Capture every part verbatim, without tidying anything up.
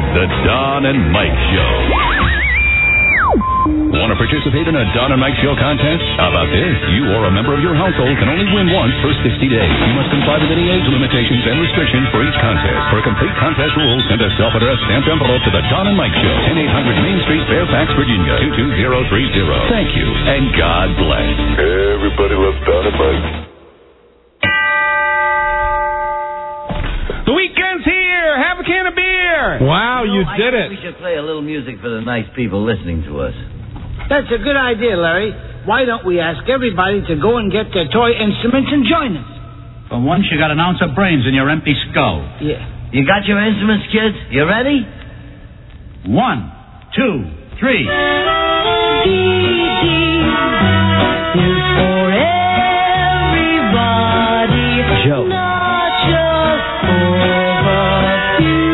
The Don and Mike Show. Want to participate in a Don and Mike Show contest? How about this? You or a member of your household can only win once per sixty days. You must comply with any age limitations and restrictions for each contest. For complete contest rules, send a self-addressed stamped envelope to the Don and Mike Show, ten eight hundred Main Street, Fairfax, Virginia, two two zero three zero. Thank you, and God bless. Everybody loves Don and Mike. The weekend's here! Have a can of beer! Wow, you, know, you did I it. think we should play a little music for the nice people listening to us. That's a good idea, Larry. Why don't we ask everybody to go and get their toy instruments and join us? For once, you got an ounce of brains in your empty skull. Yeah. You got your instruments, kids? You ready? One, two, three. D D is for everybody. Joe. Not just for the few.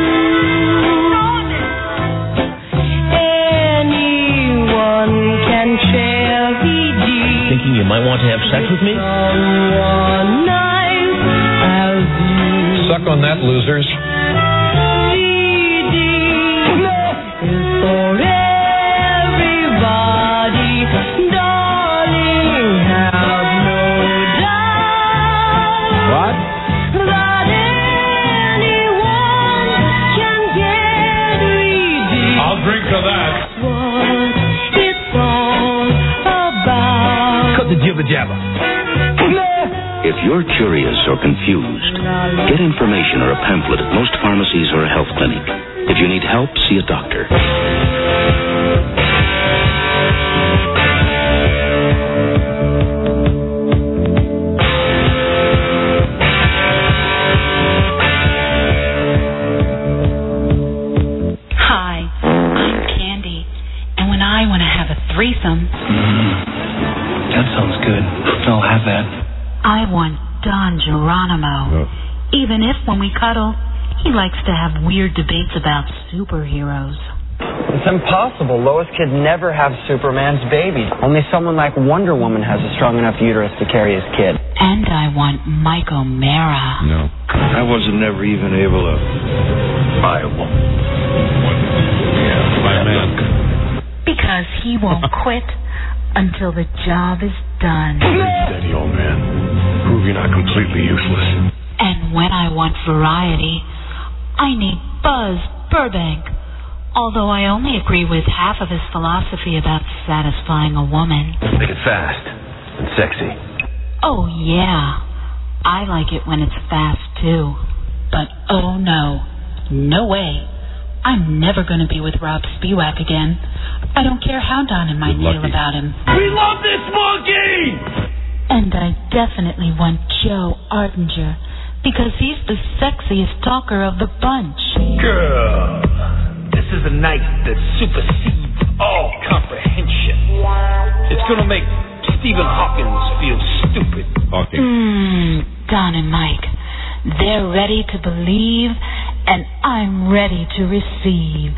Anyone can share D D. Thinking you might want to have sex with me? Someone nice as you. Suck on that, losers. D D is for everybody. Darling, have no doubt. What? That anyone can get redeemed. I'll drink to that. What it's all about. Cut the jibber jabber. If you're curious or confused, get information or a pamphlet at most pharmacies or a health clinic. If you need help, see a doctor. Hi, I'm Candy, and when I want to have a threesome, Mm, that sounds good. I'll have that. I want Don Geronimo. Even if when we cuddle, he likes to have weird debates about superheroes. It's impossible. Lois could never have Superman's baby. Only someone like Wonder Woman has a strong enough uterus to carry his kid. And I want Mike O'Mara. No. I wasn't never even able to buy a woman. Yeah, buy a man. Because he won't quit until the job is done. Steady, old man. Prove you're not completely useless. And when I want variety, I need Buzz Burbank. Although I only agree with half of his philosophy about satisfying a woman. Make it fast and sexy. Oh, yeah. I like it when it's fast, too. But oh, no. No way. I'm never going to be with Rob Spiewak again. I don't care how Don and mine feel about him. We love this monkey! And I definitely want Joe Ardinger, because he's the sexiest talker of the bunch. Girl, this is a night that supersedes all comprehension. It's gonna make Stephen Hawkins feel stupid. Hawking. Mmm, Don and Mike. They're ready to believe, and I'm ready to receive.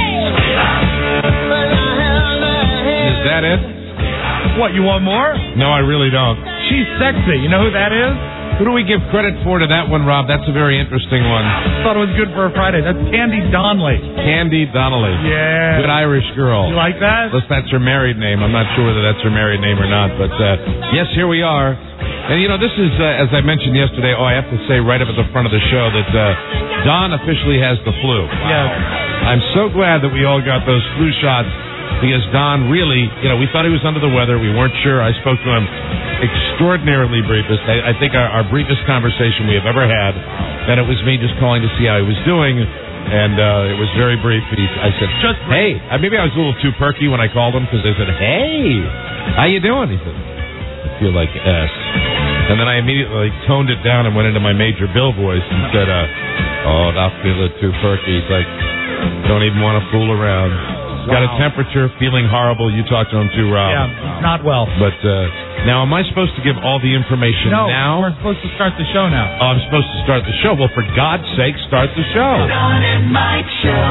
Is that it? What, you want more? No, I really don't. She's sexy. You know who that is? Who do we give credit for to that one, Rob? That's a very interesting one. Thought it was good for a Friday. That's Candy Donnelly. Candy Donnelly. Yeah. Good Irish girl. You like that? Unless that's her married name. I'm not sure whether that's her married name or not. But, uh, yes, here we are. And, you know, this is, uh, as I mentioned yesterday, oh, I have to say right up at the front of the show that uh, Don officially has the flu. Yes. I'm so glad that we all got those flu shots because Don really, you know, we thought he was under the weather. We weren't sure. I spoke to him extraordinarily briefest. I, I think our, our briefest conversation we have ever had. And it was me just calling to see how he was doing. And uh, it was very brief. He, I said, just hey. Uh, maybe I was a little too perky when I called him because I said, hey, how you doing? He said, I feel like S. And then I immediately toned it down and went into my Major Bill voice and said, uh, oh, not feeling too perky. He's like, don't even want to fool around. He's got wow. a temperature, feeling horrible. You talked to him too, Rob. Yeah, not well. But uh, now, am I supposed to give all the information no, now? No, we're supposed to start the show now. Oh, I'm supposed to start the show. Well, for God's sake, start the show. Don and Mike Show.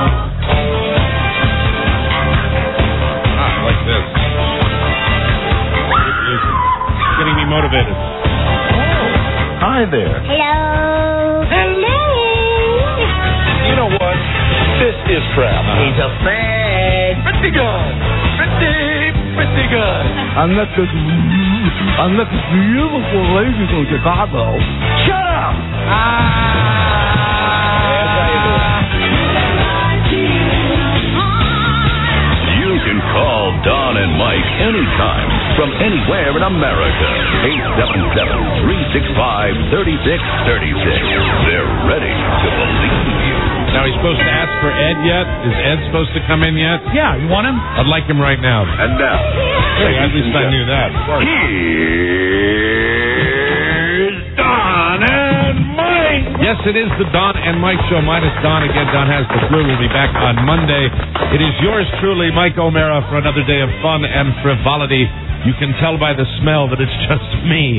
Ah, I like this. It's getting me motivated. Hi there. Hello. Hello. You know what? This is crap. He's afraid. Pretty good. Pretty, pretty good. I met this, I met this beautiful lady from Chicago. Shut up! You can call Don and Mike anytime from anywhere in America. eight seven seven, three six five, three six three six. They're ready to believe you. Now, he's supposed to ask for Ed yet? Is Ed supposed to come in yet? Yeah, you want him? I'd like him right now. And now, Hey, at least I knew that. here's Don and Mike. Yes, it is the Don and Mike Show, minus Don again. Don has the flu. We'll be back on Monday. It is yours truly, Mike O'Mara, for another day of fun and frivolity. You can tell by the smell that it's just me.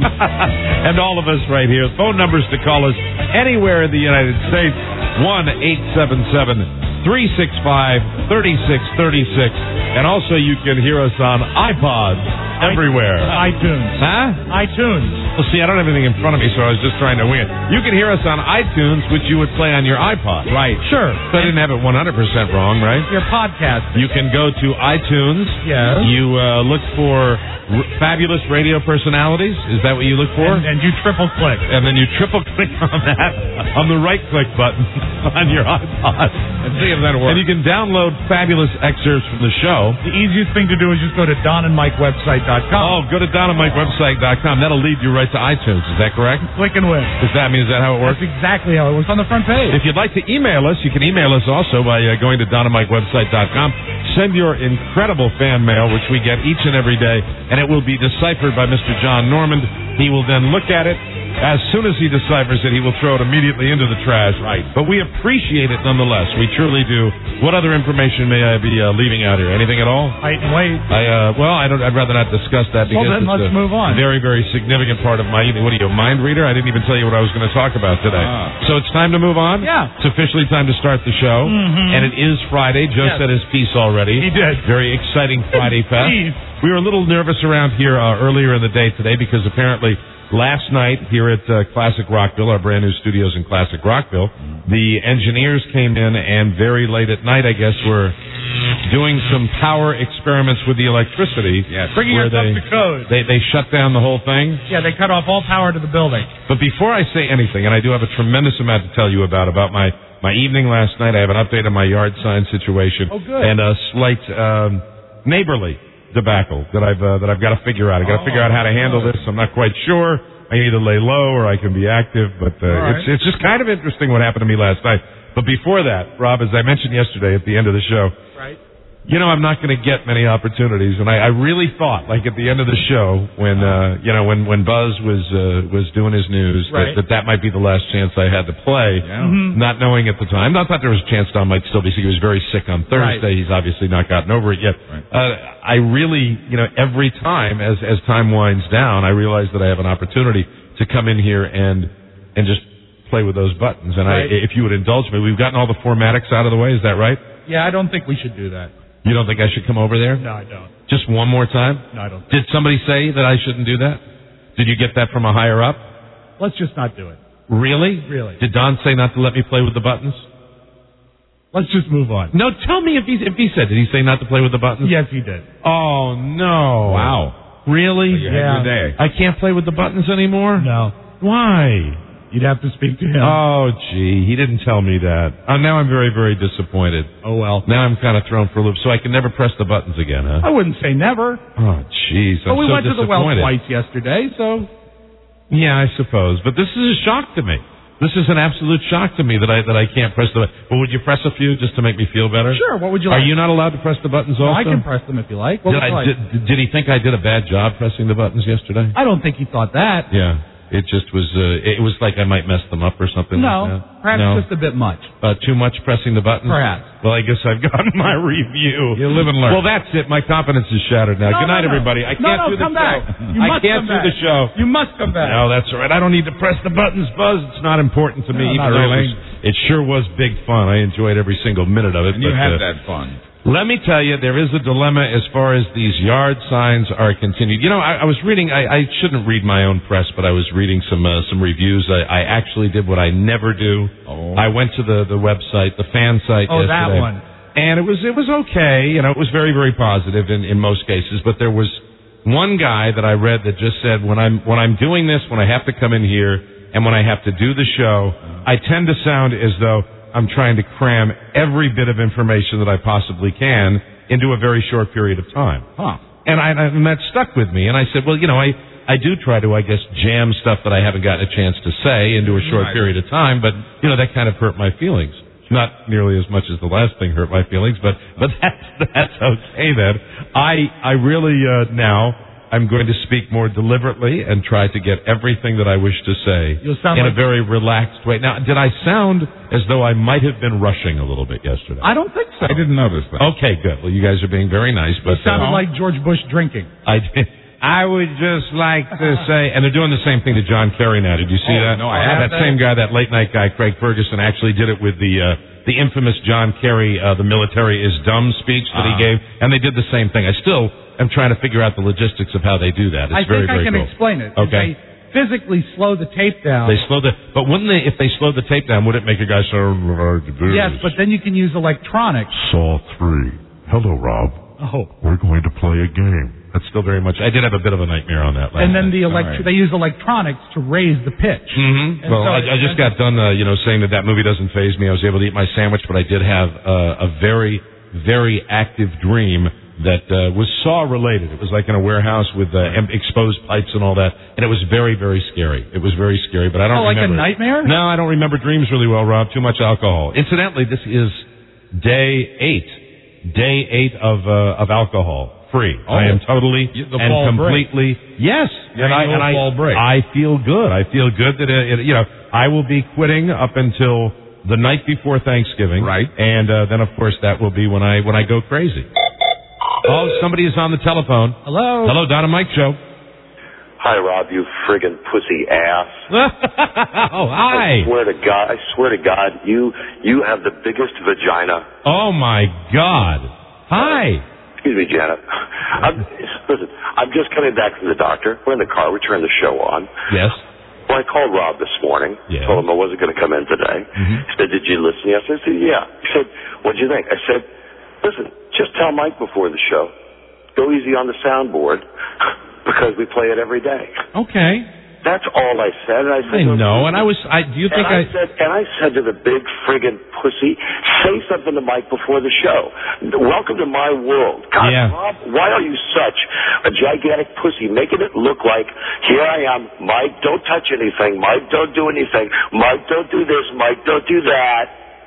And all of us right here. Phone numbers to call us anywhere in the United States. one eight seven seven, three six five, three six three six. And also you can hear us on iPods everywhere. iTunes. Huh? iTunes. Well, see, I don't have anything in front of me, so I was just trying to wing it. You can hear us on iTunes, which you would play on your iPod. Right. Sure. So I didn't have it one hundred percent wrong, right? Your podcast. You can go to iTunes. Yes. You uh, look for r- fabulous radio personalities. Is that what you look for? And, and you triple click. And then you triple click on that, on the right click button on your iPod. And see if that works. And you can download fabulous excerpts from the show. The easiest thing to do is just go to don and mike website dot com. Oh, go to don and mike website dot com. That'll lead you right to iTunes. Is that correct? Click and win. Does that mean, is that how it works? That's exactly how it works on the front page. If you'd like to email us, you can email us also by uh, going to don and mike website dot com. Send your incredible fan mail, which we get each and every day, and it will be deciphered by Mister John Normand. He will then look at it. As soon as he deciphers it, he will throw it immediately into the trash. Right. But we appreciate it nonetheless. We truly do. What other information may I be uh, leaving out here? Anything at all? Height and weight. I uh, well, I don't. I'd rather not discuss that because Well, then it's let's a move on. very, very significant part of my evening. What are you, a mind reader? I didn't even tell you what I was going to talk about today. Ah. So it's time to move on. Yeah. It's officially time to start the show, Mhm. and it is Friday. Joe Yes. said his piece already. He did. Very exciting Friday fest. Jeez. We were a little nervous around here uh, earlier in the day today because apparently last night here at uh, Classic Rockville, our brand new studios in Classic Rockville, the engineers came in and very late at night, I guess, were doing some power experiments with the electricity. Yes. Bringing where us up they, to code. They, they shut down the whole thing. Yeah, they cut off all power to the building. But before I say anything, and I do have a tremendous amount to tell you about, about my, my evening last night, I have an update on my yard sign situation. Oh, good. And a slight um, neighborly debacle that I've uh, that I've got to figure out. I got to Oh, figure out how to handle this. I'm not quite sure. I can either lay low or I can be active, but uh, right. it's it's just kind of interesting what happened to me last night. But before that, Rob, as I mentioned yesterday at the end of the show, Right. you know, I'm not going to get many opportunities, and I, I really thought, like at the end of the show, when uh, you know, when when Buzz was uh, was doing his news, Right. that, that that might be the last chance I had to play. Mhm. Not knowing at the time, I thought there was a chance Don might still be sick. He was very sick on Thursday. Right. He's obviously not gotten over it yet. Right. Uh, I really, you know, every time as as time winds down, I realize that I have an opportunity to come in here and and just play with those buttons. And Right. I, if you would indulge me, we've gotten all the formatics out of the way. Is that right? Yeah, I don't think we should do that. You don't think I should come over there? No, I don't. Just one more time? No, I don't. Did somebody say that I shouldn't do that? Did you get that from a higher up? Let's just not do it. Really? Really. Did Don say not to let me play with the buttons? Let's just move on. No, tell me if he if he said. Did he say not to play with the buttons? Yes, he did. Oh no! Wow. Really? you had Yeah. your day. I can't play with the buttons anymore. No. Why? You'd have to speak to him. Oh, gee, he didn't tell me that. Oh, now I'm very, very disappointed. Oh, well. Now I'm kind of thrown for a loop, so I can never press the buttons again, huh? I wouldn't say never. Oh, jeez, I'm But we so went to the well disappointed. twice yesterday, so... Yeah, I suppose. But this is a shock to me. This is an absolute shock to me that I that I can't press the. Well, would you press a few just to make me feel better? Sure. What would you Are like? you not allowed to press the buttons No, also? I can press them if you like. What Did, would you I, like? did, did he think I did a bad job pressing the buttons yesterday? I don't think he thought that. Yeah. It just was. Uh, it was like I might mess them up or something. No, like that. perhaps no. just a bit much. Uh, too much pressing the buttons? Perhaps. Well, I guess I've gotten my review. You live and learn. Well, that's it. My confidence is shattered now. No, Good night, no, no. everybody. I No, can't no, do the come show. back. You I must can't come do back. the show. You must come back. No, that's all right. I don't need to press the buttons, Buzz. It's not important to me. No, even not though really. It, was, it sure was big fun. I enjoyed every single minute of it. And you but, had uh, that fun. Let me tell you, there is a dilemma as far as these yard signs are continued. You know, I, I was reading, I, I shouldn't read my own press, but I was reading some uh, some reviews. I, I actually did what I never do. Oh. I went to the, the website, the fan site oh, yesterday. that one. And it was it was okay. You know, it was very, very positive in, in most cases. But there was one guy that I read that just said, when I'm when I'm doing this, when I have to come in here, and when I have to do the show, I tend to sound as though I'm trying to cram every bit of information that I possibly can into a very short period of time. Huh. And, I, and that stuck with me. And I said, well, you know, I, I do try to, I guess, jam stuff that I haven't gotten a chance to say into a short right. period of time. But, you know, that kind of hurt my feelings. Not nearly as much as the last thing hurt my feelings, but, but that's, that's okay then. I, I really, uh, now... I'm going to speak more deliberately and try to get everything that I wish to say in like a very relaxed way. Now, did I sound as though I might have been rushing a little bit yesterday? I don't think so. I didn't notice that. Okay, good. Well, you guys are being very nice. But it sounded uh, like George Bush drinking. I did. I would just like to say, and they're doing the same thing to John Kerry now. Did you see oh, that? No, I haven't. That same guy, that late night guy, Craig Ferguson, actually did it with the uh, the infamous John Kerry, uh, the military is dumb speech that uh-huh. he gave, and they did the same thing. I still am trying to figure out the logistics of how they do that. It's I very, think I very can cool. explain it. Okay. They physically slow the tape down. They slow the, but wouldn't they, if they slowed the tape down, would it make a guy so... Yes, but then you can use electronics. Saw three. Hello, Rob. Oh. We're going to play a game. That's still very much... I did have a bit of a nightmare on that last And then night. the elect- right. they use electronics to raise the pitch. Mm-hmm. Well, so I, I just got done, uh, you know, saying that that movie doesn't faze me. I was able to eat my sandwich, but I did have uh, a very, very active dream that uh, was Saw-related. It was like in a warehouse with uh, exposed pipes and all that, and it was very, very scary. It was very scary, but I don't oh, remember... like a nightmare? No, I don't remember dreams really well, Rob. Too much alcohol. Incidentally, this is day eight. Day eight of uh, of alcohol. Free. Oh, I am totally the and completely break. yes, yeah, and I and I, break. I feel good. I feel good that it, it, you know I will be quitting up until the night before Thanksgiving, right? And uh, then of course that will be when I when I go crazy. Oh, somebody is on the telephone. Hello, hello, Don and Mike show. Hi, Rob, you friggin' pussy ass. Oh, hi. I swear to God, I swear to God, you you have the biggest vagina. Oh my God. Hi. Excuse me, Janet. I'm, listen, I'm just coming back from the doctor. We're in the car. We turned the show on. Yes. Well, I called Rob this morning. Yeah. Told him I wasn't going to come in today. Mm-hmm. He said, did you listen yesterday? I said, yeah. He said, what'd you think? I said, listen, just tell Mike before the show. Go easy on the soundboard because we play it every day. Okay. That's all I said. And I said, I know, and I was. I do you think and I, I? Said, and I said to the big friggin' pussy, say something to Mike before the show. Welcome to my world. God, yeah. Rob, why are you such a gigantic pussy, making it look like here I am, Mike, don't touch anything, Mike, don't do anything, Mike, don't do this, Mike, don't do that.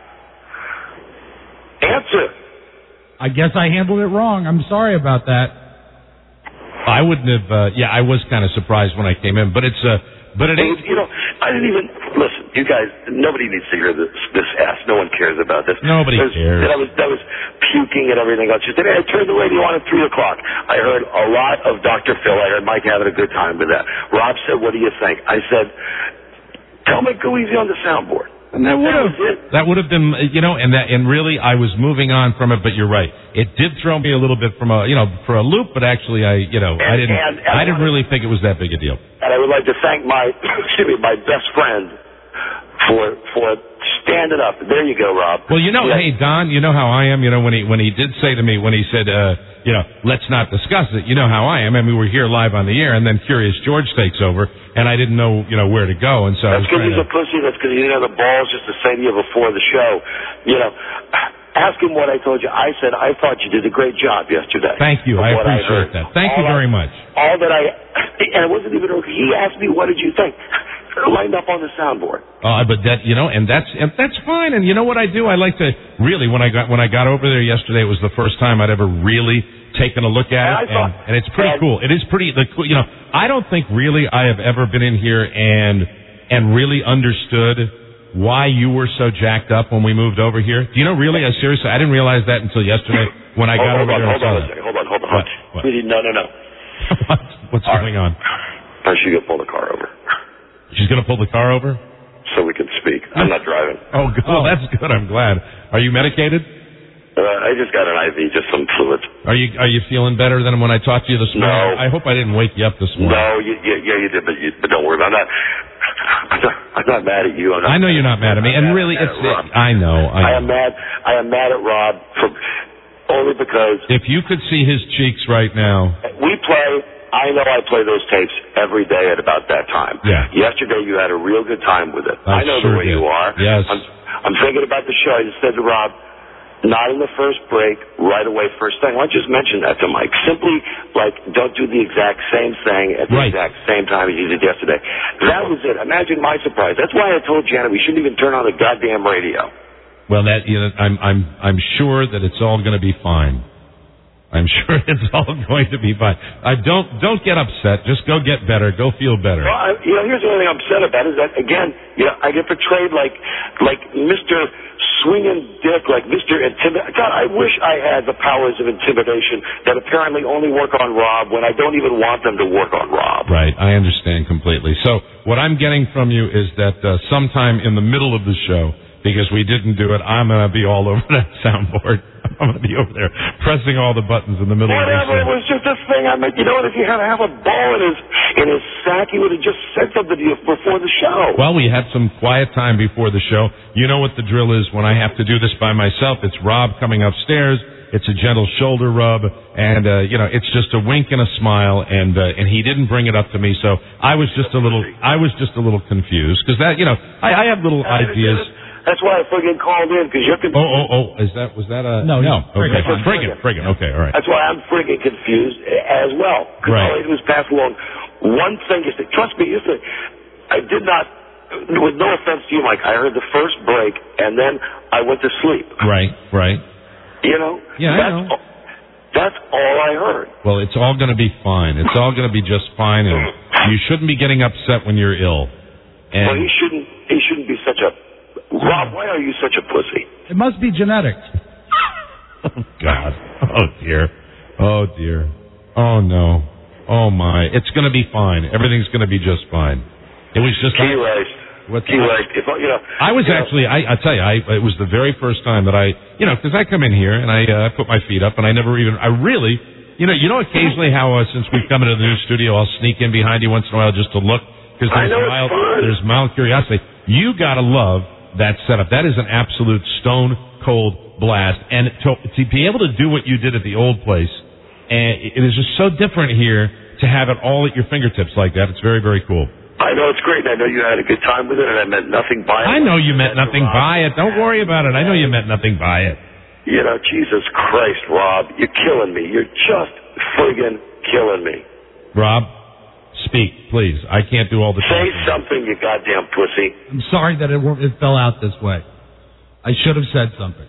Answer. I guess I handled it wrong. I'm sorry about that. I wouldn't have. Uh, yeah, I was kind of surprised when I came in, but it's. Uh, but it ain't. You know, I didn't even listen. You guys, nobody needs to hear this. This ass. No one cares about this. Nobody There's, cares. That I was, that was puking and everything else. She said, "Hey, I turned the radio on at three o'clock. I heard a lot of Doctor Phil. I heard Mike having a good time with that. Rob said, "What do you think?" I said, "Tell Mike go easy on the soundboard." And that would have that would have been, you know, and that and really I was moving on from it, but you're right. It did throw me a little bit from a, you know, for a loop, but actually I, you know, and, I didn't and, and I didn't really think it was that big a deal. And I would like to thank my excuse me, my best friend for for standing up. There you go, Rob. Well, you know, yeah. hey Don, you know how I am. You know when he when he did say to me when he said, uh, you know, let's not discuss it. You know how I am. I mean, we were here live on the air, and then Curious George takes over, and I didn't know, you know, where to go, and so that's because he's to... a pussy. That's because he didn't have the balls just to say to you before the show. You know, ask him what I told you. I said I thought you did a great job yesterday. Thank you. I appreciate I that. Thank all you very I, much. All that I, and it wasn't even. He asked me, "What did you think?" Lined up on the soundboard. Uh, but that, you know, and that's and that's fine. And you know what I do? I like to really when I got when I got over there yesterday, it was the first time I'd ever really taken a look at and it, thought, and, and it's pretty and, cool. It is pretty. The you know, I don't think really I have ever been in here and and really understood why you were so jacked up when we moved over here. Do you know? Really, I seriously, I didn't realize that until yesterday when I got hold over on, there. Hold and on, saw hold on, hold on, hold on, hold on. What? What? No, no, no. what? What's All going right. on? I should go pull the car over. She's going to pull the car over? So we can speak. I'm not driving. Oh, good. Well, that's good. I'm glad. Are you medicated? Uh, I I just got an I V, just some fluids. Are you are you feeling better than when I talked to you this morning? No. I hope I didn't wake you up this morning. No, you, you, yeah, you did, but, you, but don't worry about that. I'm not, I'm not mad at you. I'm not I know you're not mad at me, and really, it's. It, I know. I, I am mad. I am mad at Rob for only because if you could see his cheeks right now. We play. I know I play those tapes every day at about that time. Yeah. Yesterday you had a real good time with it. I, I know sure the way did. you are. Yes. I'm, I'm thinking about the show. I just said to Rob, not in the first break, right away, first thing. Why don't you just mention that to Mike? Simply, like, don't do the exact same thing at the right. exact same time as you did yesterday. That was it. Imagine my surprise. That's why I told Janet we shouldn't even turn on the goddamn radio. Well, that you know, I'm I'm I'm sure that it's all going to be fine. I'm sure it's all going to be fine. I don't don't get upset. Just go get better. Go feel better. Well, I, you know, here's the only thing I'm upset about is that again, you know, I get portrayed like like Mister Swinging Dick, like Mister Intimid. God, I wish I had the powers of intimidation that apparently only work on Rob when I don't even want them to work on Rob. Right. I understand completely. So what I'm getting from you is that uh, sometime in the middle of the show, because we didn't do it, I'm going to be all over that soundboard. I'm going to be over there pressing all the buttons in the middle Whatever, of the show. it was just this thing. I mean, you know what? If he had to have a ball in his in his sack, he would have just said something to you before the show. Well, we had some quiet time before the show. You know what the drill is when I have to do this by myself. It's Rob coming upstairs. It's a gentle shoulder rub, and uh, you know, it's just a wink and a smile. And uh, and he didn't bring it up to me, so I was just a little, I was just a little confused because that, you know, I, I have little ideas. That's why I friggin' called in, because you're confused. Oh, oh, oh, is that, was that a... No, no. Okay, friggin'. friggin', friggin', okay, all right. That's why I'm friggin' confused as well. Because right. all I did was pass along one thing. Is that, trust me, is that I did not, with no offense to you, Mike, I heard the first break, and then I went to sleep. Right, right. You know? Yeah, that's I know. All, that's all I heard. Well, it's all going to be fine. It's all going to be just fine, and you shouldn't be getting upset when you're ill. And well, he shouldn't, he shouldn't be such a... Rob, why are you such a pussy? It must be genetics. Oh, God. Oh, dear. Oh, dear. Oh, no. Oh, my. It's going to be fine. Everything's going to be just fine. It was just... Key laced. What's Key laced. If, you know, I was you actually... know. I, I tell you, I, it was the very first time that I... You know, because I come in here and I uh, put my feet up and I never even... I really... You know, you know occasionally how uh, since we've come into the new studio, I'll sneak in behind you once in a while just to look? Because there's, mild, there's mild curiosity. You got to love that setup. That is an absolute stone cold blast. And to, to be able to do what you did at the old place, and it is just so different here to have it all at your fingertips like that. It's very, very cool. I know it's great, and I know you had a good time with it, and I meant nothing by it. I know you meant nothing by it. Don't worry about it. I know you meant nothing by it. You know, Jesus Christ, Rob, you're killing me. You're just friggin' killing me. Rob, speak, please. I can't do all the Say talking. something, you goddamn pussy. I'm sorry that it, it fell out this way. I should have said something.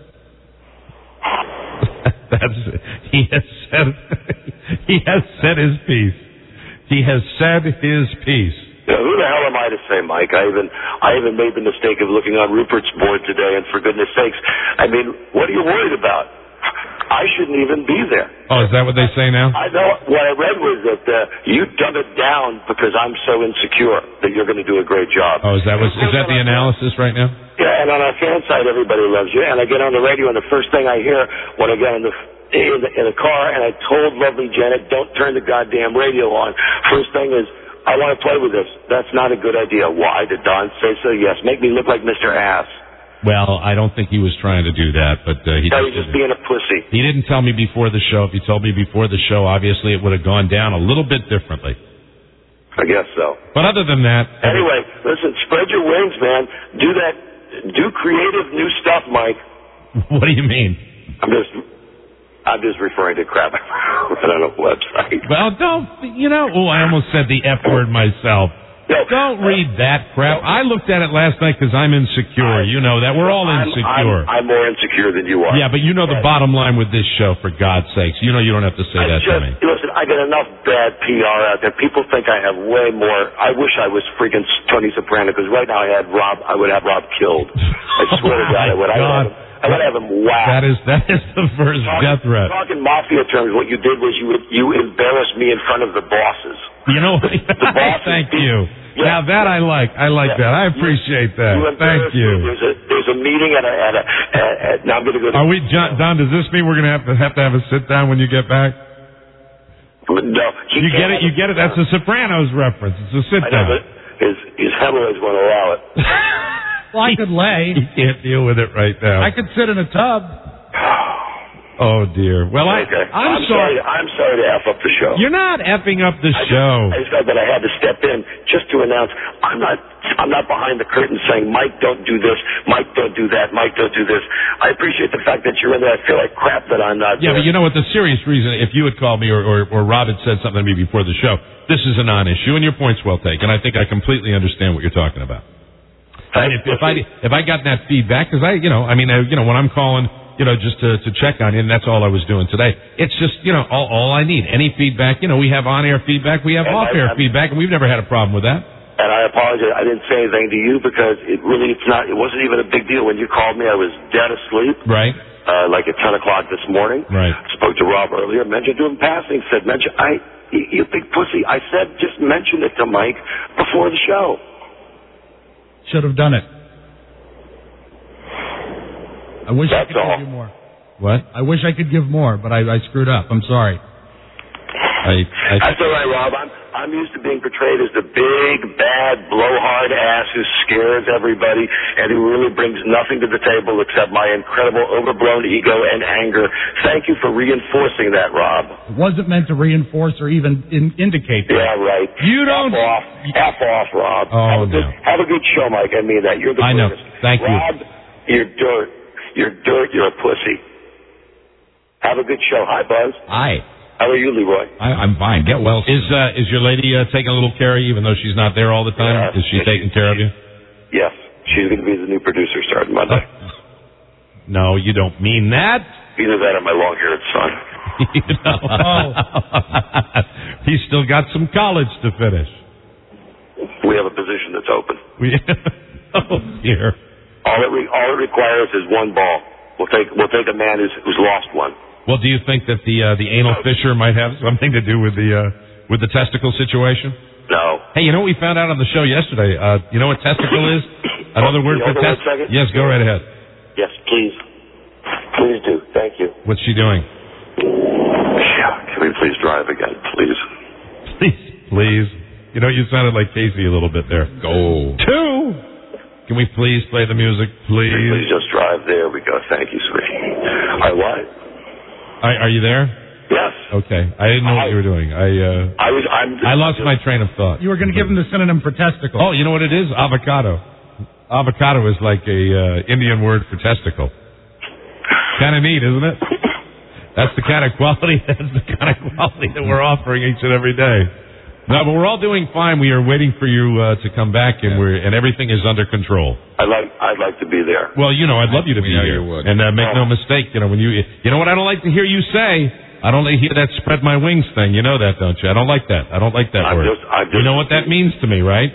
That's he has said he has said his piece. He has said his piece. Now, who the hell am I to say, Mike? I even I even made the mistake of looking on Rupert's board today, and for goodness sakes, I mean, what are you worried about? I shouldn't even be there. Oh, is that what they say now? I know. What I read was that uh, you dumb it down because I'm so insecure that you're going to do a great job. Oh, is that was is that the analysis right now? Yeah, and on our fan site, everybody loves you. And I get on the radio, and the first thing I hear when I get in the in the, in the car, and I told lovely Janet, don't turn the goddamn radio on. First thing is, I want to play with this. That's not a good idea. Why? Did Don say so? Yes. Make me look like Mister Ass. Well, I don't think he was trying to do that, but uh, he no, just, he's just being a pussy. He didn't tell me before the show. If he told me before the show, obviously it would have gone down a little bit differently. I guess so. But other than that... Anyway, listen, spread your wings, man. Do that. Do creative new stuff, Mike. What do you mean? I'm just... I'm just referring to crap on a website. Well, don't... You know... Oh, I almost said the F word myself. No, don't read that crap. I looked at it last night because I'm insecure. You know that. We're all insecure. I'm, I'm, I'm more insecure than you are. Yeah, but you know the bottom line with this show, for God's sakes. You know you don't have to say I that just, to me. Listen, I get enough bad P R out there. People think I have way more. I wish I was freaking Tony Soprano, because right now I had Rob. I would have Rob killed. I swear to God, I would. I would have him, I would have him whacked. That is, that is the first talking, death threat. Talking mafia terms, what you did was you you embarrassed me in front of the bosses. You know, the, the bosses. Thank beat, you. Yeah. Now that I like, I like yeah. that. I appreciate that. You Thank you. There's a there's was a meeting at a, at a, at, at now I'm going to go to... Are we, John, Don, does this mean we're going to have to have to have a sit-down when you get back? No. You get it, you get it. That's a Sopranos reference. It's a sit-down. I know, but his, his hemorrhoids won't allow it. Well, I could lay. He can't deal with it right now. I could sit in a tub. Oh, dear. Well, I, okay. I'm, I'm sorry. sorry. I'm sorry to F up the show. You're not effing up the I show. Just, I just felt that I had to step in just to announce I'm not I'm not behind the curtain saying, Mike, don't do this. Mike, don't do that. Mike, don't do this. I appreciate the fact that you're in there. I feel like crap that I'm not Yeah, doing. but you know what? The serious reason, if you had called me or, or, or Rob had said something to me before the show, this is a non-issue, and your point's well taken. I think I completely understand what you're talking about. And if, if I if I got that feedback, because I, you know, I mean, I, you know, when I'm calling, you know, just to, to check on you, and that's all I was doing today. It's just, you know, all, all I need. Any feedback, you know, we have on-air feedback, we have And off-air I, feedback, and we've never had a problem with that. And I apologize. I didn't say anything to you because it really, it's not, it wasn't even a big deal. When you called me, I was dead asleep. Right. Uh, like at ten o'clock this morning. Right. Spoke to Rob earlier, mentioned to him passing, said, mention, I, you, you big pussy. I said, just mention it to Mike before the show. Should have done it. I wish That's I could all. give you more. What? I wish I could give more, but I, I screwed up. I'm sorry. I, I, That's all right, Rob. I'm I'm used to being portrayed as the big, bad, blowhard ass who scares everybody and who really brings nothing to the table except my incredible overblown ego and anger. Thank you for reinforcing that, Rob. It wasn't meant to reinforce or even in, indicate that. Yeah, right. You don't... F off. F off, Rob. Oh, have, a good, no. have a good show, Mike. I mean that. You're the I know. greatest. Thank you. Rob, you're dirt. You're dirt. You're a pussy. Have a good show. Hi, Buzz. Hi. How are you, Leroy? I, I'm fine. Get well. Is uh, is your lady uh, taking a little care of you, even though she's not there all the time? Yeah. Is she taking care of you? Yes. She's going to be the new producer starting Monday. No, you don't mean that. Either that or my long-haired son. You know. Oh. He's still got some college to finish. We have a position that's open. We, oh, dear. All it, re, all it requires is one ball. We'll take we'll take a man who's, who's lost one. Well, do you think that the uh, the anal fissure might have something to do with the uh, with the testicle situation? No. Hey, you know what we found out on the show yesterday? Uh, you know what testicle is? Another oh, word for testicle? Yes, go right ahead. Yes, please. Please do. Thank you. What's she doing? Yeah. Can we please drive again, please? Please, please. You know, you sounded like Casey a little bit there. Go. Two. Can we please play the music, please? Please just drive. There we go. Thank you, sweetie. I what? Are, are you there? Yes. Okay. I didn't know what you were doing. I uh, I was. I'm. I lost my train of thought. You were going to give him the synonym for testicle. Oh, you know what it is? Avocado. Avocado is like a uh, Indian word for testicle. Kind of neat, isn't it? That's the kind of quality. That's the kind of quality that we're offering each and every day. No, but we're all doing fine. We are waiting for you uh, to come back, and we're and everything is under control. I'd like. I'd like to be there. Well, you know, I'd love you to We be know here. you would. And uh, make no mistake, you know, when you you know what I don't like to hear you say. I don't like to hear that spread my wings thing. You know that, don't you? I don't like that. I don't like that I'm word. just, I'm just, you know what that means to me, right?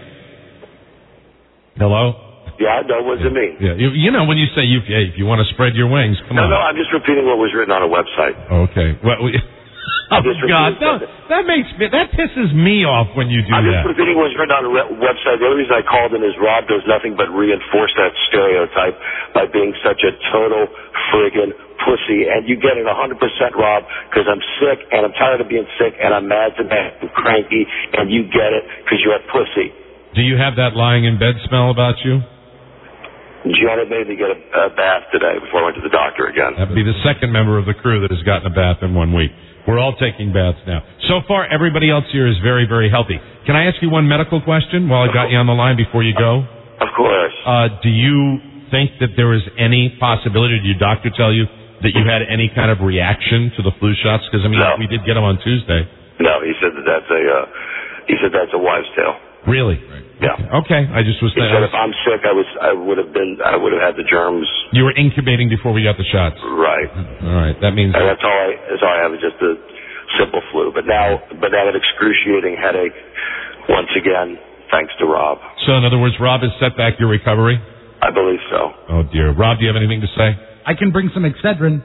Hello? Yeah, no, what does it mean? Yeah, you, you know when you say you hey, if you want to spread your wings, come no, on. No, I'm just repeating what was written on a website. Okay. Well, we, oh God, no, that makes me that pisses me off when you do I'm that. just repeating what was written on a re- website. The only reason I called in is Rob does nothing but reinforce that stereotype by being such a total friggin' pussy. And you get it one hundred percent, Rob, because I'm sick and I'm tired of being sick and I'm mad to mad and cranky, and you get it because you're a pussy. Do you have that lying in bed smell about you? Janet made me get a, a bath today before I went to the doctor again. That'd be the second member of the crew that has gotten a bath in one week. We're all taking baths now. So far, everybody else here is very, very healthy. Can I ask you one medical question while I got you on the line before you go? Of course. Uh, do you think that there is any possibility, did your doctor tell you, that you had any kind of reaction to the flu shots? Because, I mean, no. we did get them on Tuesday. No, he said that that's a, uh, he said that's a wives' tale. Really? Right. Yeah. Okay. I just was He saying. said if I'm sick, I was, I would have been, I would have had the germs. You were incubating before we got the shots. Right. All right. That means. And that's all I, that's all I have is just a simple flu. But now, but now an excruciating headache. Once again, thanks to Rob. So, in other words, Rob has set back your recovery? I believe so. Oh dear. Rob, do you have anything to say? I can bring some Excedrin.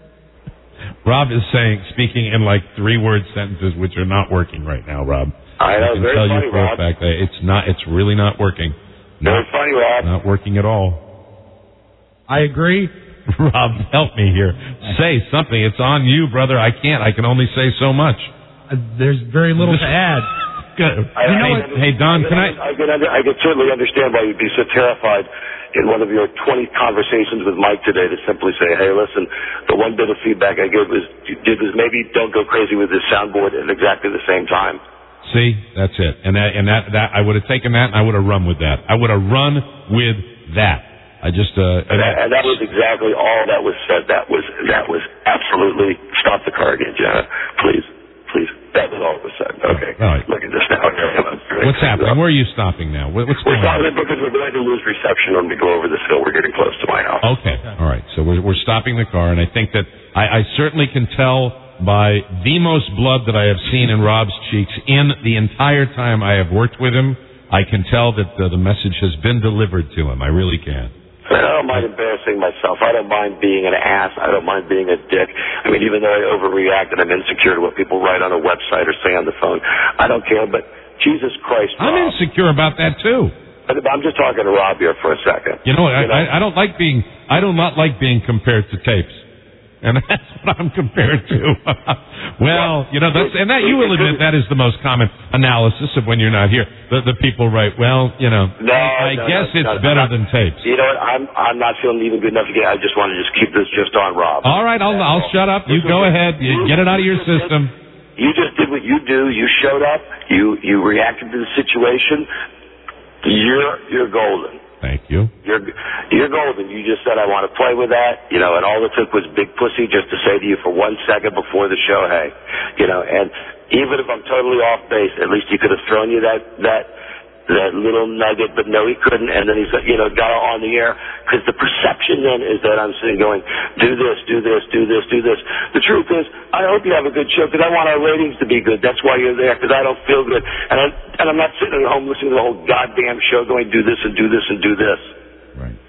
Rob is saying, speaking in like three-word sentences, which are not working right now, Rob. I know, I can very tell funny, you for Rob. a fact that it's not. It's really not working. Very Not, funny, Rob. not working at all. I agree. Rob, help me here. Say something. It's on you, brother. I can't. I can only say so much. Uh, there's very little to add. Good. I, you know I, what? Hey, Don, can I? I can, I can certainly understand why you'd be so terrified in one of your twenty conversations with Mike today to simply say, hey, listen, the one bit of feedback I gave was, did was maybe don't go crazy with this soundboard at exactly the same time. See, that's it. And that, and that, that I would have taken that and I would have run with that. I would have run with that. I just, uh, and that, and that was exactly all that was said. That was, that was absolutely, stop the car again, Jenna, please. Please. That was all that was said. Okay. All right. Look at this now. What's happening? Where are you stopping now? What's we're going on? stopping because we're going to lose reception when we go over this hill. We're getting close to my house. Okay. All right. So we're, we're stopping the car, and I think that I, I certainly can tell by the most blood that I have seen in Rob's cheeks in the entire time I have worked with him. I can tell that uh, the message has been delivered to him. I really can. I don't mind embarrassing myself. I don't mind being an ass. I don't mind being a dick. I mean, even though I overreact and I'm insecure to what people write on a website or say on the phone, I don't care. But Jesus Christ, Rob. I'm insecure about that too. I'm just talking to Rob here for a second. You know, I, you know? I, I don't like being. I do not like being compared to tapes, and that's what I'm compared to. Well, you know, that's and that you will admit that is the most common analysis of when you're not here. The, the people write, well, you know, no, I no, guess no, it's no, better no. than tapes. You know what? I'm I'm not feeling even good enough to get. I just want to just keep this just on Rob. All right, I'll I'll shut up. You go ahead. You get it out of your system. You just did what you do. You showed up. You you reacted to the situation. You're you're golden. Thank you. You're you're golden. You just said I want to play with that, you know, and all it took was big pussy just to say to you for one second before the show, hey, you know, and even if I'm totally off base, at least he could have thrown you that that that little nugget, but no, he couldn't, and then he's you know got on the air because the perception then is that I'm sitting going, do this, do this, do this, do this. The truth is, I hope you have a good show because I want our ratings to be good. That's why you're there because I don't feel good, and I and I'm not sitting at home listening to the whole goddamn show going, do this and do this and do this. Right.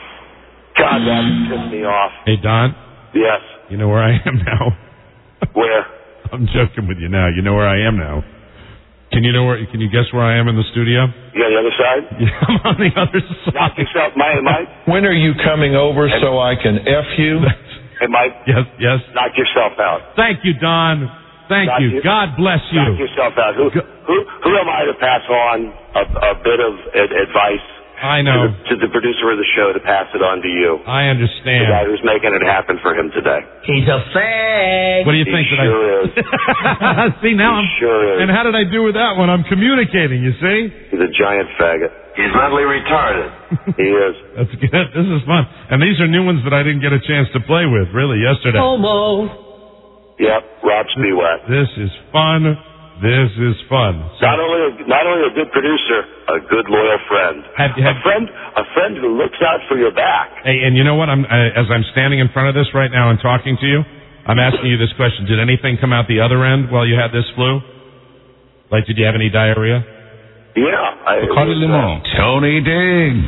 God, that pissed me off. Hey, Don. Yes. You know where I am now? Where? I'm joking with you now. You know where I am now. Can you know where? Can you guess where I am in the studio? You on the other side? Yeah, I'm on the other side. Knock yourself, Mike. Mike. When are you coming over and, so I can F you? Hey, Mike. Yes, yes. Knock yourself out. Thank you, Don. Thank knock you. you. God bless you. Knock yourself out. Who, who, who am I to pass on a, a bit of ad- advice? I know. To the, to the producer of the show to pass it on to you. I understand. The guy who's making it happen for him today. He's a fag. What do you he think that sure I... is. See, now he I'm... sure is. And how did I do with that one? I'm communicating, you see? He's a giant faggot. He's mentally retarded. He is. That's good. This is fun. And these are new ones that I didn't get a chance to play with, really, yesterday. Homo. Yep, Rob Spiewak. This is fun. This is fun. So, not only a, not only a good producer, a good loyal friend. Have, have, a friend, a friend who looks out for your back. Hey, and you know what? I'm uh, as I'm standing in front of this right now and talking to you, I'm asking you this question: did anything come out the other end while you had this flu? Like, did you have any diarrhea? Yeah, I. Bacardi Limon. Tony Diggs.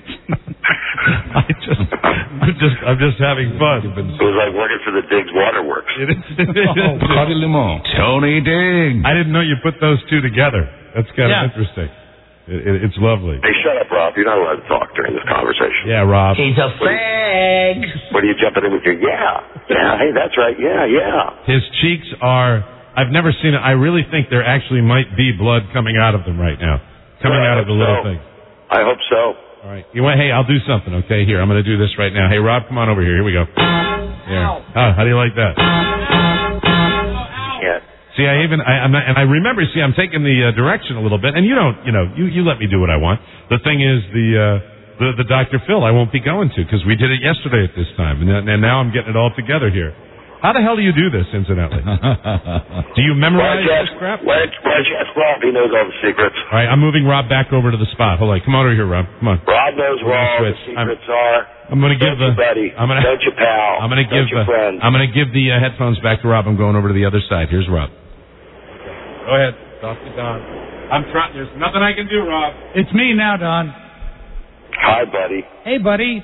I just, I'm just, I'm just having fun. It was like working for the Diggs Waterworks. It is. Oh, Bacardi Limon. Tony Diggs. I didn't know you put those two together. That's kind of Yeah. interesting. It, it, it's lovely. Hey, shut up, Rob. You're not allowed to talk during this conversation. Yeah, Rob. He's a fag. What are you jumping in with your yeah? Yeah, hey, that's right. Yeah, yeah. His cheeks are. I've never seen it. I really think there actually might be blood coming out of them right now, coming Yeah, out of the little so. thing. I hope so. All right. You want? Hey, I'll do something. Okay, here. I'm going to do this right now. Hey, Rob, come on over here. Here we go. There. Oh, how do you like that? Yeah. See, I even I, I'm not, and I remember. See, I'm taking the uh, direction a little bit, and you don't. You know, you you let me do what I want. The thing is, the uh, the the Doctor Phil, I won't be going to because we did it yesterday at this time, and then, and now I'm getting it all together here. How the hell do you do this, incidentally? Do you memorize this crap? Why don't you ask Rob? He knows all the secrets. All right, I'm moving Rob back over to the spot. Hold on, come over here, Rob. Come on. Rob knows where all the switch. secrets I'm, are. I'm going to give Don't the. you, buddy. I'm gonna, Don't you, pal. I'm going to Don't give. you, Uh, friend. I'm going to give the uh, headphones back to Rob. I'm going over to the other side. Here's Rob. Go ahead. Talk to Don. I'm trying. There's nothing I can do, Rob. It's me now, Don. Hi, buddy. Hey, buddy.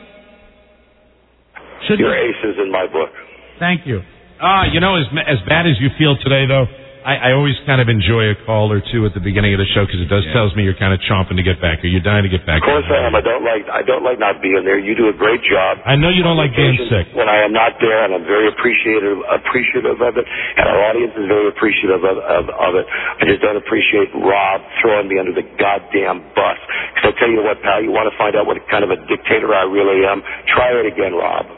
Should Your ace is in my book. Thank you. Ah, you know, as as bad as you feel today, though, I, I always kind of enjoy a call or two at the beginning of the show because it does yeah. tells me you're kind of chomping to get back or you're dying to get back. Of course I am. I don't like I don't like not being there. You do a great job. I know you don't like being sick. When I am not there, and I'm very appreciative appreciative of it, and our audience is very appreciative of, of, of it. I just don't appreciate Rob throwing me under the goddamn bus. Because I tell you what, pal, you want to find out what kind of a dictator I really am? Try it again, Rob.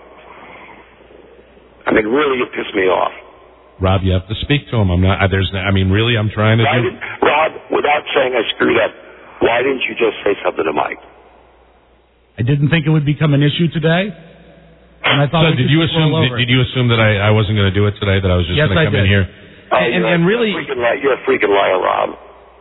I mean, really, you piss me off. Rob, you have to speak to him. I'm not. There's. I mean, really, I'm trying to. Why do... did, Rob, without saying I screwed up, why didn't you just say something to Mike? I didn't think it would become an issue today, and I thought. So did you assume? Did, did you assume that I, I wasn't going to do it today? That I was just yes, going to come I did. in here? Oh, and, and, and really, you're a, freaking you're a freaking liar, Rob.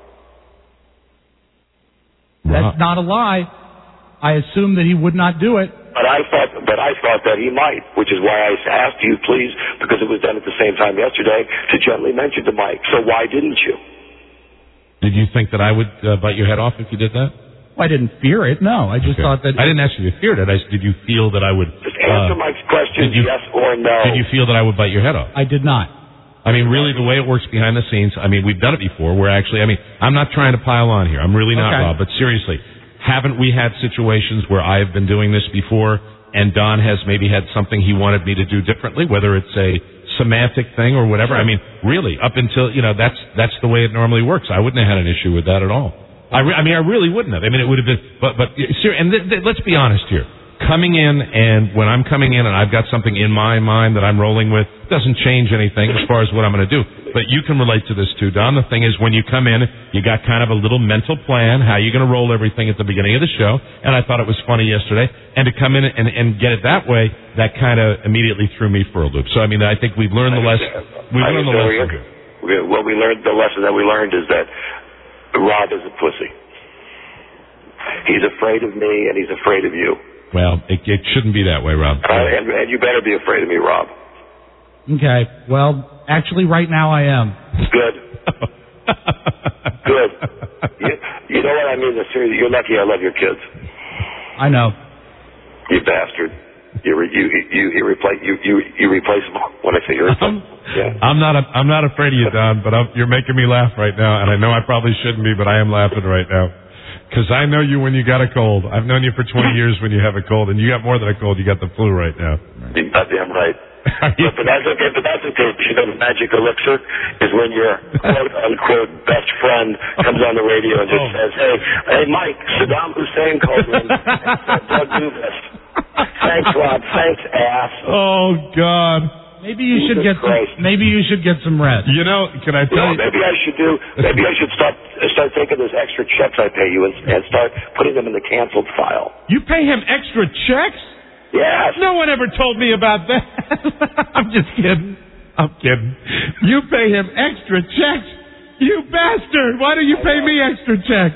That's not a lie. I assumed that he would not do it. But I thought, but I thought that he might, which is why I asked you, please, because it was done at the same time yesterday, to gently mention to Mike. So why didn't you? Did you think that I would uh, bite your head off if you did that? Well, I didn't fear it. No, I just okay. thought that. I didn't ask you if you feared it. I said, did you feel that I would? Just answer uh, Mike's question, you, yes or no. Did you feel that I would bite your head off? I did not. I mean, really, the way it works behind the scenes. I mean, we've done it before. We're actually. I mean, I'm not trying to pile on here. I'm really not, okay. Rob. But seriously, haven't we had situations where I've been doing this before? And Don has maybe had something he wanted me to do differently, whether it's a semantic thing or whatever. I mean, really, up until, you know, that's that's the way it normally works. I wouldn't have had an issue with that at all. I, re- I mean, I really wouldn't have. I mean, it would have been, but, but, and th- th- let's be honest here. Coming in, and when I'm coming in and I've got something in my mind that I'm rolling with, doesn't change anything as far as what I'm going to do. But you can relate to this too, Don. The thing is, when you come in, you got kind of a little mental plan, how you're going to roll everything at the beginning of the show. And I thought it was funny yesterday. And to come in and, and get it that way, that kind of immediately threw me for a loop. So, I mean, I think we've learned the lesson. We've learned the lesson. What we learned, the lesson that we learned is that Rob is a pussy. He's afraid of me, and he's afraid of you. Well, it, it shouldn't be that way, Rob. Uh, and, and you better be afraid of me, Rob. Okay. Well, actually, right now I am. Good. Good. You, you know what I mean? Seriously, you're lucky I love your kids. I know. You bastard. You re, you you you replace you you you replace them when I say you replace. Yeah. I'm not a, I'm not afraid of you, Don, but I'm, you're making me laugh right now, and I know I probably shouldn't be, but I am laughing right now. Because I know you when you got a cold. I've known you for twenty years when you have a cold, and you got more than a cold. You got the flu right now. You're goddamn right. but, but that's okay. But that's okay. You know, the magic elixir is when your quote unquote best friend comes on the radio and just oh. says, "Hey, hey, Mike, Saddam Hussein called me and said, don't do this." Thanks, Rob. Thanks, ass. Oh God. Maybe you Jesus should get Christ. some, maybe you should get some rest. You know, can I tell you? Know, you maybe I should do. Maybe I should start start taking those extra checks I pay you and, and start putting them in the canceled file. You pay him extra checks? Yes. No one ever told me about that. I'm just kidding. I'm kidding. You pay him extra checks? You bastard! Why do you pay me extra checks?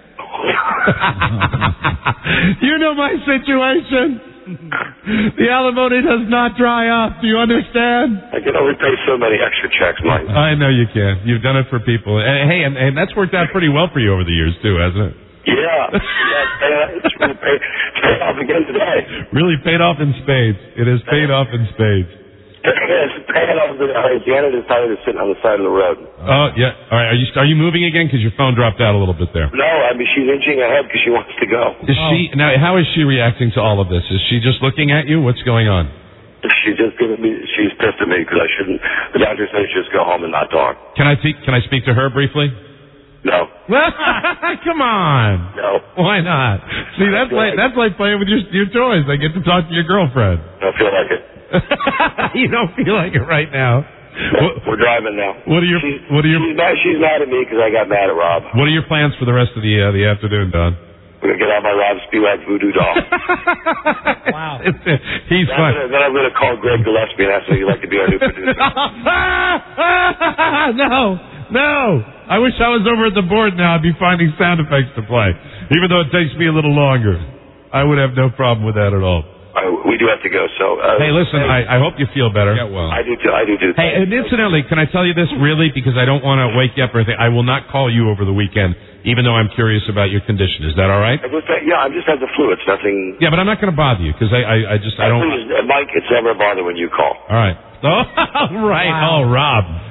You know my situation. The alimony does not dry up. Do you understand? I can only pay so many extra checks, Mike. I know you can. You've done it for people. And, hey, and, and that's worked out pretty well for you over the years, too, hasn't it? Yeah. yeah it's really paid, it's paid off again today. Really paid off in spades. It has paid off in spades. It's paying off. Uh, Janet is tired of sitting on the side of the road. Oh, yeah. All right. Are you are you moving again? Because your phone dropped out a little bit there. No, I mean, she's inching ahead because she wants to go. Is oh. she now? How is she reacting to all of this? Is she just looking at you? What's going on? She's just giving me. She's pissed at me because I shouldn't. The doctor said just go home and not talk. Can I speak? Can I speak to her briefly? No. Come on. No. Why not? See, that's like that's like playing with your your toys. I get to talk to your girlfriend. I don't feel like it. You don't feel like it right now. What, We're driving now. What are your she's, What are your? She's mad, she's mad at me because I got mad at Rob. What are your plans for the rest of the uh, the afternoon, Don? We're gonna get out my Rob Spivak voodoo doll. Wow. It's, uh, he's then fun. I'm gonna, then I'm gonna call Greg Gillespie and ask him if he'd like to be our new producer. No, no. I wish I was over at the board now. I'd be finding sound effects to play, even though it takes me a little longer. I would have no problem with that at all. Uh, we do have to go. So, uh, hey, listen, hey, I, I hope you feel better. Get well. I do too. I do too. Hey, and incidentally, can I tell you this really, because I don't want to wake you up or anything? I will not call you over the weekend, even though I'm curious about your condition. Is that all right? I just, uh, yeah, I just had the flu. It's nothing. Yeah, but I'm not going to bother you because I, I, I just I don't. Please, uh, Mike, it's never a bother when you call. All right. Oh, right. Wow. Oh, Rob.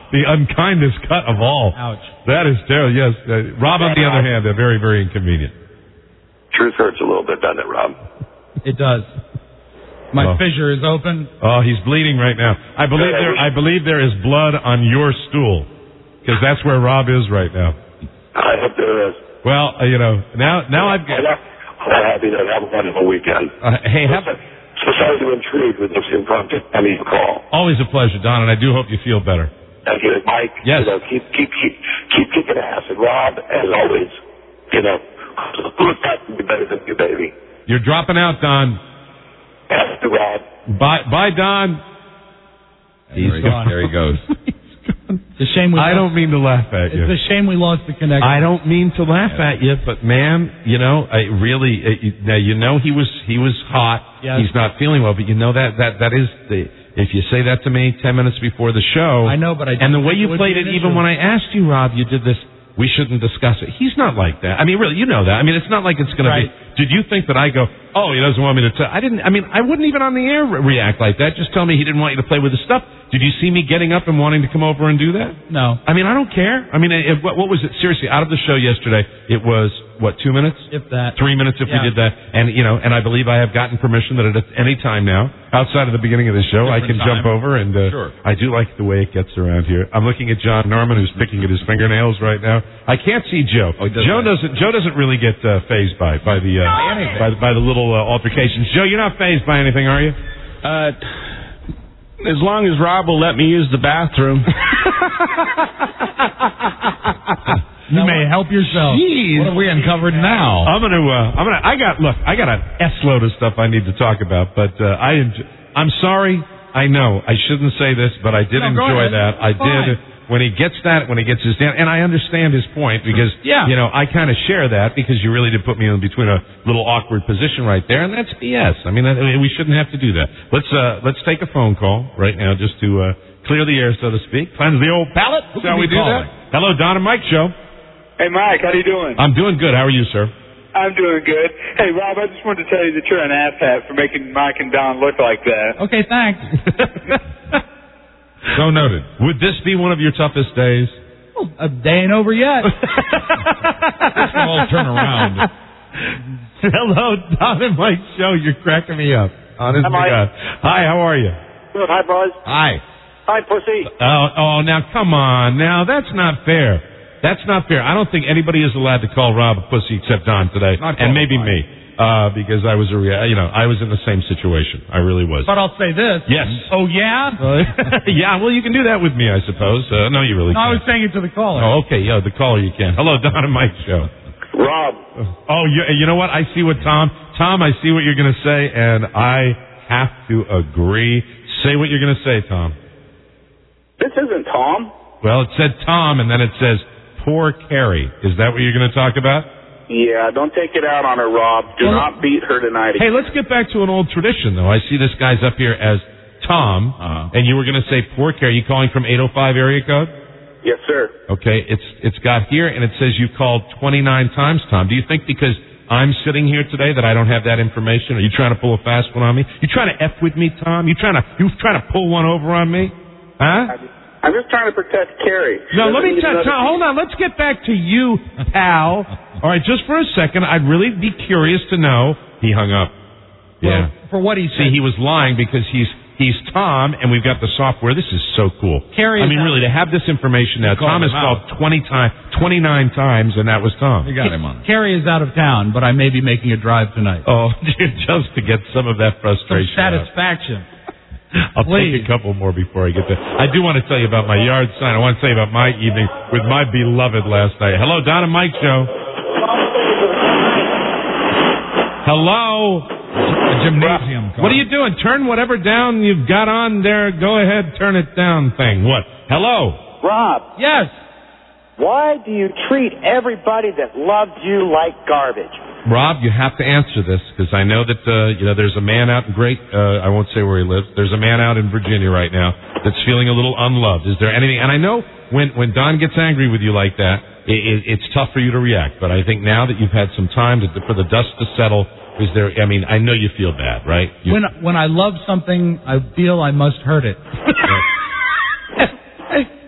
the unkindest cut of all. Ouch. That is terrible. Yes, uh, Rob. On the other hand, they're very, very inconvenient. Truth hurts a little bit, doesn't it, Rob? It does. My oh. fissure is open. Oh, he's bleeding right now. I believe there. I believe there is blood on your stool, because that's where Rob is right now. I hope there is. Well, uh, you know, now now I've got. I'm happy to have a wonderful weekend. Uh, hey, have. So sorry to intrude with this impromptu Emmy call. Always a pleasure, Don, and I do hope you feel better. Thank you, Mike. Yes. You know, keep keep keep keep kicking ass, and Rob, as always, you know, who's got to be better than you, baby? You're dropping out, Don. That's the Rob. Bye, bye, Don. He's there, he gone. there he goes. It's a shame we I lost, don't mean to laugh at you. It's a shame we lost the connection. I don't mean to laugh yeah. at you, but man, you know, I really, it, now you know he was he was hot. Yes. He's not feeling well, but you know that that that is the. If you say that to me ten minutes before the show, I know, but I and the way you it played it, even when I asked you, Rob, you did this. We shouldn't discuss it. He's not like that. I mean, really, you know that. I mean, it's not like it's going right. to be. Did you think that I go, oh, he doesn't want me to tell? I didn't. I mean, I wouldn't even on the air re- react like that. Just tell me he didn't want you to play with the stuff. Did you see me getting up and wanting to come over and do that? No. I mean, I don't care. I mean, it, what, what was it? Seriously, out of the show yesterday, it was, what, two minutes? If that. Three minutes if yeah. we did that. And, you know, and I believe I have gotten permission that at any time now, outside of the beginning of the show, Different I can time. jump over. And uh, sure. I do like the way it gets around here. I'm looking at John Norman, who's picking at his fingernails right now. I can't see Joe. Oh, does Joe that. doesn't Joe doesn't really get uh, fazed by, by, the, uh, by, by the little uh, altercations. Joe, you're not fazed by anything, are you? Uh... As long as Rob will let me use the bathroom. You may help yourself. Jeez. What have we uncovered now? I'm gonna. Uh, I'm gonna. I got. Look. I got an S load of stuff I need to talk about. But uh, I. Enjoy, I'm sorry. I know I shouldn't say this, but I did no, enjoy that. I Fine. did. When he gets that, when he gets his down, and I understand his point because, yeah. you know, I kind of share that because you really did put me in between a little awkward position right there, and that's B S. I mean, that, we shouldn't have to do that. Let's uh, let's take a phone call right now just to uh, clear the air, so to speak. Cleanse the old palate. Who Shall we do calling? that? Hello, Don and Mike Show. Hey, Mike, how you doing? I'm doing good. How are you, sir? I'm doing good. Hey, Rob, I just wanted to tell you that you're an asshat for making Mike and Don look like that. Okay, thanks. So noted. Would this be one of your toughest days? Well, a day ain't over yet. Let's all turn around. Hello, Don and Mike Show. You're cracking me up. Honest to God. Hi, how are you? Good. Hi, boys. Hi. Hi, pussy. Oh, oh, now come on. Now that's not fair. That's not fair. I don't think anybody is allowed to call Rob a pussy except Don today, and maybe me. Uh, because I was a, rea- you know, I was in the same situation. I really was. But I'll say this. Yes. Oh, yeah? Uh, yeah, well, you can do that with me, I suppose. Uh, no, you really no, can't. I was saying it to the caller. Oh, okay. Yeah, the caller you can. Hello, Don and Mike Show. Rob. Oh, you, you know what? I see what Tom, Tom, I see what you're going to say, and I have to agree. Say what you're going to say, Tom. This isn't Tom. Well, it said Tom, and then it says poor Carrie. Is that what you're going to talk about? Yeah, don't take it out on her, Rob. Do well, not beat her tonight again. Hey, let's get back to an old tradition, though. I see this guy's up here as Tom, uh-huh. and you were going to say poor Carrie. Are you calling from eight oh five area code? Yes, sir. Okay, it's it's got here, and it says you called twenty-nine times, Tom. Do you think because I'm sitting here today that I don't have that information? Are you trying to pull a fast one on me? You trying to F with me, Tom? You trying to you trying to pull one over on me? Huh? I'm just trying to protect Carrie. No, let me tell Tom, hold on. Let's get back to you, pal. All right, just for a second, I'd really be curious to know. He hung up. Well, yeah. For what he said. See, he was lying because he's he's Tom, and we've got the software. This is so cool. Carrie I mean, really, to have this information now. Tom has called twenty times, twenty-nine times, and that was Tom. You got him on. Carrie is out of town, but I may be making a drive tonight. Oh, just to get some of that frustration. Some satisfaction. Out. I'll Please. take a couple more before I get there. I do want to tell you about my yard sign. I want to tell you about my evening with my beloved last night. Hello, Don and Mike Show. Hello. A gymnasium. What are you doing? Turn whatever down you've got on there. Go ahead, turn it down thing. What? Hello. Rob. Yes. Why do you treat everybody that loved you like garbage? Rob, you have to answer this because I know that uh, you know there's a man out in Great. Uh, I won't say where he lives. There's a man out in Virginia right now that's feeling a little unloved. Is there anything? And I know when when Don gets angry with you like that, it, it, it's tough for you to react. But I think now that you've had some time to, for the dust to settle, is there? I mean, I know you feel bad, right? You, when when I love something, I feel I must hurt it.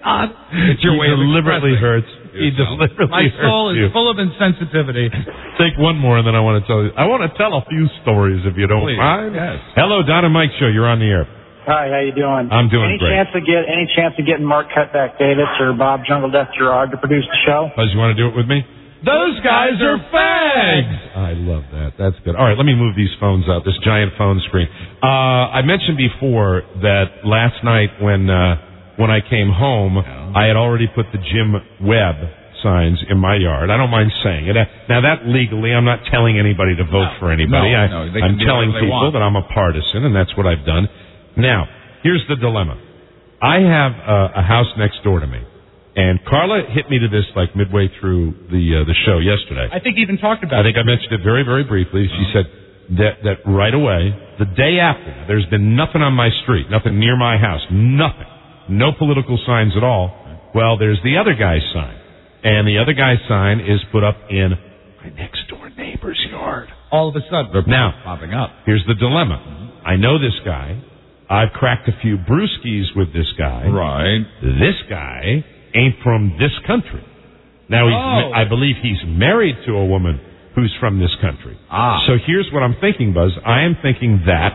not. It's your way deliberately hurts. He deliberately My soul hurts is you. full of insensitivity. Take one more, and then I want to tell you. I want to tell a few stories, if you don't Please. mind. Yes. Hello, Don and Mike Show. You're on the air. Hi, how you doing? I'm doing any great. Chance of get, any chance of getting Mark Cutback Davis or Bob Jungle Death Gerard to produce the show? Buzz, you want to do it with me? Those guys are fags! I love that. That's good. All right, let me move these phones out, this giant phone screen. Uh, I mentioned before that last night when uh, when I came home, yeah. I had already put the Jim Webb signs in my yard. I don't mind saying it. Now, that legally, I'm not telling anybody to vote no, for anybody. No, I, no, I'm telling people that I'm a partisan, and that's what I've done. Now, here's the dilemma. I have uh, a house next door to me. And Carla hit me to this like midway through the uh, the show yesterday. I think you even talked about I think it. I mentioned it very, very briefly. She said that that right away, the day after, there's been nothing on my street, nothing near my house, nothing. No political signs at all. Well, there's the other guy's sign. And the other guy's sign is put up in my next door neighbor's yard. All of a sudden. They're now, popping up. Here's the dilemma. I know this guy. I've cracked a few brewskis with this guy. Right. This guy ain't from this country. Now, he's, oh. I believe he's married to a woman who's from this country. Ah. So here's what I'm thinking, Buzz. I am thinking that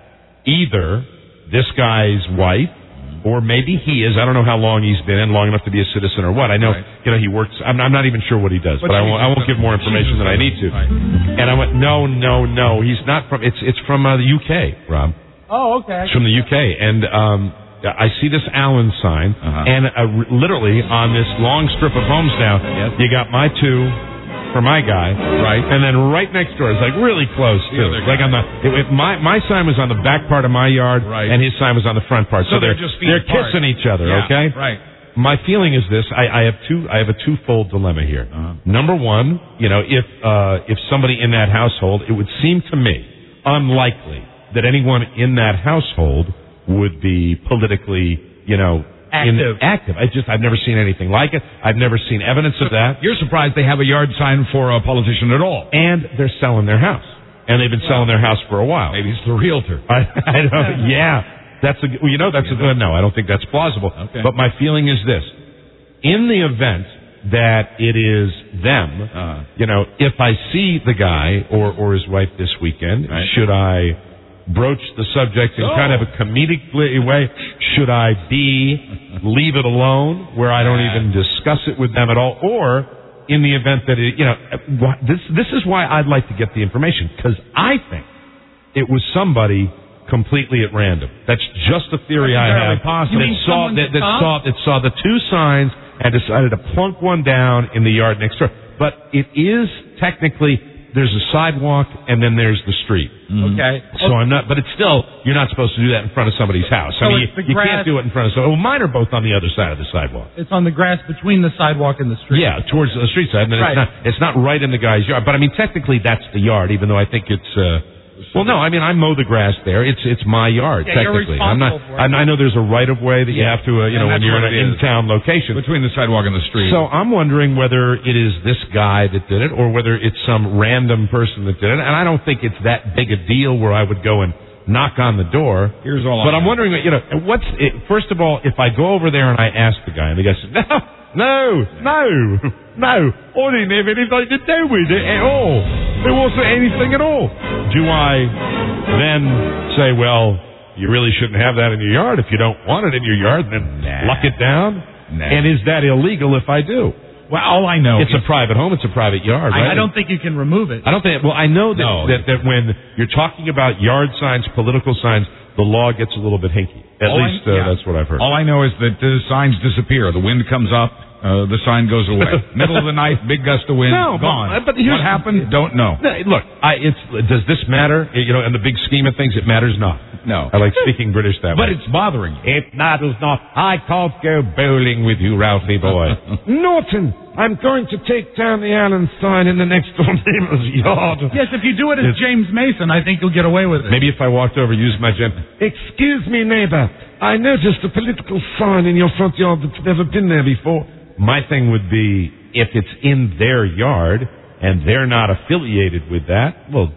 either this guy's wife, or maybe he is, I don't know how long he's been in, long enough to be a citizen or what. I know, right. you know, he works, I'm, I'm not even sure what he does, but, but I won't, I won't give more information than I need to. Right. And I went, no, no, no, he's not from, it's, it's from uh, the U K, Rob. Oh, okay. It's from the U K. And, um, I see this Allen sign, uh-huh. and uh, literally on this long strip of homes now, yes. you got my two for my guy, right, and then right next door, it's like really close too. Like on the, it, it, my my sign was on the back part of my yard, right. and his sign was on the front part. So, So they're, they're just they're apart. kissing each other, yeah, okay? Right. My feeling is this: I, I have two. I have a twofold dilemma here. Uh-huh. Number one, you know, if uh, if somebody in that household, it would seem to me unlikely that anyone in that household would be politically, you know, active. In, active. I just I've never seen anything like it. I've never seen evidence of that. You're surprised they have a yard sign for a politician at all. And they're selling their house, and they've been selling their house for a while. Maybe it's the realtor. I, I don't. Yeah, that's a. Well, you know, that's a good. No, I don't think that's plausible. Okay. But my feeling is this: in the event that it is them, uh, you know, if I see the guy or or his wife this weekend, right. should I broach the subject in oh. kind of a comedic way? Should I B, leave it alone, where I don't yeah. even discuss it with them at all? Or in the event that it, you know, this this is why I'd like to get the information, because I think it was somebody completely at random. That's just a theory That's I have. possible. That You mean saw someone that, to that come? saw that saw the two signs and decided to plunk one down in the yard next door. But it is technically, there's a sidewalk and then there's the street. Mm-hmm. Okay. So I'm not, but it's still, you're not supposed to do that in front of somebody's house. So I mean, it's the you, you grass- can't do it in front of, so, well, mine are both on the other side of the sidewalk. It's on the grass between the sidewalk and the street. Yeah, towards the street side. And then Right. it's not, it's not right in the guy's yard. But I mean, technically that's the yard, even though I think it's, uh, well, no, I mean, I mow the grass there. It's it's my yard, Yeah, you're technically. I'm not. responsible for it. I, I know there's a right of way that you have to, uh, you And know, when that's you're in what an it is. in-town location. Between the sidewalk and the street. So I'm wondering whether it is this guy that did it, or whether it's some random person that did it. And I don't think it's that big a deal where I would go and knock on the door. Here's all. But I I'm know. wondering, you know, what's it, first of all, if I go over there and I ask the guy, and the guy says, no, no, no, no, I didn't have anything to do with it at all. There wasn't anything at all. Do I then say, well, you really shouldn't have that in your yard? If you don't want it in your yard, then Nah. lock it down? Nah. And is that illegal if I do? Well, all I know. It's a private home. It's a private yard, right? I, I don't think you can remove it. I don't think. Well, I know that, No. that that when you're talking about yard signs, political signs, the law gets a little bit hinky. At All I- least uh, yeah. that's what I've heard. All I know is that the signs disappear. The wind comes up, uh, the sign goes away. Middle of the night, big gust of wind, No, but- gone. but here's- what happened? Don't know. No, look, I, it's does this matter? You know, in the big scheme of things, it matters not. No. I like speaking British that But way. it's bothering you. It matters not. I can't go bowling with you, Ralphie boy. Norton, I'm going to take down the Allen sign in the next door neighbor's yard. Yes, if you do it as It's- James Mason, I think you'll get away with it. Maybe if I walked over, used my gem. Excuse me, neighbor. I noticed a political sign in your front yard that's never been there before. My thing would be, if it's in their yard and they're not affiliated with that, well, sh-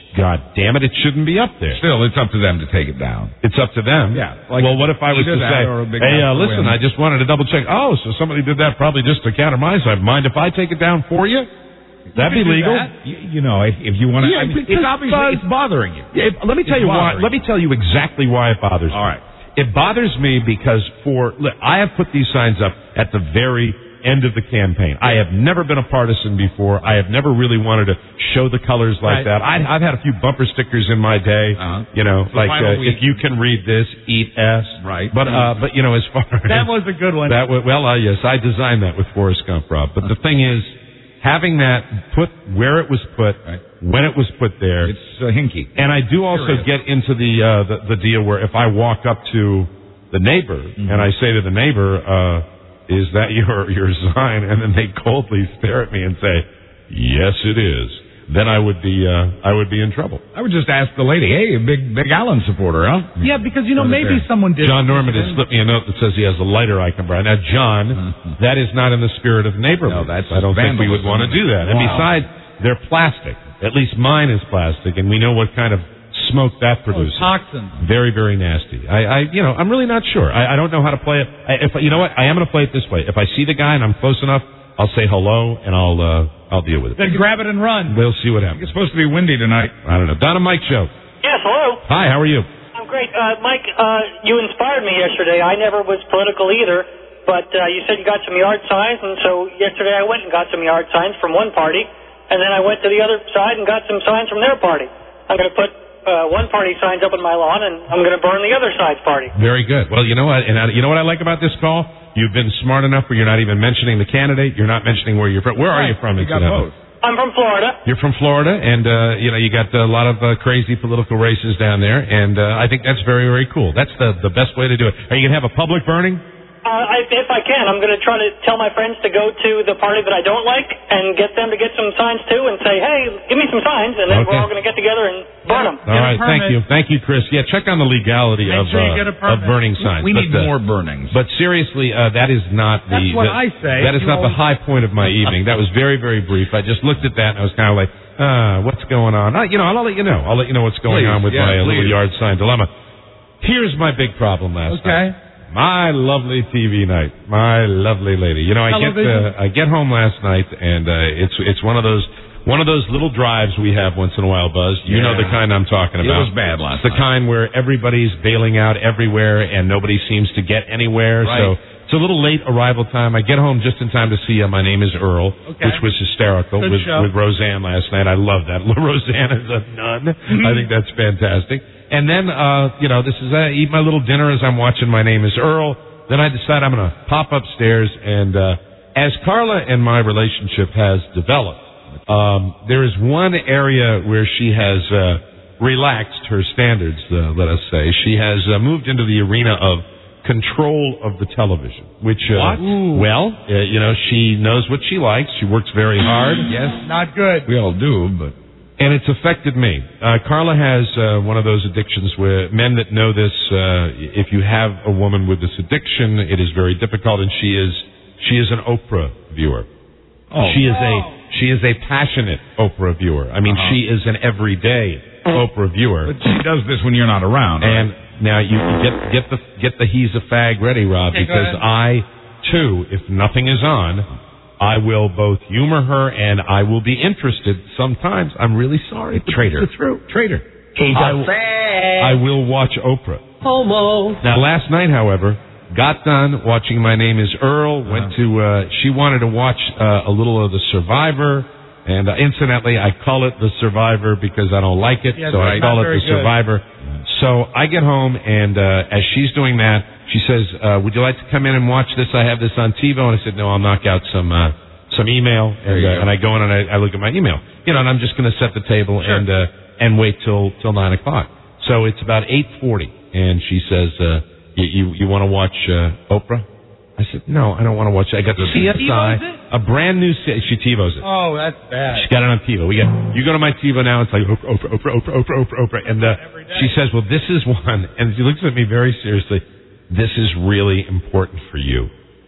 God damn it, it shouldn't be up there. Still, it's up to them to take it down. It's up to them. Yeah. Like well, what if I was to say, hey, uh, listen, I just wanted to double check. Oh, so somebody did that probably just to counter my side. Mind if I take it down for you? That'd be legal. That. You, you know, if, if you want to, yeah, I mean, it's obviously buzz, it's bothering you. Yeah, let me tell it's you why. bothering. Let me tell you exactly why it bothers me. All right. It bothers me because for look, I have put these signs up at the very end of the campaign. I have never been a partisan before. I have never really wanted to show the colors like right. that. I, I've had a few bumper stickers in my day. Uh-huh. You know, the like uh, if you can read this, eat S. Right. But uh, but you know, as far as that was a good one. That was, well, uh, yes, I designed that with Forrest Gump, Rob. But the thing is, having that put where it was put, right. when it was put there, it's uh, hinky. And I do also Curious. get into the, uh, the the deal where if I walk up to the neighbor mm-hmm. and I say to the neighbor, uh, "Is that your your sign?" and then they coldly stare at me and say, "Yes, it is." Then I would be uh, I would be in trouble. I would just ask the lady, "Hey, big big Allen supporter, huh?" Yeah, because you know maybe someone did. John Norman has slipped me a note that says he has a lighter I can borrow. Now, John, mm-hmm. that is not in the spirit of neighborhood. No, that's I don't think we would want to do that. Wow. And besides, they're plastic. At least mine is plastic, and we know what kind of smoke that produces. Oh, toxins. Very, very nasty. I, I, you know, I'm really not sure. I, I don't know how to play it. I, if you know what, I am going to play it this way. If I see the guy and I'm close enough, I'll say hello and I'll uh, I'll deal with it. Then grab it and run. We'll see what happens. It's supposed to be windy tonight. I don't know. Don and Mike show. Yes, hello. Hi, how are you? I'm great. Uh, Mike, uh, you inspired me yesterday. I never was political either, but uh, you said you got some yard signs, and so yesterday I went and got some yard signs from one party, and then I went to the other side and got some signs from their party. I'm going to put uh, one party signs up on my lawn, and I'm going to burn the other side's party. Very good. Well, you know what? And I, you know what I like about this call? You've been smart enough where you're not even mentioning the candidate. You're not mentioning where you're from. Where are you from? You got both. I'm from Florida. You're from Florida, and uh, you know you got a lot of uh, crazy political races down there, and uh, I think that's very, very cool. That's the the best way to do it. Are you gonna have a public burning? Uh, I, if I can, I'm going to try to tell my friends to go to the party that I don't like and get them to get some signs too and say, hey, give me some signs, and then okay. we're all going to get together and burn them. All right, thank you. Thank you, Chris. Yeah, check on the legality Make of sure you get a uh, of burning signs. We but, need uh, more burnings. But seriously, uh, that is not the... That's what the, I say. That is You not the always- high point of my evening. That was very, very brief. I just looked at that and I was kind of like, ah, what's going on? Uh, you know, I'll let you know. I'll let you know what's going Please, on with yeah, my uh, please. little yard sign dilemma. Here's my big problem last Okay. night. My lovely T V night, my lovely lady. You know, I get Television? uh, I get home last night, and uh, it's it's one of those one of those little drives we have once in a while, Buzz. You Yeah. know the kind I'm talking It about. was bad last It's the night. kind where everybody's bailing out everywhere, and nobody seems to get anywhere. Right. So it's a little late arrival time. I get home just in time to see uh, My Name is Earl, Okay. which was hysterical Good with show. with Roseanne last night. I love that. Roseanne is a nun. I think that's fantastic. And then, uh, you know, this is I eat my little dinner as I'm watching My Name is Earl. Then I decide I'm going to pop upstairs, and uh, as Carla and my relationship has developed, um, there is one area where she has uh, relaxed her standards, uh, let us say. She has uh, moved into the arena of control of the television, which, uh, What? Ooh. well, uh, you know, she knows what she likes. She works very hard. Yes, Not good. we all do, but And it's affected me. Uh, Carla has uh, one of those addictions where men that know this, uh, if you have a woman with this addiction, it is very difficult, and she is she is an Oprah viewer. oh, She is a she is a passionate Oprah viewer. I mean, Uh-huh. she is an everyday Oprah viewer. but she does this when you're not around. right? And now you can get get the get the he's a fag ready, Rob, Okay, go because ahead. I too, if nothing is on, I will both humor her and I will be interested. Sometimes I'm really sorry, Traitor. It's true, traitor. He's I a will- fag. I will watch Oprah. Homo. Now, last night, however, got done watching My Name is Earl. Went to. Uh, she wanted to watch uh, a little of The Survivor. And uh, incidentally, I call it The Survivor because I don't like it, Yeah, so I it's call not it very The good. Survivor. So I get home, and uh, as she's doing that, she says, uh, would you like to come in and watch this? I have this on TiVo. And I said, no, I'll knock out some uh, some email. And, you uh, go. and I go in and I, I look at my email. You know, and I'm just going to set the table Sure. and uh, and wait till till nine o'clock. So it's about eight forty, and she says, uh, you, you, you want to watch uh, Oprah? I said, no, I don't want to watch it. I got the C S I, TiVo's it? a brand new, C- she TiVo's it. Oh, that's bad. She's got it on TiVo. We get, you go to my TiVo now, it's like Oprah, Oprah, Oprah, Oprah, Oprah, Oprah, Oprah. And uh, she says, well, this is one. And she looks at me very seriously. This is really important for you.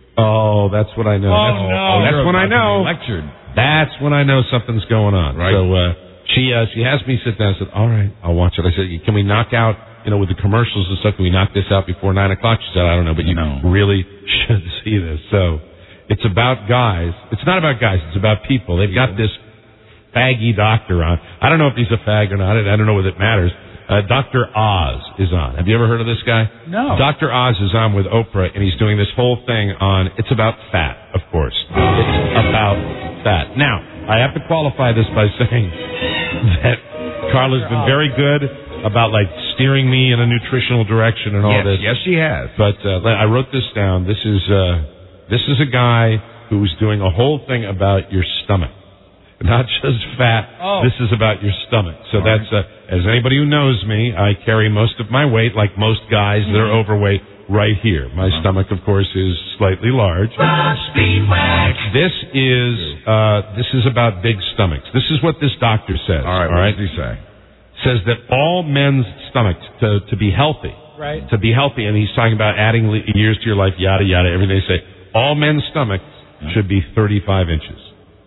Oh, that's what I know. Oh, that's, no. oh, that's You're when I about to be know. lectured. That's when I know something's going on. Right. So uh, she uh, she asked me to sit down. I said, all right, I'll watch it. I said, can we knock out, you know, with the commercials and stuff, can we knock this out before nine o'clock? She said, I don't know, but you No. really should see this. So it's about guys. It's not about guys. It's about people. They've got this faggy doctor on. I don't know if he's a fag or not. I don't know whether it matters. Uh, Doctor Oz is on. Have you ever heard of this guy? No. Doctor Oz is on with Oprah, and he's doing this whole thing on, it's about fat, of course. It's about fat. Now, I have to qualify this by saying that Carla's been very good about, like, steering me in a nutritional direction and all yes, this. Yes, she has. But uh, I wrote this down. This is, uh, this is a guy who's doing a whole thing about your stomach. Not just fat. Oh. This is about your stomach. So All that's, uh, as anybody who knows me, I carry most of my weight, like most guys that are overweight, right here. My uh-huh. stomach, of course, is slightly large. This is, uh, this is about big stomachs. This is what this doctor says. All right, all right? What does he say? Says that all men's stomachs, to, to be healthy, right. to be healthy, and he's talking about adding le- years to your life, yada, yada, everything they say, all men's stomachs should be thirty-five inches.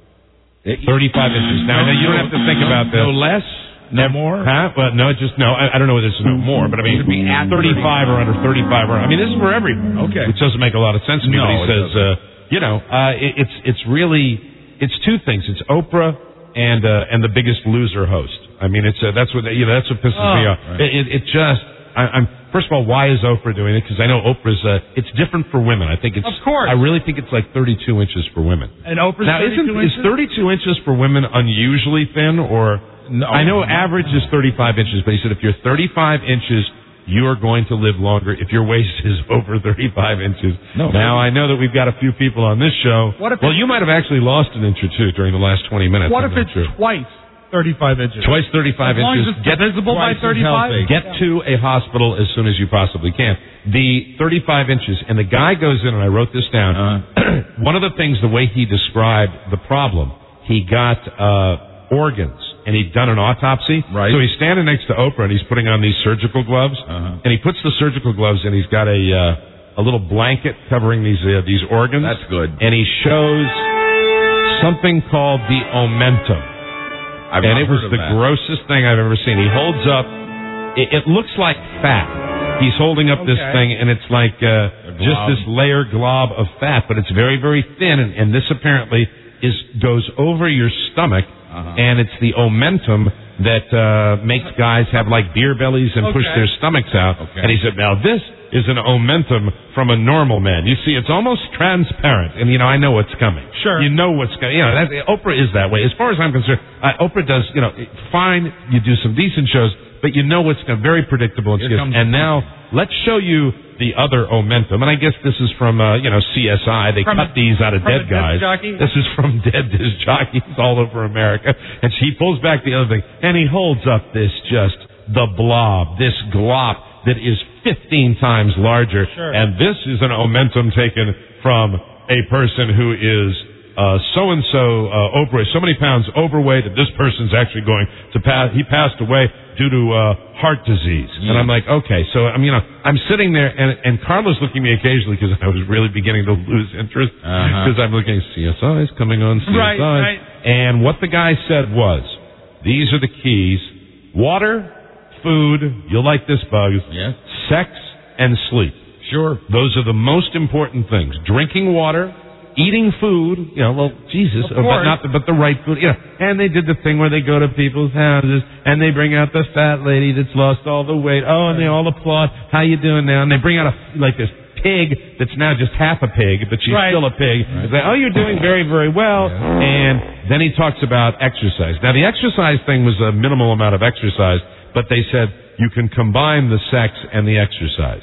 thirty-five inches. Now, now, you don't have to think about this. No less? No more? Huh? Well, no, just no. I, I don't know whether this is no more, but I mean, Should be at thirty-five or under thirty-five. Or, I mean, this is for everyone. Okay. Which doesn't make a lot of sense to me. No, but he it says, uh, you know, uh, it, it's it's really it's two things. It's Oprah and uh, and the Biggest Loser host. I mean, it's uh, that's what you know. That's what pisses Oh, me off. right. It, it, it just. I, I'm first of all, why is Oprah doing it? Because I know Oprah's. Uh, it's different for women. I think it's. Of course. I really think it's like thirty-two inches for women. And Oprah's Now, isn't thirty-two is inches? thirty-two inches for women unusually thin, or No. I know average is thirty-five inches, but he said if you're thirty-five inches, you are going to live longer if your waist is over thirty-five inches. No. Now, I know that we've got a few people on this show. What if well, it's- you might have actually lost an inch or two during the last twenty minutes. What I'm if not it's sure. twice thirty-five inches? Twice thirty-five As long inches. as it's Get divisible by twice as thirty-five? healthy. Get to a hospital as soon as you possibly can. The thirty-five inches, and the guy goes in, and I wrote this down. Uh, One of the things, the way he described the problem, he got uh, organs, and he'd done an autopsy. Right. So he's standing next to Oprah, and he's putting on these surgical gloves, Uh-huh. and he puts the surgical gloves, and he's got a uh, a little blanket covering these uh, these organs. That's good. And he shows something called the omentum. I've and not it was heard of the that. grossest thing I've ever seen. He holds up, it, it looks like fat. He's holding up this Okay. thing, and it's like uh, just glob. this layer glob of fat, but it's very, very thin, and, and this apparently is goes over your stomach, Uh-huh. and it's the omentum that uh, makes guys have like beer bellies and push Okay. their stomachs out. Okay. And he said, now this is an omentum from a normal man. You see, it's almost transparent, and you know, I know what's coming. Sure. You know what's coming. You know, that, Oprah is that way. As far as I'm concerned, uh, Oprah does, you know, fine, you do some decent shows, but you know what's going very predictable. It's Here just, comes and the now, let's show you the other omentum. And I guess this is from, uh, you know, C S I. They From cut a- these out of from dead a disc guys. jockey? This is from dead disc jockeys all over America. And she pulls back the other thing, and he holds up this just, the blob, this glop that is fifteen times larger. Sure. And this is an omentum taken from a person who is uh, so-and-so, uh, Oprah, is so many pounds overweight that this person's actually going to pass, he passed away due to uh, heart disease. Mm. And I'm like, okay, so, I'm, you know, I'm sitting there, and, and Carla's looking at me occasionally because I was really beginning to lose interest because Uh-huh. I'm looking, C S I's coming on, C S I. Right, right. And what the guy said was, these are the keys: water, food, you'll like this, Bugs, Yes. sex, and sleep. Sure. Those are the most important things. Drinking water, eating food, you know, well, Jesus, Of uh, but course. not the, but the right food, you know. And they did the thing where they go to people's houses and they bring out the fat lady that's lost all the weight. Oh, and they all applaud. How you doing now? And they bring out a, like this pig that's now just half a pig, but she's Right. still a pig. They say, oh, you're doing very, very well. And then he talks about exercise. Now, the exercise thing was a minimal amount of exercise, but they said you can combine the sex and the exercise.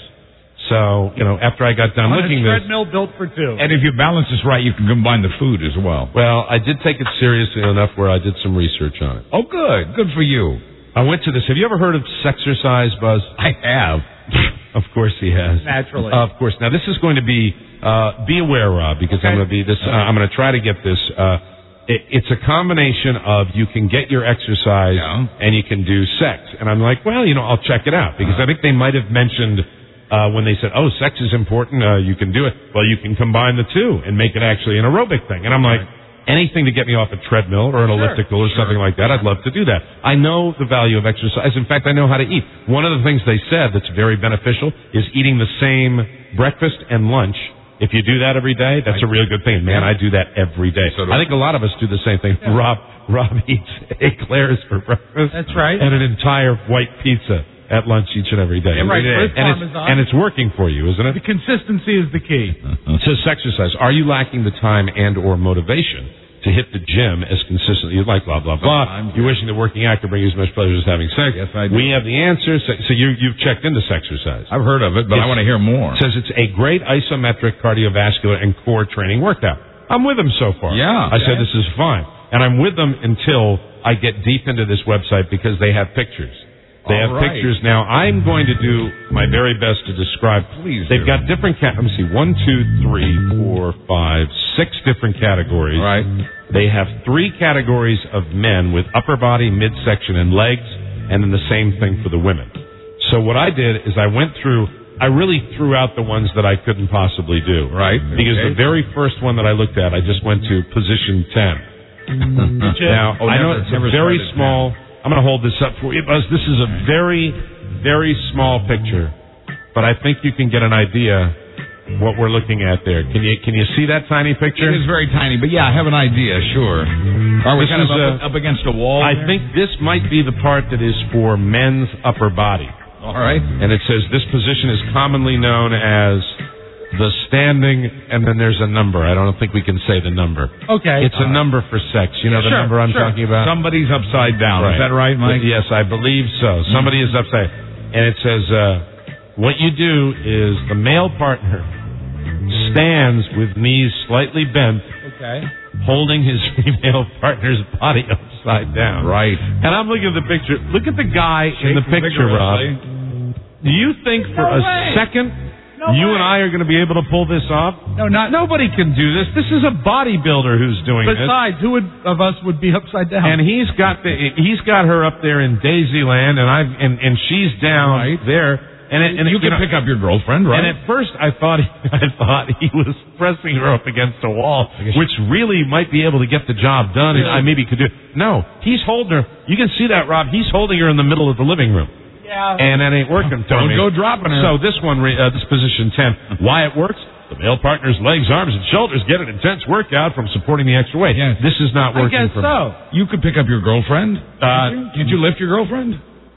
So, you know, after I got done On looking a this, treadmill built for two. And if your balance is right, you can combine the food as well. well, I did take it seriously enough where I did some research on it. Oh, good. Good for you. I went to this. Have you ever heard of Sexercise, Buzz? I have. Of course he has. Naturally. Uh, of course. Now, this is going to be, uh, be aware, Rob, because I'm Okay. going to be this, uh, I'm going to try to get this, uh, it, it's a combination of you can get your exercise Yeah. and you can do sex. And I'm like, well, you know, I'll check it out because I think they might have mentioned, uh, when they said, oh, sex is important, uh, you can do it. Well, you can combine the two and make it actually an aerobic thing. And I'm like, anything to get me off a treadmill or an Sure, elliptical or sure. something like that, I'd love to do that. I know the value of exercise. In fact, I know how to eat. One of the things they said that's very beneficial is eating the same breakfast and lunch. If you do that every day, that's a real good thing. Man, I do that every day. So do I think a lot of us do the same thing. Yeah. Rob Rob eats eclairs for breakfast. That's right. And an entire white pizza at lunch each and every day. Right, Every with day. And it's, Parmesan. and it's working for you, isn't it? The consistency is the key. It says exercise. Are you lacking the time and or motivation to hit the gym as consistently as like blah, blah, blah? Sometimes, You're wishing that working out can bring you as much pleasure as having sex. Yes, I do. We have the answer. So, so you, you've checked into exercise. I've heard of it, but I It's- want to hear more. It says it's a great isometric cardiovascular and core training workout. I'm with them so far. Yeah. I said this is fine. And I'm with them until I get deep into this website because they have pictures. They All have right. pictures now. I'm going to do my very best to describe. Please They've do. got different cat. Let me see. One, two, three, four, five, six different categories. Right. They have three categories of men with upper body, midsection, and legs, and then the same thing for the women. So what I did is I went through. I really threw out the ones that I couldn't possibly do. Right. Because Okay. the very first one that I looked at, I just went to position ten. Now, Oh, I know never- it's never a very started small. I'm going to hold this up for you, Buzz. This is a very, very small picture, but I think you can get an idea what we're looking at there. Can you can you see that tiny picture? It is very tiny, but yeah, I have an idea, sure. Are we This kind of is, up, uh, up against a wall? I there? think this might be the part that is for men's upper body. All right. And it says this position is commonly known as the standing, and then there's a number. I don't think we can say the number. Okay. It's a number for sex. You know the Sure, number I'm sure. talking about? Somebody's upside down. Right. Is that right, Mike? Yes, I believe so. Somebody is upside. And it says, uh, what you do is the male partner stands with knees slightly bent, Okay. holding his female partner's body upside down. Right. And I'm looking at the picture. Look at the guy in the Shake picture, Rob. vigorously. Do you think for No a way. second No you way. and I are going to be able to pull this off? No, not. Nobody can do this. This is a bodybuilder who's doing this. Besides, who would, of us would be upside down? And he's got the he's got her up there in Daisyland, and I and and she's down Right. there. And it, and you it, can know, pick up your girlfriend, right? And at first, I thought he, I thought he was pressing her up against a wall, which really might be able to get the job done. And I maybe could do. No, he's holding her. You can see that, Rob. He's holding her in the middle of the living room. yeah. And that ain't working for Don't me. go dropping her. So this one, uh, this position ten, why it works? The male partner's legs, arms, and shoulders get an intense workout from supporting the extra weight. Yes. This is not I working guess for so. You could pick up your girlfriend. Uh, Did you lift your girlfriend?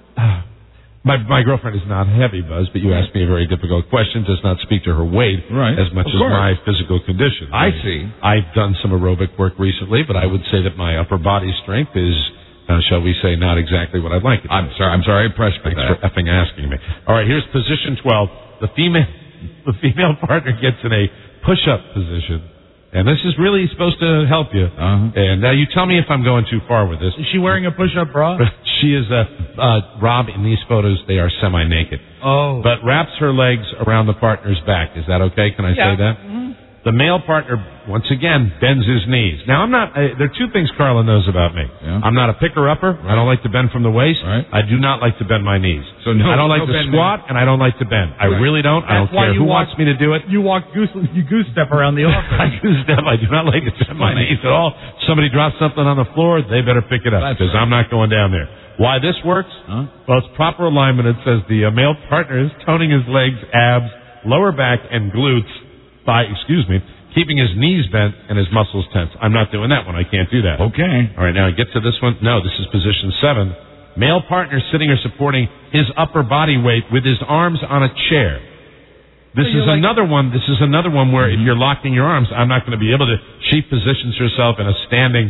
My my girlfriend is not heavy, Buzz, but you asked me a very difficult question. Does not speak to her weight Right. as much Of as course. my physical condition. I see. I've done some aerobic work recently, but I would say that my upper body strength is, uh, shall we say, not exactly what I'd like it to I'm be. sorry. I'm sorry. I pressed for Thanks that. for effing asking me. All right, here's position twelve. The female the female partner gets in a push-up position. And this is really supposed to help you. Uh-huh. And now you tell me if I'm going too far with this. Is she wearing a push-up bra? She is, uh, uh, Rob, in these photos, they are semi-naked. Oh. But wraps her legs around the partner's back. Is that okay? Can I Yeah. say that? Mhm. The male partner, once again, bends his knees. Now, I'm not, uh, there are two things Carla knows about me. Yeah. I'm not a picker-upper. I don't like to bend from the waist. Right. I do not like to bend my knees. So no- I don't like no to bending. squat, and I don't like to bend. I Right. really don't. I That's don't why care you who walk- wants me to do it. You walk goose, you goose step around the office. I goose step. I do not like to bend my knees at all. Somebody drops something on the floor, they better pick it up That's because right. I'm not going down there. Why this works? Huh? Well, it's proper alignment. It says the uh, male partner is toning his legs, abs, lower back, and glutes by, excuse me, keeping his knees bent and his muscles tense. I'm not doing that one. I can't do that. Okay. All right, now get to this one. No, this is position seven. Male partner sitting or supporting his upper body weight with his arms on a chair. This So is you're like- another one. This is another one where if you're locking your arms, I'm not going to be able to. She positions herself in a standing.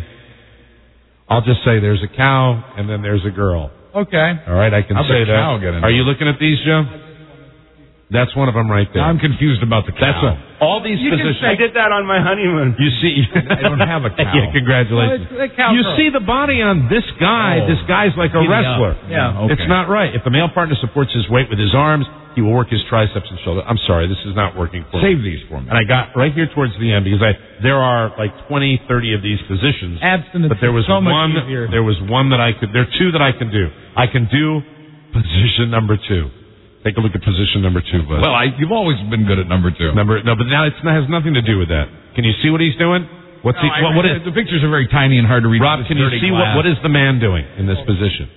I'll just say there's a cow and then there's a girl. Okay. All right, I can How'd say the that. cow get in Are there? you looking at these, Joe? That's one of them right there. I'm confused about the cow. That's a, all these You can positions. say- I did that on my honeymoon. You see, I don't have a cow. Yeah, congratulations. Well, it's a cow you girl. see the body on this guy. Oh. This guy's like a Skinny wrestler. up. Yeah, okay. It's not right. If the male partner supports his weight with his arms, he will work his triceps and shoulder. I'm sorry, this is not working for me. Save these for me. And I got right here towards the end because I there are like twenty, thirty of these positions. Abstinence But there was is so much one. easier. There was one that I could. There are two that I can do. I can do position number two. Take a look at position number two, Buzz. Well, I, you've always been good at number two. Number no, but now it's, it has nothing to do with that. Can you see what he's doing? What's No, he? I What, what read is? it. The pictures are very tiny and hard to read. Rob, It's can you dirty see glass. what what is the man doing in this position?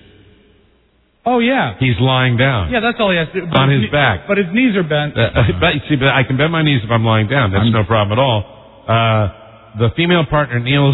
Oh, yeah. He's lying down. Yeah, that's all he has to do. On But his knee- back. But his knees are bent. Uh, but, see, but I can bend my knees if I'm lying down. That's no problem at all. Uh, the female partner kneels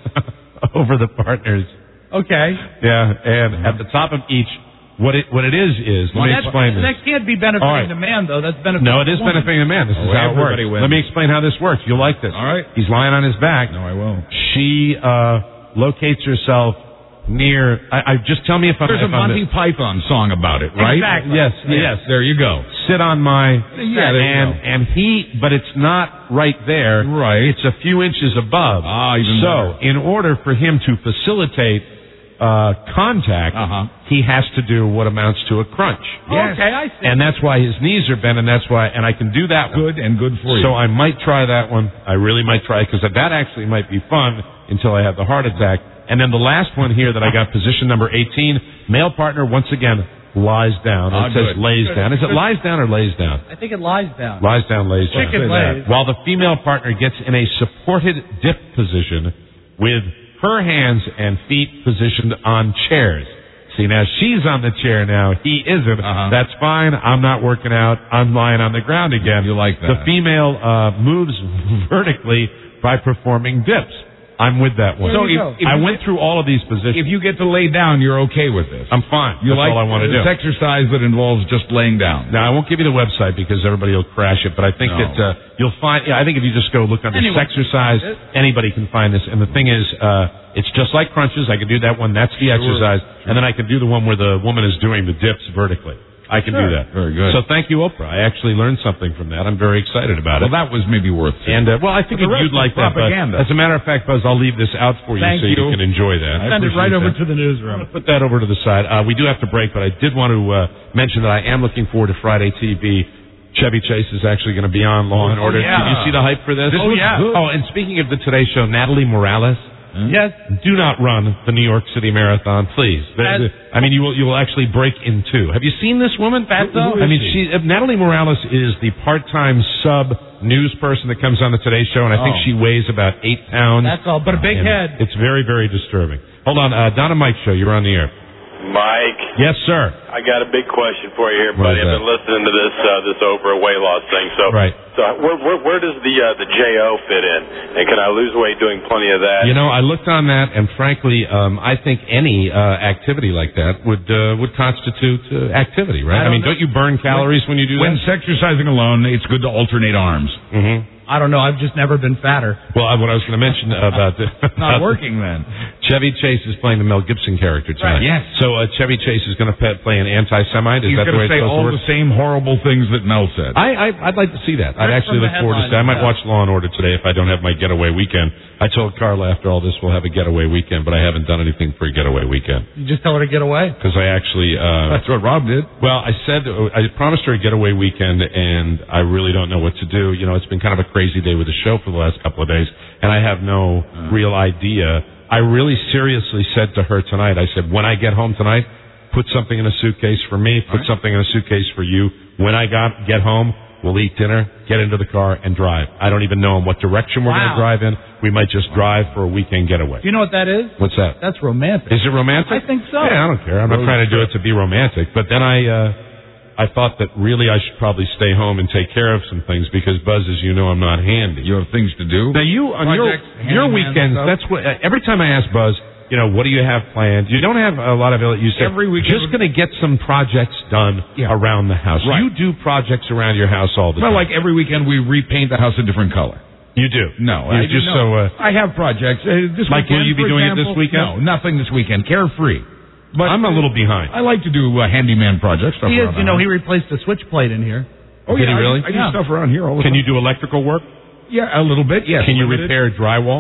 over the partners. Okay. Yeah, and at the top of each, what it what it is is, let Well, me that's- explain this. That can't be benefiting All right. the man, though. That's benefiting No, it is the woman. benefiting the man. This Oh, is how it works. everybody wins. Let me explain how this works. You'll like this. All right. He's lying on his back. No, I will. She uh, locates herself near. I, I just tell me if I'm. There's if a I'm Monty Python song about it, right? Exactly. Yes. Yes. There you go. Sit on my. Yeah, there you and go. and he, but it's not right there. Right. It's a few inches above. Ah, even so better. in order for him to facilitate uh, contact, Uh-huh. he has to do what amounts to a crunch. Yes. Okay, I see. And that's why his knees are bent, and that's why, and I can do that one. Good and good for you. So I might try that one. I really might try it, because that actually might be fun until I have the heart attack. And then the last one here that I got, position number eighteen, male partner, once again, lies down. Or Ah, it says good. lays Good. down. Is it Good. lies down or lays down? I think it lies down. Lies down, lays down. Chicken Say lays. that. While the female partner gets in a supported dip position with her hands and feet positioned on chairs. See, now she's on the chair now. He isn't. Uh-huh. That's fine. I'm not working out. I'm lying on the ground again. You like that. The female uh, moves vertically by performing dips. I'm with that one. So There you if- go. if I you went through all of these positions. If you get to lay down, you're okay with this. I'm fine. You That's like all I want to do. this exercise that involves just laying down. Now, I won't give you the website because everybody will crash it, but I think No. that uh, you'll find, yeah, I think if you just go look under Anyone exercise, can find anybody can find this. And the thing is, uh, it's just like crunches. I can do that one. That's the exercise. And then I can do the one where the woman is doing the dips vertically. I can Sure. do that. Very good. So thank you, Oprah. I actually learned something from that. I'm very excited about Well, it. that was maybe worth it. And, uh, well, I think But the you'd rest like is that. But propaganda. as a matter of fact, Buzz, I'll leave this out for you Thank so you. you. can enjoy that. I Send it right appreciate over that. to the newsroom. Put that over to the side. Uh, we do have to break, but I did want to uh, mention that I am looking forward to Friday T V. Chevy Chase is actually going to be on Law and Order. yeah. Did you see the hype for this? This oh, was yeah. good. Oh, and speaking of the Today Show, Natalie Morales. Yes. Do not run the New York City Marathon, please. As- I mean, you will you will actually break in two. Have you seen this woman, Fatso? Who is I mean, she? she uh, Natalie Morales is the part-time sub news person that comes on the Today Show, and I think Oh. she weighs about eight pounds. That's all. But a big And head. It's very, very disturbing. Hold on, uh, Donna Mike Show, you're on the air. Mike, Yes, sir. I got a big question for you here, What buddy. is I've that? been listening to this uh, this Oprah weight loss thing. So, Right. so where where, where does the uh, the J O fit in? And can I lose weight doing plenty of that? You know, I looked on that, and frankly, um, I think any uh, activity like that would uh, would constitute uh, activity, right? I, I don't mean, know. don't you burn calories when you do When that? exercising alone, it's good to alternate arms. Mm-hmm. I don't know. I've just never been fatter. Well, I- what I was going to mention about the, Not working then. Chevy Chase is playing the Mel Gibson character tonight. Right, yes. So uh, Chevy Chase is going to play an anti-Semite. Is He's that the going way to it's say supposed all to work? the same horrible things that Mel said. I, I, I'd like to see that. I'd Right actually from look the forward to that. I might headlines, watch Law and Order today if I don't have my getaway weekend. I told Carla after all this we'll have a getaway weekend, but I haven't done anything for a getaway weekend. You just tell her to get away. Because I actually... Uh, That's what Rob did. Well, I said I promised her a getaway weekend, and I really don't know what to do. You know, it's been kind of a crazy day with the show for the last couple of days, and I have no Uh. real idea. I really seriously said to her tonight, I said, when I get home tonight, put something in a suitcase for me, put Right. something in a suitcase for you. When I got get home, we'll eat dinner, get into the car, and drive. I don't even know in what direction we're going Wow. to drive in. We might just drive for a weekend getaway. Do you know what that is? What's that? That's romantic. Is it romantic? I think so. Yeah, I don't care. I'm not Road trying to do trip. it to be romantic. But then I, uh, I thought that really I should probably stay home and take care of some things because Buzz, as you know, I'm not handy. You have things to do. Now you on Projects, your your handyman weekends. stuff. That's what uh, every time I ask Buzz, you know, what do you have planned? You don't have a lot of it. You say Every weekend- just going to get some projects done Yeah. around the house. Right. You do projects around your house all the Well, time. like every weekend we repaint the house a different color. you do. No, You're I just no. so. Uh, I have projects. Uh, this Like, will weekend, you be for doing it this example- weekend? No, nothing this weekend. Carefree. But I'm a little behind. I like to do uh, handyman projects. Stuff He is, around you the know, he house. replaced the switch plate in here. Oh, Did yeah, he I- really? I, do Yeah. stuff around here all the Can time. you do electrical work? Yeah, a little bit. Yes. Can you limited. repair drywall?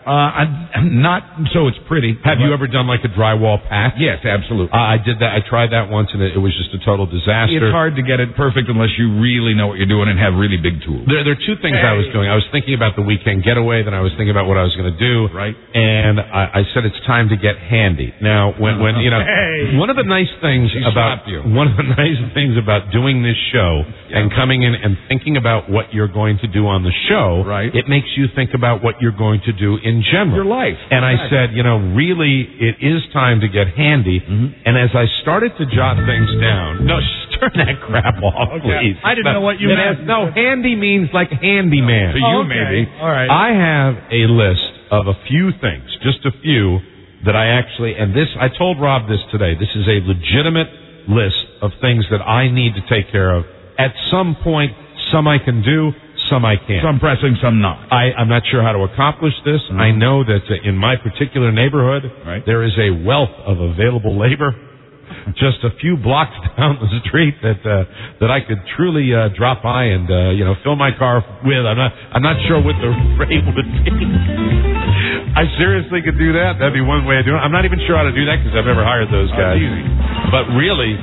Uh, I'm not so it's pretty. Have you ever done like a drywall patch? Yes, absolutely. Uh, I did that. I tried that once, and it, it was just a total disaster. It's hard to get it perfect unless you really know what you're doing and have really big tools. There, there are two things hey. I was doing. I was thinking about the weekend getaway, then I was thinking about what I was going to do. Right. And I, I said it's time to get handy. Now, when, when you know, hey. one of the nice things She about you. one of the nice things about doing this show yeah. and coming in and thinking about what you're going to do on the show, right. it makes you think about what you're going to do in general. Your life. And I said, you know, really, it is time to get handy. Mm-hmm. And as I started to jot things down, no, just turn that crap off, okay. please. I didn't no, know what you meant. Has, no, handy means like handyman. To you, oh, okay. maybe. All right. I have a list of a few things, just a few, that I actually, and this, I told Rob this today, this is a legitimate list of things that I need to take care of. At some point, some I can do, some I can't. Some pressing, some not. I, I'm not sure how to accomplish this. Mm-hmm. I know that uh, in my particular neighborhood, right. there is a wealth of available labor. Just a few blocks down the street that uh, that I could truly uh, drop by and uh, you know fill my car with. I'm not I'm not sure what the rate would be. I seriously could do that. That'd be one way of doing it. I'm not even sure how to do that because I've never hired those guys. That's easy. But really,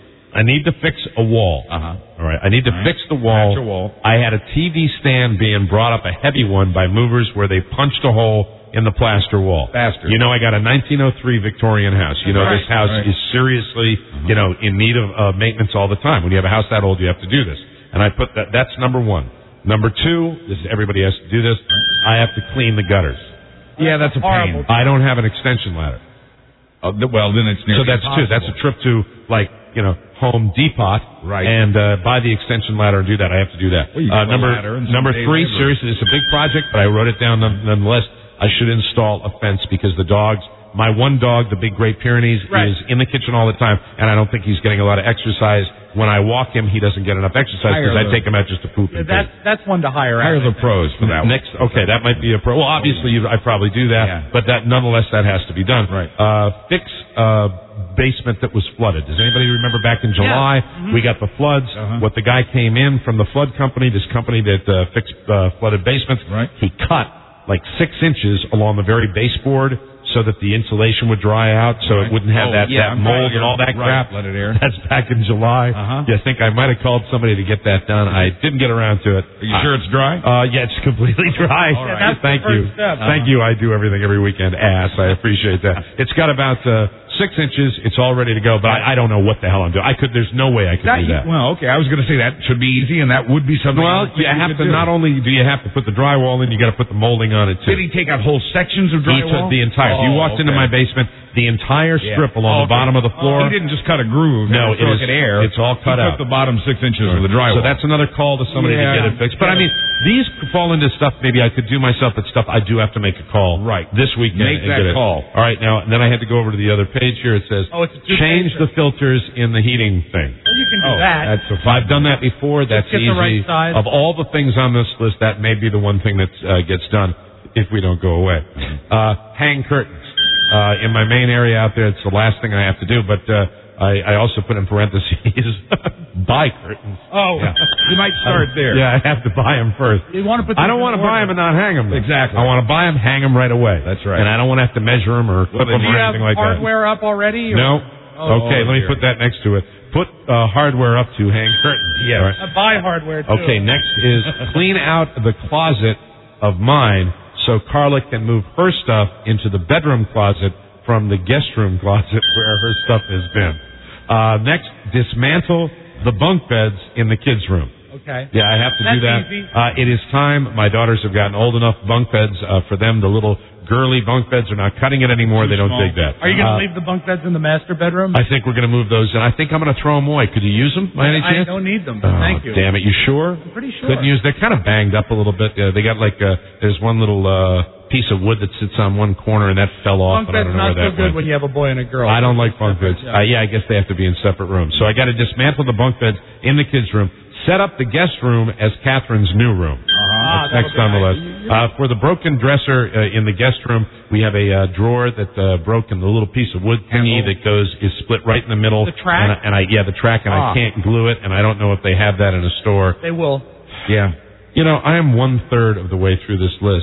I need to fix a wall. Uh-huh. All right, I need to All fix right. the wall. Patch a wall. I had a T V stand being brought up, a heavy one, by movers where they punched a hole in the plaster wall. Faster. You know, I got a nineteen oh three Victorian house. You know, right. this house right. is seriously, uh-huh. you know, in need of uh, maintenance all the time. When you have a house that old, you have to do this. And I put that, that's number one. Number two, this is, everybody has to do this, I have to clean the gutters. Yeah, that's a pain. I don't have an extension ladder. Oh, well, then it's nearly So that's two. That's a trip to, like, you know, Home Depot, right? And uh, buy the extension ladder and do that. I have to do that. Well, you uh, number number three, labor. seriously, it's a big project, but I wrote it down nonetheless. I should install a fence because the dogs, my one dog, the big Great Pyrenees, right. is in the kitchen all the time, and I don't think he's getting a lot of exercise. When I walk him, he doesn't get enough exercise because I take him out just to poop and that's, pee. that's one to hire. Hire the pros for that one. Next, okay, that might be a pro. Well, obviously, you, I probably do that, Yeah. but that nonetheless, that has to be done. Right. Uh, fix uh, basement that was flooded. Does anybody remember back in July, yeah. mm-hmm. we got the floods? Uh-huh. What the guy came in from the flood company, this company that uh, fixed uh, flooded basements, right. he cut like six inches along the very baseboard so that the insulation would dry out, so right. it wouldn't have oh, that, yeah, that mold and all that right. crap. Let it air. That's back in July. Uh-huh. You think I might have called somebody to get that done? I didn't get around to it. Are you uh, sure it's dry? Uh, yeah, it's completely dry. All right. Yeah, that's Thank the you. first step. Thank Uh-huh. you. I do everything every weekend. Ass. I appreciate that. It's got about uh, six inches. It's all ready to go, but I, I don't know what the hell I'm doing. I could. There's no way I could that, do that. Well, okay. I was going to say that should be easy, and that would be something. Well, you have to. Do. Not only do you have to put the drywall in, you got to put the molding on it too. Did he take out whole sections of He drywall? took the entire. Oh, if you walked okay. into my basement, the entire strip yeah. along oh, the bottom of the floor. Oh, he didn't just cut a groove. No, it it is is air. It's all cut he out. Took the bottom six inches of the drywall. So that's another call to somebody yeah. to get it fixed. But I mean, these fall into stuff maybe I could do myself, but stuff I do have to make a call right this weekend. Make and that get it. call. All right, now and then I had to go over to the other page here. It says oh, it's a change the filters in the heating thing. Well, you can do oh, that. That's a I've done that before. That's get easy. the right size. Of all the things on this list, that may be the one thing that uh, gets done if we don't go away. Uh, hang curtains. Uh, in my main area out there, it's the last thing I have to do, but uh, I, I also put in parentheses, buy curtains. Oh, yeah. You might start there. Yeah, I have to buy them first. You want to put I don't want to buy them and not hang them. Exactly. I want to buy them, hang them right away. That's right. And I don't want to have to measure them or Well, flip them do or you anything have like that. hardware up already? Or? No. Oh, okay, oh, let me dear. put that next to it. Put uh, hardware up to hang curtains. Yeah. All right. Uh, buy hardware, too. Okay, next is clean out the closet of mine so Carla can move her stuff into the bedroom closet from the guest room closet where her stuff has been. Uh, next, dismantle the bunk beds in the kids' room. Okay. Yeah, I have to That's do that. easy. Uh, it is time. My daughters have gotten old enough bunk beds uh, for them. The little girly bunk beds are not cutting it anymore. Too they don't small. dig that. Are you going to Uh, leave the bunk beds in the master bedroom? I think we're going to move those, and I think I'm going to throw them away. Could you use them by any I chance? don't need them, but Oh, thank you. Damn it! You sure? I'm pretty sure. Couldn't use. They're kind of banged up a little bit. Uh, they got like uh, there's one little uh, piece of wood that sits on one corner, and that fell off. Bunk and I bed's don't know not where so that good went. when you have a boy and a girl. I don't like bunk beds. Yeah. Uh, yeah, I guess they have to be in separate rooms. So I got to dismantle the bunk beds in the kids' room. Set up the guest room as Catherine's new room. Uh-huh. That's next on the list. Uh, for the broken dresser uh, in the guest room, we have a uh, drawer that uh, broke, and the little piece of wood thingy that goes is split right in the middle. The track? And I, and I yeah, the track, and Ah. I can't glue it, and I don't know if they have that in a store. They will. Yeah. You know, I am one third of the way through this list.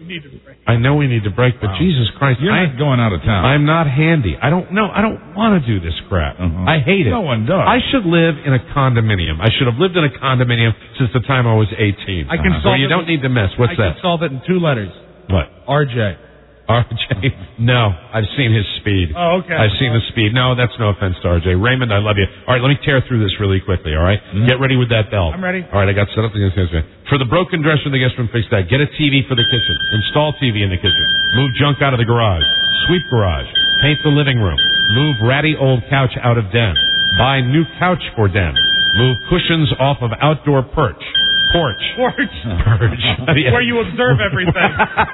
need to break. I know we need to break, but Wow. Jesus Christ, You're I, not going out of town. I'm not handy. I don't know. I don't want to do this crap. Uh-huh. I hate it. No one does. I should live in a condominium. I should have lived in a condominium since the time I was eighteen. I can uh-huh. solve Where you it don't with- need to mess. What's I that? can solve it in two letters. What? R J. R J? No, I've seen his speed. Oh, okay. I've seen the speed. No, that's no offense to R J. Raymond, I love you. All right, let me tear through this really quickly, all right? Mm-hmm. Get ready with that belt. I'm ready. All right, I got set up the guest room. For the broken dresser in the guest room, fix that. Get a T V for the kitchen. Install T V in the kitchen. Move junk out of the garage. Sweep garage. Paint the living room. Move ratty old couch out of den. Buy new couch for den. Move cushions off of outdoor perch. Porch. Porch. Perch. Where you observe everything.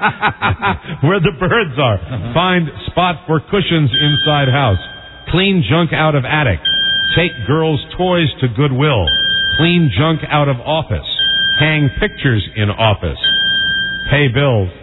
Where the birds are. Find spot for cushions inside house. Clean junk out of attic. Take girls' toys to Goodwill. Clean junk out of office. Hang pictures in office. Pay bills.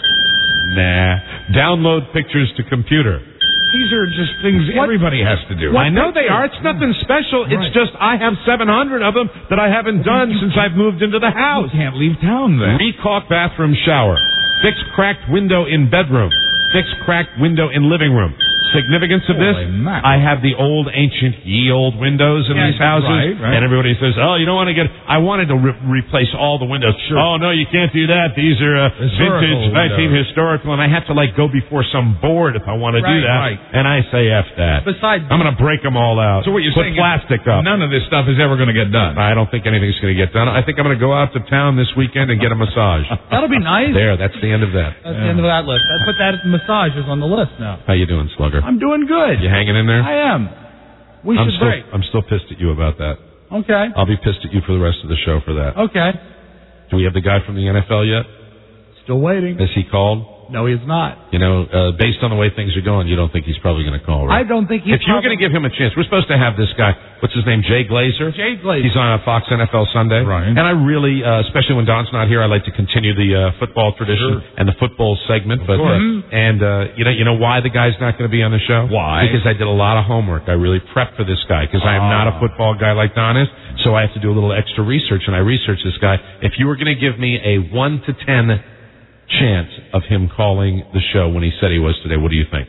Nah. Download pictures to computer. These are just things What? everybody has to do. I know they are. It's nothing special. It's Right. just I have seven hundred of them that I haven't done since I've moved into the house. You can't leave town then. Recaulk bathroom shower. Fix cracked window in bedroom. Fix cracked window in living room. Significance of this, Holy mackerel. I have the old ancient ye old windows in Yes, these houses. right, right. And everybody says, oh, you don't want to get, I wanted to re- replace all the windows. Sure. Oh, no, you can't do that. These are uh, Historical vintage, nineteen windows. historical. And I have to like go before some board if I want to do Right, that. right. And I say F that. Besides, I'm going to break them all out. So what you're Put saying is plastic up. None of this stuff is ever going to get done. I don't think anything's going to get done. I think I'm going to go out to town this weekend and get a massage. that'll be nice. There, that's the end of that. That's the end of that list. I put that massages on the list now. How you doing, Slugger? I'm doing good. You hanging in there? I am. We I'm should still, break. I'm still pissed at you about that. Okay. I'll be pissed at you for the rest of the show for that. Okay. Do we have the guy from the N F L yet? Still waiting. Has he called? No, he's not. You know, uh, based on the way things are going, you don't think he's probably going to call, right? I don't think he's If you were going to give him a chance, we're supposed to have this guy, what's his name, Jay Glazer? Jay Glazer. He's on Fox N F L Sunday. Right. And I really, uh, especially when Don's not here, I like to continue the uh, football tradition Sure. and the football segment. But, course. uh, and, uh, you know, you know why the guy's not going to be on the show? Why? Because I did a lot of homework. I really prepped for this guy because I am not a Ah. football guy like Don is. So I have to do a little extra research, and I researched this guy. If you were going to give me a one to ten chance of him calling the show when he said he was today, what do you think?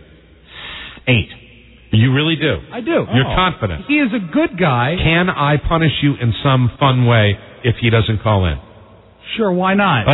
Eight. You really do? I do. You're Oh. confident. He is a good guy. Can I punish you in some fun way if he doesn't call in? Sure, why not?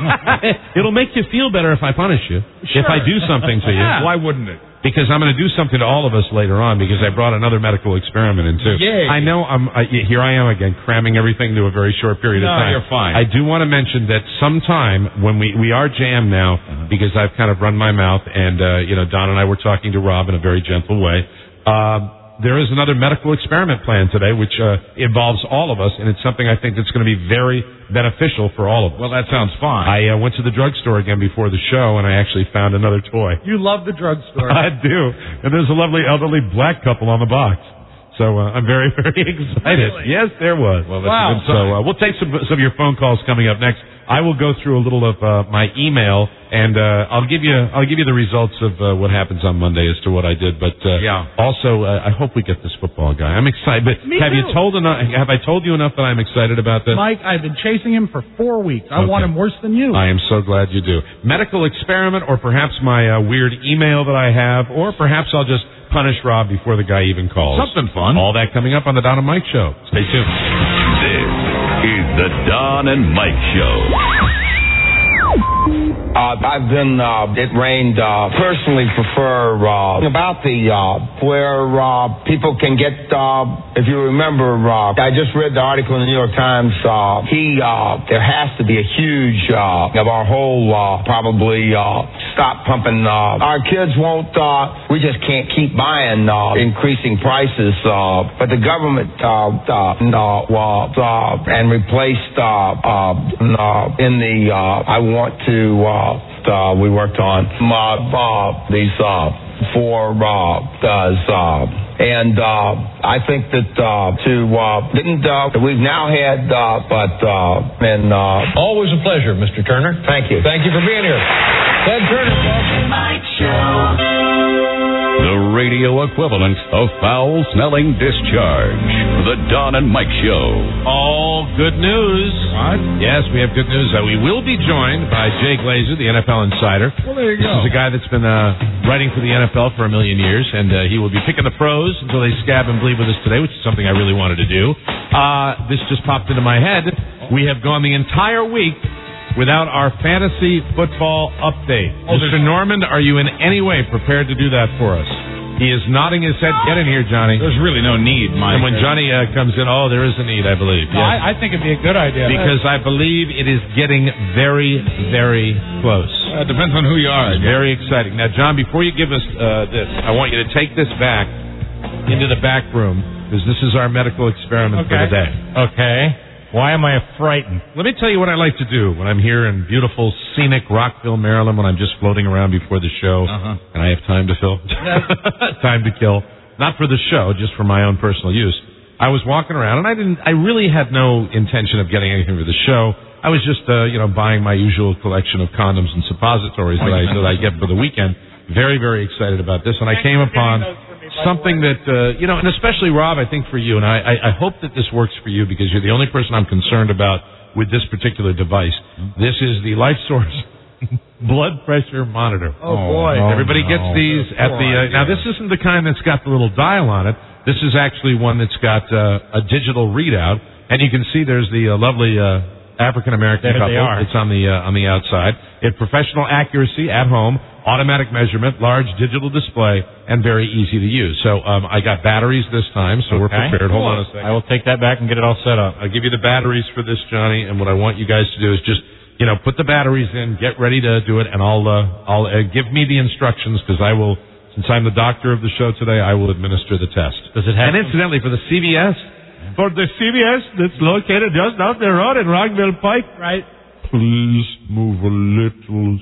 It'll make you feel better if I punish you. Sure. If I do something to you. Yeah. Why wouldn't it? Because I'm going to do something to all of us later on because I brought another medical experiment in too. Yay. I know I'm I, here I am again cramming everything into a very short period No, of time. you're fine. I do want to mention that sometime when we we are jammed now Uh-huh. because I've kind of run my mouth and uh, you know Don and I were talking to Rob in a very gentle way. Uh, there is another medical experiment planned today which uh, involves all of us and it's something I think that's going to be very beneficial for all of us. Well, that sounds fine. I uh, went to the drugstore again before the show and I actually found another toy. You love the drugstore. I do. And there's a lovely elderly black couple on the box. So uh, I'm very, very excited. Really? Yes, there was. Well, that's Wow. a good So sign. uh, we'll take some, some of your phone calls coming up next. I will go through a little of uh, my email, and uh, I'll give you I'll give you the results of uh, what happens on Monday as to what I did. But uh, Yeah. also, uh, I hope we get this football guy. I'm excited. But Me have you too. told enough? Have I told you enough that I'm excited about this? Mike, I've been chasing him for four weeks. I Okay. want him worse than you. I am so glad you do. Medical experiment, or perhaps my uh, weird email that I have, or perhaps I'll just punish Rob before the guy even calls. Something fun. All that coming up on the Don and Mike Show. Stay tuned. This is the Don and Mike Show. Uh, I've been, uh, it rained, uh, personally prefer, uh, about the, uh, where, uh, people can get, uh, if you remember, uh, I just read the article in the New York Times, uh, he, uh, there has to be a huge, uh, of our whole, uh, probably, uh, stop pumping, uh, our kids won't, uh, we just can't keep buying, uh, increasing prices, uh, but the government, uh, uh, uh, uh, and replaced, uh, uh, uh, in the, uh, I want to, uh, uh, we worked on uh, uh, these uh, four uh, does, uh, and uh, I think that uh, to uh, didn't uh, we've now had, uh, but uh, and uh, always a pleasure, Mister Turner. Thank you. Thank you for being here. Ted Turner, folks. Mike Show. the radio equivalent of foul-smelling discharge. The Don and Mike Show. All good news. What? Yes, we have good news. Uh, we will be joined by Jay Glazer, the N F L insider. Well, there you this go. This is a guy that's been uh, writing for the N F L for a million years, and uh, he will be picking the pros until they scab and bleed with us today, which is something I really wanted to do. Uh, this just popped into my head. We have gone the entire week without our fantasy football update. Oh, Mister Normand, are you in any way prepared to do that for us? He is nodding his head. Get in here, Johnny. There's really no need, Mike. And when Johnny uh, comes in, oh, there is a need, I believe. No, Yes. I, I think it'd be a good idea. Because I believe it is getting very, very close. Uh, depends on who you are. It's very exciting. Now, John, before you give us uh, this, I want you to take this back into the back room, because this is our medical experiment for the day. Okay. Why am I frightened? Let me tell you what I like to do when I'm here in beautiful, scenic Rockville, Maryland, when I'm just floating around before the show, Uh-huh. and I have time to fill, time to kill. Not for the show, just for my own personal use. I was walking around, and I didn't. I really had no intention of getting anything for the show. I was just, uh, you know, buying my usual collection of condoms and suppositories that I that I get for the weekend. Very, very excited about this, and I came upon something that, uh, you know, and especially, Rob, I think for you, and I, I, I hope that this works for you because you're the only person I'm concerned about with this particular device. This is the Life Source blood pressure monitor. Oh, boy. Oh, Everybody no. gets these at the, uh, now this isn't the kind that's got the little dial on it. This is actually one that's got uh, a digital readout, and you can see there's the uh, lovely uh, African-American There couple. they are. It's on the uh, on the outside. It professional accuracy at home, automatic measurement, large digital display, and very easy to use. So um, I got batteries this time, so we're Okay. prepared. Hold on a second. I will take that back and get it all set up. I'll give you the batteries for this, Johnny, and what I want you guys to do is just, you know, put the batteries in, get ready to do it, and I'll uh, I'll uh, give me the instructions because I will, since I'm the doctor of the show today, I will administer the test. Does it have? And incidentally, for the C V S, for the C V S that's located just out the road in Rockville Pike, Right. please move a little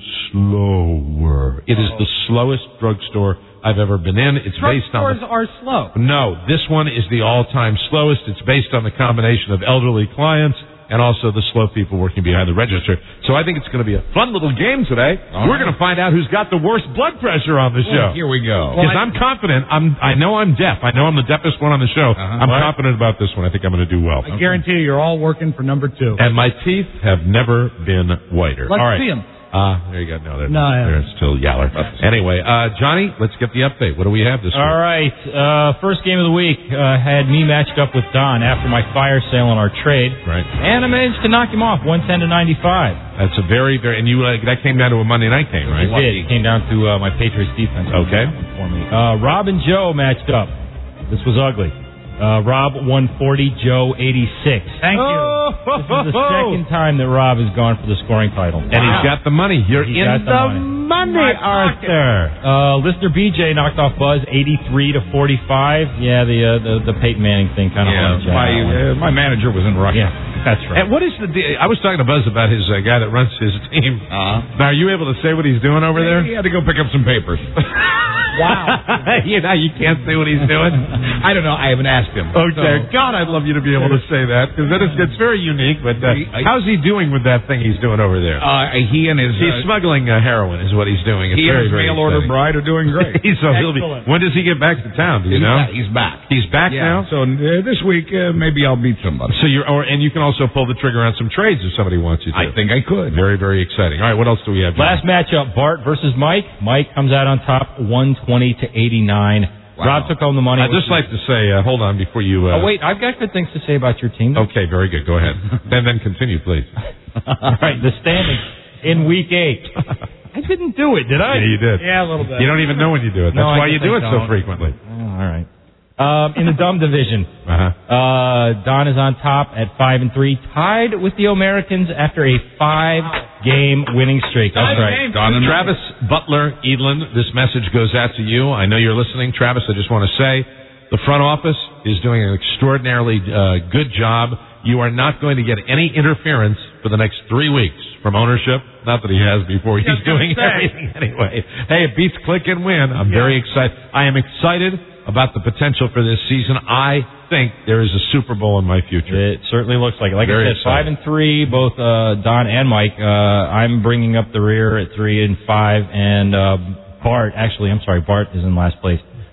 slower. It is the slowest drugstore I've ever been in. It's based on Drugstores are slow. no, this one is the all-time slowest. It's based on the combination of elderly clients and also the slow people working behind the register. So I think it's going to be a fun little game today. All We're right. going to find out who's got the worst blood pressure on the show. Here we go. Because I'm confident. I'm. I know I'm deaf. I know I'm the deafest one on the show. Uh-huh. I'm Right. confident about this one. I think I'm going to do well. I guarantee you, you're all working for number two. And my teeth have never been whiter. Let's all right. see 'em. Uh, there you go. No, they're, No, yeah. they're still yaller. Anyway, uh, Johnny, let's get the update. What do we have this All week? right. Uh, first game of the week uh, had me matched up with Don after my fire sale on our trade. Right. And I managed to knock him off, one ten to ninety-five. That's a very, very, and you uh, that came down to a Monday night game, right? It did. It came down to uh, my Patriots defense. Okay. For me. Uh, Rob and Joe matched up. This was ugly. Uh, Rob one forty, Joe eighty-six. Thank you. This is the second time that Rob has gone for the scoring title. And he's got the money. You're He's in got the the money. money, Arthur. Uh, listener B J knocked off Buzz eighty-three to forty-five. Yeah, the uh, the, the Peyton Manning thing kind of Yeah, my, uh, my manager was in Russia. Yeah, that's right. And what is the deal? I was talking to Buzz about his uh, guy that runs his team. Uh-huh. Now, are you able to say what he's doing over there? He had to go pick up some papers. Wow. you know, you can't say what he's doing. I don't know. I haven't asked him. Okay. God, I'd love you to be able to say that because that is it's very unique. But uh, I- how's he doing with that thing he's doing over there? Uh, he and his he's uh, smuggling uh, heroin, is what he's doing. It's he very, and his very mail order exciting. bride are doing great. He's so he'll be. Excellent. When does he get back to town? Do you he's know? Back. He's back. He's back Yeah. now. So uh, this week uh, maybe I'll beat somebody. So you're, or, and you can also pull the trigger on some trades if somebody wants you to. I think I could. Very, very exciting. All right, what else do we have? John? Last matchup, Bart versus Mike. Mike comes out on top, one twenty to eighty-nine. Wow. Rob took home the money. I'd just like to say, uh, hold on before you. Uh, Oh, wait, I've got good things to say about your team. Okay, very good. Go ahead. then, then continue, please. All right, the standings in week eight. I didn't do it, did I? Yeah, you did. Yeah, a little bit. You don't even know when you do it. That's No, I why you guess do I it so don't. frequently. Oh, all right. Um, in the dumb division, Uh-huh. uh, Don is on top at five and three, tied with the Americans after a five-game winning streak. That's That's right. right. Don and Travis Butler Edlin, this message goes out to you. I know you're listening, Travis. I just want to say the front office is doing an extraordinarily uh, good job. You are not going to get any interference for the next three weeks from ownership. Not that he has before. He's doing everything anyway. Hey, it beats click and win. I'm very excited. I am excited about the potential for this season. I think there is a Super Bowl in my future. It certainly looks like it. Like Very I said, exciting. five and three, both uh, Don and Mike. Uh, I'm bringing up the rear at three and five, and uh, Bart. Actually, I'm sorry, Bart is in last place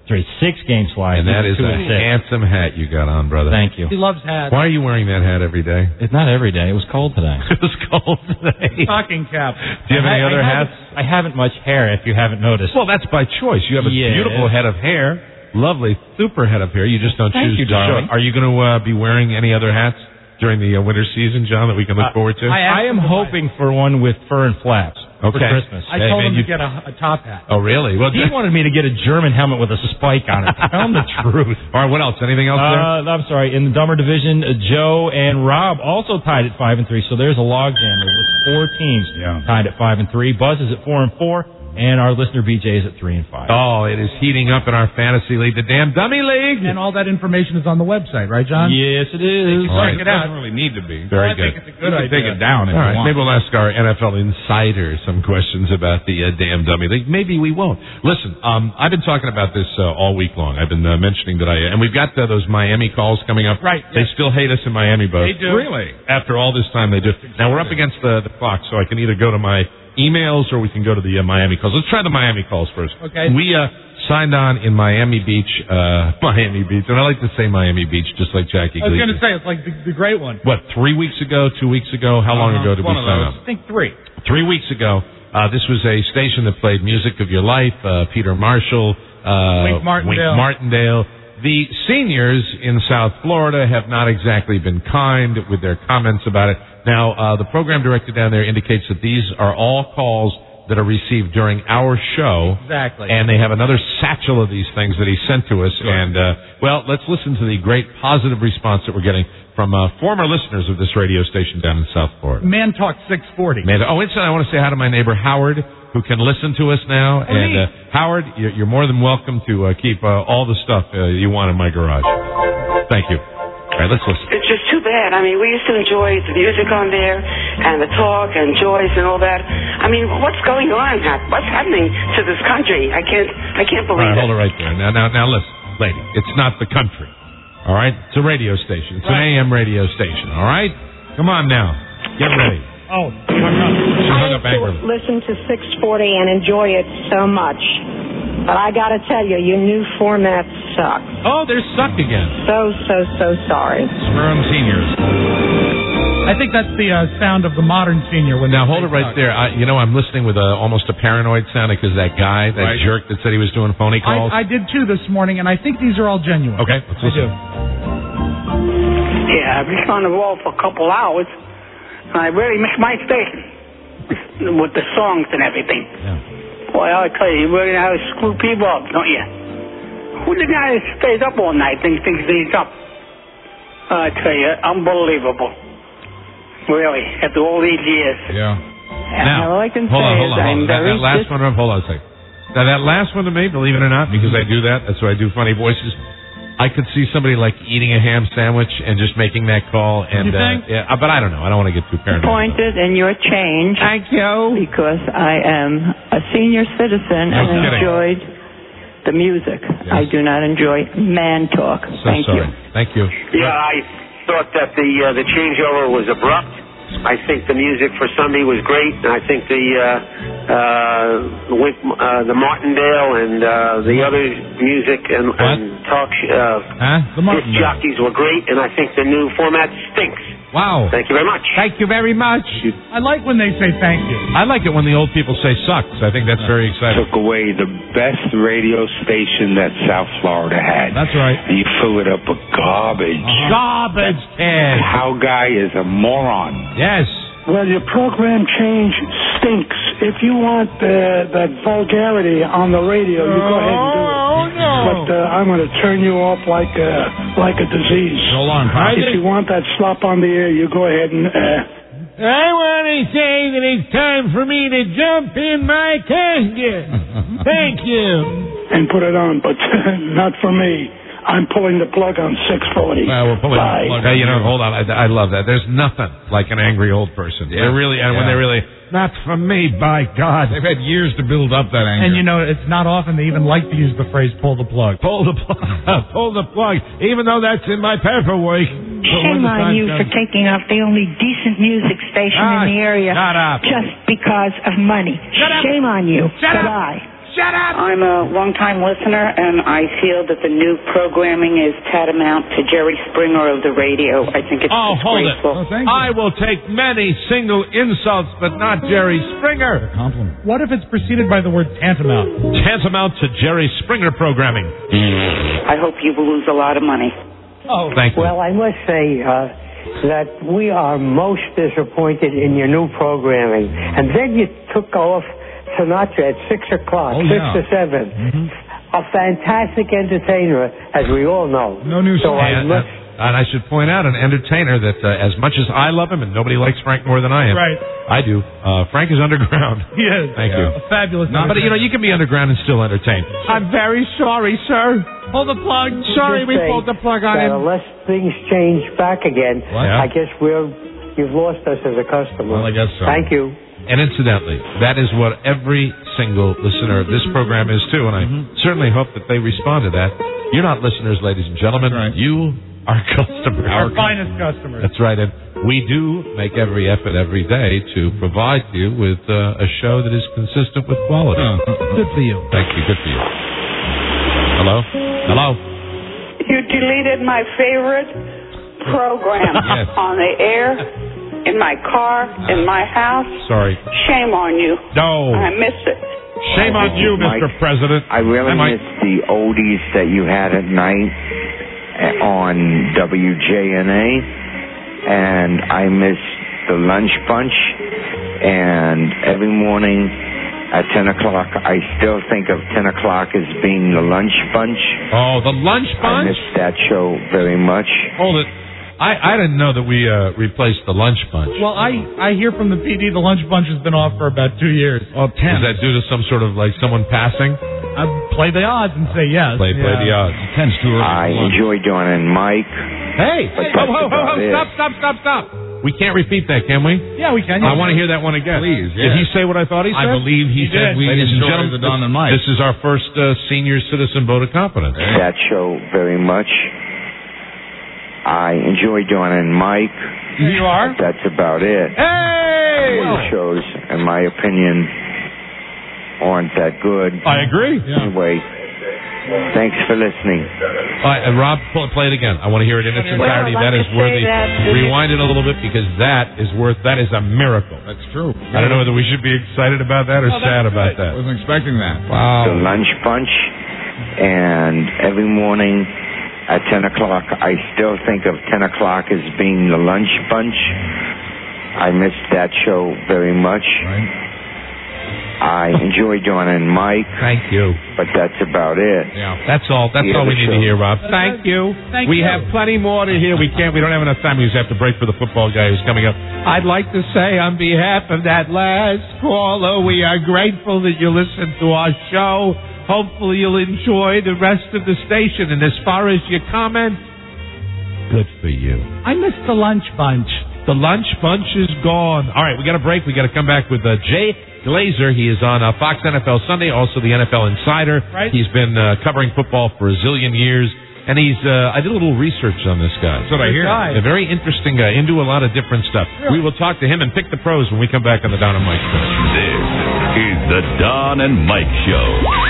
After a six-game slide. And that is two a and six. handsome hat you got on, brother. Thank you. He loves hats. Why are you wearing that hat every day? It's not every day. It was cold today. It was cold today. Stocking cap. Do you have any I, other I hats? Haven't, I haven't much hair, if you haven't noticed. Well, that's by choice. You have a Yeah. beautiful head of hair. Lovely, super head of hair. You just don't Thank choose you, to show darling. it. Are you going to uh, be wearing any other hats during the uh, winter season, John, that we can look Uh, forward to? I, I am hoping for one with fur and flaps Okay. for Christmas. I Hey, told man, him you- to get a, a top hat. Oh, really? Well, He wanted me to get a German helmet with a spike on it. Tell him the truth. all right, what else? Anything else there? Uh, I'm sorry. In the Dumber division, uh, Joe and Rob also tied at five and three. So there's a logjam. There's four teams Yeah. tied at five and three. Buzz is at four and four, and our listener B J is at three and five. Oh, it is heating up in our fantasy league, the damn dummy league. And all that information is on the website, right, John? Yes, it is. All right. Check it out. Doesn't really need to be. Very I good. think it's a good You can idea. take it down if All you right, want. maybe we'll ask our N F L insider some questions about the uh, damn dummy league. Maybe we won't. Listen, um, I've been talking about this uh, all week long. I've been uh, mentioning that I, and we've got uh, those Miami calls coming up. Right, They yes. still hate us in Miami, Buzz. They do. Really? After all this time, they do. Now we're up against the, the clock, so I can either go to my emails or we can go to the uh, Miami calls. Let's try the Miami calls first. Okay. We uh, signed on in Miami Beach, uh, Miami Beach, and I like to say Miami Beach just like Jackie I was Gleason. going to say, it's like the, the great one. What, three weeks ago, two weeks ago? How long Uh-huh. ago did we One of sign those. up? I think three. Three weeks ago, uh, this was a station that played music of your life, uh, Peter Marshall, uh, Wink Martindale. Wink Martindale. The seniors in South Florida have not exactly been kind with their comments about it. Now, uh, the program director down there indicates that these are all calls that are received during our show. Exactly. And they have another satchel of these things that he sent to us. And, uh, well, let's listen to the great positive response that we're getting from uh, former listeners of this radio station down in South Florida. Man Talk six forty. Man, oh, incidentally, I want to say hi to my neighbor Howard, who can listen to us now. Oh, and neat. uh, Howard, you're, you're more than welcome to uh, keep uh, all the stuff uh, you want in my garage. Thank you. All right, let's listen. It's just too bad. I mean, we used to enjoy the music on there and the talk and Joyce and all that. I mean, what's going on? What's happening to this country? I can't, I can't All believe right, it. hold it right there. Now, now, now, listen, lady. It's not the country. All right, it's a radio station. It's Right. an A M radio station. All right, come on now, get ready. Oh, She hung up I angrily. used to listen to six forty and enjoy it so much. But I got to tell you, your new format sucks. Oh, they're sucked again. So, so, so sorry. Screw seniors. I think that's the uh, sound of the modern senior. When Now they hold it say right suck. there. I, you know, I'm listening with a, almost a paranoid sound because that guy, that Right. jerk that said he was doing phony calls. I, I did too this morning, and I think these are all genuine. Okay, let's I listen. do. Yeah, I've been on the wall for a couple hours, and I really miss my station with the songs and everything. Boy, I'll tell you, you really know how to screw people up, don't you? Who's the guy that stays up all night and thinks he's up? I tell you, unbelievable. Really, after all these years. Yeah. Now, all I can hold say on, hold is on, I'm hold on. That, very that last dis- one, hold on a second. Now, that last one to me, believe it or not, because I do that, that's why I do funny voices. I could see somebody like eating a ham sandwich and just making that call, and You think? uh, yeah, uh, but I don't know. I don't want to get too paranoid. Disappointed in your change. Thank you. Because I am a senior citizen No and kidding. enjoyed the music. I do not enjoy man talk. So Thank sorry. you. Thank you. Yeah, I thought that the uh, the changeover was abrupt. I think the music for Sunday was great, and I think the uh, uh, the, Wink, uh, the Martindale and uh, the other music and, and talk sh- uh, Huh? The disc jockeys were great, and I think the new format stinks. Wow. Thank you very much. Thank you very much. I like when they say thank you. I like it when the old people say sucks. I think that's very exciting. Took away the best radio station that South Florida had. That's right. And you fill it up with garbage. Garbage, Ted. How guy is a moron. Yes. Well, your program change stinks. If you want uh, that vulgarity on the radio, you go ahead and do it. Oh, no. But uh, I'm going to turn you off like a, like a disease. Hold on, If you want that slop on the air, you go ahead and... Uh, I want to say that it's time for me to jump in my casket. Thank you. and put it on, but not for me. I'm pulling the plug on six forty. Well, we're pulling Bye. the plug. Hey, you know, hold on. I, I love that. There's nothing like an angry old person. Yeah. They're really, and when Yeah. they're really, not for me, by God. They've had years to build up that anger. And you know, it's not often they even like to use the phrase "pull the plug." Pull the plug. Pull the plug. Even though that's in my paperwork. Shame on you for taking off the only decent music station Ah, in the area shut up. just because of money. Shut up. Shame on you. Shut up. Goodbye. Shut up! I'm a long-time listener, and I feel that the new programming is tantamount to Jerry Springer of the radio. I think it's Oh, hold it. disgraceful. I will take many single insults, but not Jerry Springer. Compliment. What if it's preceded by the word tantamount? Tantamount to Jerry Springer programming. I hope you will lose a lot of money. Oh, thank you. Well, I must say uh, that we are most disappointed in your new programming. And then you took off Sinatra at six o'clock, Oh, six yeah. to seven. Mm-hmm. A fantastic entertainer, as we all know. No new So I And, must. uh, and I should point out an entertainer that uh, as much as I love him, and nobody likes Frank more than I am. Right. I do. Uh, Frank is underground. He is. Thank Yeah. you. A fabulous. No, but you know, you can be underground and still entertain. I'm very sorry, sir. Pull the plug. Sorry, we Just say pulled the plug on that him. unless things change back again, What? Yeah. I guess we're you've lost us as a customer. Well, I guess so. Thank you. And incidentally, that is what every single listener of this program is too, and I certainly hope that they respond to that. You're not listeners, ladies and gentlemen. You are customers. Our finest customers. That's right, and we do make every effort every day to provide you with uh, a show that is consistent with quality. Good for you. Thank you. Good for you. Hello? Hello? You deleted my favorite program Yes. on the air, in my car, in my house. Sorry. Shame on you. No. I miss it. Shame on you, Mister Mike, President. I really Hi, Mike. miss the oldies that you had at night uh, on W J N A, and I miss the lunch bunch, and every morning at ten o'clock, I still think of ten o'clock as being the lunch bunch. Oh, the lunch I bunch? miss that show very much. Hold it. I, I didn't know that we uh, replaced the lunch bunch. Well, I, I hear from the P D the lunch bunch has been off for about two years. Oh, ten. Is that due to some sort of, like, someone passing? I play the odds and say yes. Play, play the odds. Ten's too early. I enjoy doing it, Mike. Hey! But Ho, that's ho, ho, about ho, it. stop, stop, stop, stop. We can't repeat that, can we? Yeah, we can. I want to hear that one again. Please, Did yes. he say what I thought he I said? believe he said we Ladies and enjoy gentlemen, the Don and Mike. This is our first uh, senior citizen vote of confidence. That show very much. I enjoy doing it, Mike. You are? That's about it. Hey! The shows, in my opinion, aren't that good. I agree. Anyway, thanks for listening. All right, uh, Rob, pull, play it again. I want to hear it in its Well, entirety. I'd like That is to say worthy. that- Rewind it a little bit because that is worth. That is a miracle. That's true. I don't know whether we should be excited about that or Oh, that's sad good. about that. I wasn't expecting that. Wow. The lunch bunch, and every morning at ten o'clock, I still think of ten o'clock as being the lunch bunch. I miss that show very much. Right. I enjoy doing it, Mike. Thank you. But that's about it. Yeah, that's all. That's The all we other need to show. hear, Rob. Thank you. Thank we you. have plenty more to hear. We can't. We don't have enough time. We just have to break for the football guy who's coming up. I'd like to say on behalf of that last caller, we are grateful that you listened to our show. Hopefully, you'll enjoy the rest of the station. And as far as your comments, good for you. I missed the lunch bunch. The lunch bunch is gone. All right, we got a break. We got to come back with uh, Jay Glazer. He is on uh, Fox N F L Sunday, also the N F L Insider. Right. He's been uh, covering football for a zillion years. And he's, uh, I did a little research on this guy. That's what I hear. A very interesting guy, into a lot of different stuff. We will talk to him and pick the pros when we come back on the Don and Mike Show. This is the Don and Mike Show.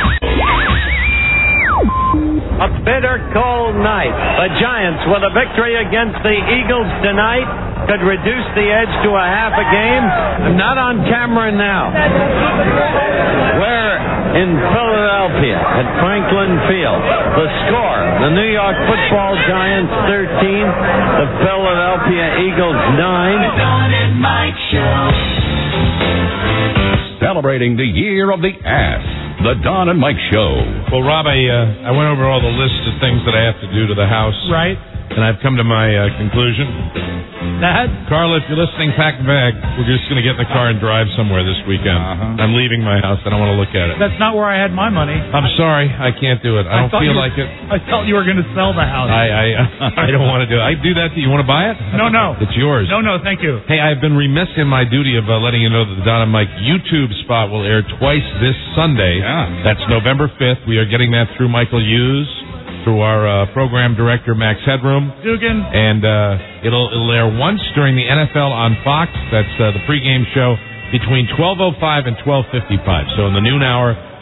A bitter cold night. The Giants, with a victory against the Eagles tonight, could reduce the edge to a half a game. Not on camera now. We're in Philadelphia at Franklin Field. The score, the New York Football Giants thirteen, the Philadelphia Eagles nine. The Don and Mike Show. Celebrating the year of the ass. The Don and Mike Show. Well, Rob, I, uh, I went over all the lists of things that I have to do to the house. Right. And I've come to my uh, conclusion. That? Carla, if you're listening, pack a bag. We're just going to get in the car and drive somewhere this weekend. Uh-huh. I'm leaving my house. I don't want to look at it. That's not where I had my money. I'm sorry. I can't do it. I don't thought feel you were- like it. I thought you were going to sell the house. I I, I don't want to do it. I do that to you. You want to buy it? No, no. It's yours. No, no, thank you. Hey, I've been remiss in my duty of uh, letting you know that the Don and Mike YouTube spot will air twice this Sunday. Yeah. That's November fifth. We are getting that through Michael Hughes, through our uh, program director, Max Headroom. Dugan. And uh, it'll, it'll air once during the N F L on Fox. That's uh, the pregame show between twelve oh five and twelve fifty-five. So in the noon hour,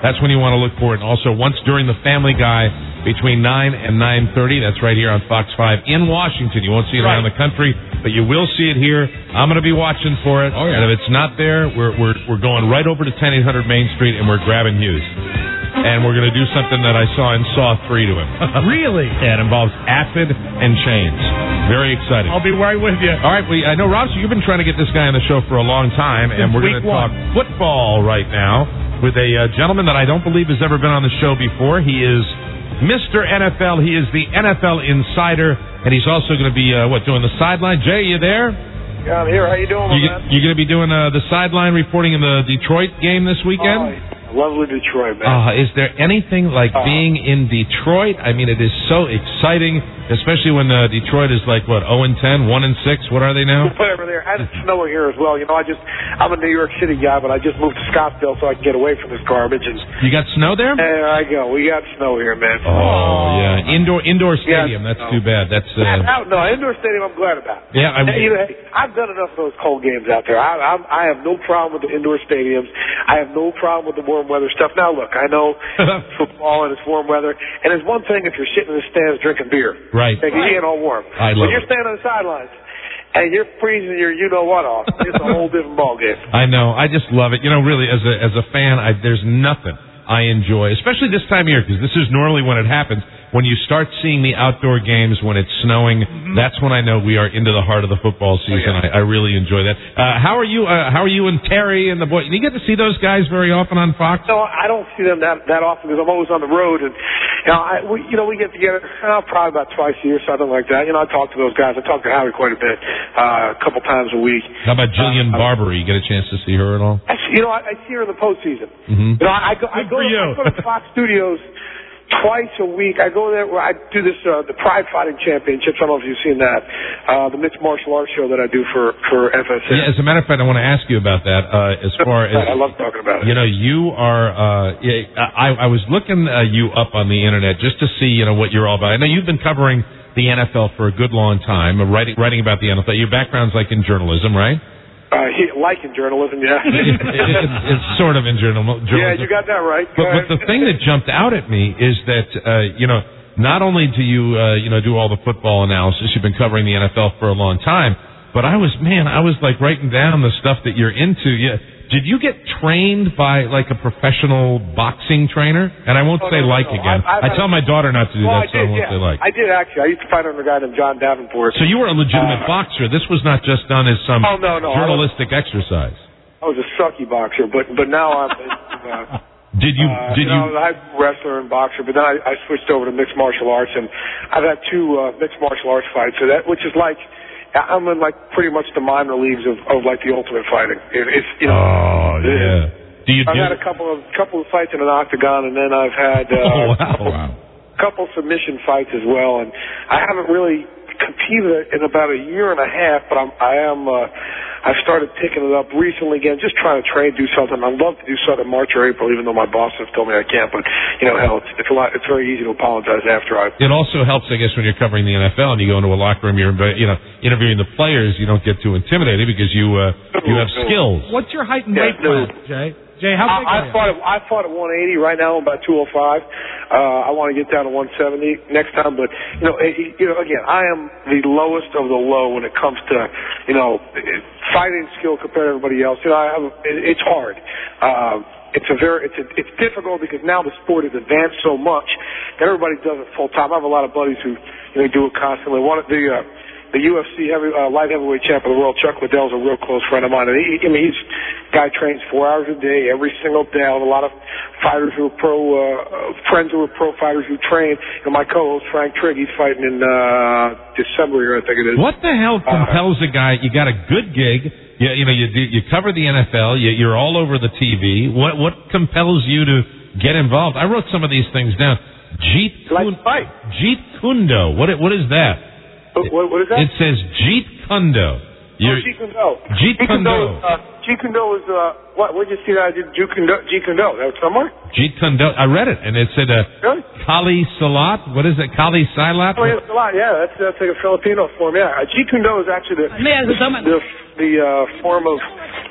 That's when you want to look for it. And also, once during the Family Guy between nine and nine thirty, that's right here on Fox five in Washington. You won't see it Right. around the country, but you will see it here. I'm going to be watching for it. Oh, yeah. And if it's not there, we're, we're, we're going right over to ten eight hundred Main Street, and we're grabbing Hughes. And we're going to do something that I saw in Saw three to him. Really? Yeah, it involves acid and chains. Very exciting. I'll be right with you. All right, we, I know, Rob, so you've been trying to get this guy on the show for a long time, and Since we're going to week talk one. football right now with a uh, gentleman that I don't believe has ever been on the show before. He is Mister N F L. He is the N F L insider, and he's also going to be, uh, what, doing the sideline. Jay, you there? Yeah, I'm here. How you doing, my You, man? you're going to be doing uh, the sideline reporting in the Detroit game this weekend? Oh, lovely Detroit, man. Uh, is there anything like Uh, being in Detroit? I mean, it is so exciting, especially when uh, Detroit is like, what, oh and ten, one and six? What are they now? Whatever there. I had it snowing here as well. You know, I just, I'm a New York City guy, but I just moved to Scottsdale so I can get away from this garbage. And You got snow there? there I go. We got snow here, man. Oh, yeah. Indoor indoor Yeah, stadium. That's no. too bad. That's, uh, Out, no, indoor stadium I'm glad about. yeah, I Hey, you know, hey, I've done enough of those cold games out there. I, I'm, I have no problem with the indoor stadiums. I have no problem with the warm weather stuff. Now, look, I know football and it's warm weather, and it's one thing if you're sitting in the stands drinking beer. Right. Like, you get all warm. I when love you're it. standing on the sidelines and you're freezing your you-know-what off, it's a whole different ballgame. I know. I just love it. You know, really, as a as a fan, I, there's nothing I enjoy, especially this time of year, because this is normally when it happens. When you start seeing the outdoor games when it's snowing, Mm-hmm. that's when I know we are into the heart of the football season. Oh, yeah. I, I really enjoy that. Uh, how are you? Uh, how are you and Terry and the boy? Do you get to see those guys very often on Fox? No, I don't see them that that often because I'm always on the road, and you know, I, we, you know, we get together uh, probably about twice a year, something like that. You know, I talk to those guys. I talk to Howie quite a bit, uh, a couple times a week. How about Jillian Uh, Barber? You get a chance to see her at all? Actually, you know, I, I see her in the postseason. Mm-hmm. You know, I, I go, I go, for to, you. I go to Fox Studios twice a week. I go there where I do this, uh, the Pride Fighting Championships. I don't know if you've seen that. Uh, the mixed martial arts show that I do for, for F S N. Yeah, as a matter of fact, I want to ask you about that. Uh, as far as I love talking about it. you know, you are. Uh, yeah, I, I was looking uh, you up on the internet just to see, you know, what you're all about. I know you've been covering the N F L for a good long time, uh, writing writing about the N F L. Your background's like in journalism, right? Uh, he, like in journalism, yeah. it, it, it's, it's sort of in journal, journalism. Yeah, you got that right. Go But, but the ahead. thing that jumped out at me is that, uh, you know, not only do you, uh, you know, do all the football analysis, you've been covering the N F L for a long time, but I was, man, I was like writing down the stuff that you're into. Yeah. Did you get trained by like a professional boxing trainer? And I won't Oh, say no, no, like no. again. I- I I've tell had- my daughter not to do well, that, I so I did, won't yeah. say like. I did actually. I used to fight under a guy named John Davenport. So you were a legitimate Uh, boxer. This was not just done as some Oh, no, no, I journalistic exercise. I was a sucky boxer, but but now I'm. Uh, Did you? Uh, did you you? know, I'm a wrestler and boxer, but then I, I switched over to mixed martial arts, and I've had two uh, mixed martial arts fights. So that, which is like, I'm in like pretty much the minor leagues of, of like the ultimate fighting. It, it's you know. Oh yeah. Do you? I've do had a couple of couple of fights in an octagon, and then I've had uh, Oh, wow. a couple, couple submission fights as well. And I haven't really competed in about a year and a half, but I'm I am. Uh, I've started picking it up recently again, just trying to train, do something. I'd love to do something in March or April, even though my boss has told me I can't. But you know, hell, it's, it's a lot. It's very easy to apologize after I. It also helps, I guess, when you're covering the N F L and you go into a locker room, you're you know interviewing the players. You don't get too intimidated because you uh, you have skills. What's your height and Yeah, weight no. class, Jay? Jay, how big I, I are you? fought at, I fought at one eighty. Right now I'm about two oh five. Uh, I want to get down to one seventy next time. But you know, it, you know, again, I am the lowest of the low when it comes to you know fighting skill compared to everybody else. You know, I have it, it's hard. Uh, it's a very it's a, it's difficult because now the sport has advanced so much that everybody does it full time. I have a lot of buddies who you know do it constantly. One of the uh, The U F C heavy, uh, light heavyweight champ of the world, Chuck Liddell's a real close friend of mine. And he, I mean, he's guy trains four hours a day, every single day. I have a lot of fighters who are pro, uh, friends who are pro fighters who train. And my co-host Frank Trigg, he's fighting in uh, December here, I think it is. What the hell compels a guy? You got a good gig. You, you know, you do, you cover the N F L. You, you're all over the T V. What what compels you to get involved? I wrote some of these things down. Jeet Like Kun- fight. Jeet Kundo. What what is that? What, what is that? It says Jeet Kundo. Oh, Jeet Kune-do. Jeet Kundo. Uh, Jeet Kune-do is, uh, what, what'd you see that I did Jeet Kune-do? Jeet Kune-do. That was somewhere? Jeet Kundo. I read it, and it said uh, Really? Kali Salat. What is it? Kali Salat? Oh, yeah, it's a lot. Yeah, that's, that's like a Filipino form. Yeah. Uh, Jeet Kune-do is actually the, May I ask you something? the, the uh, form of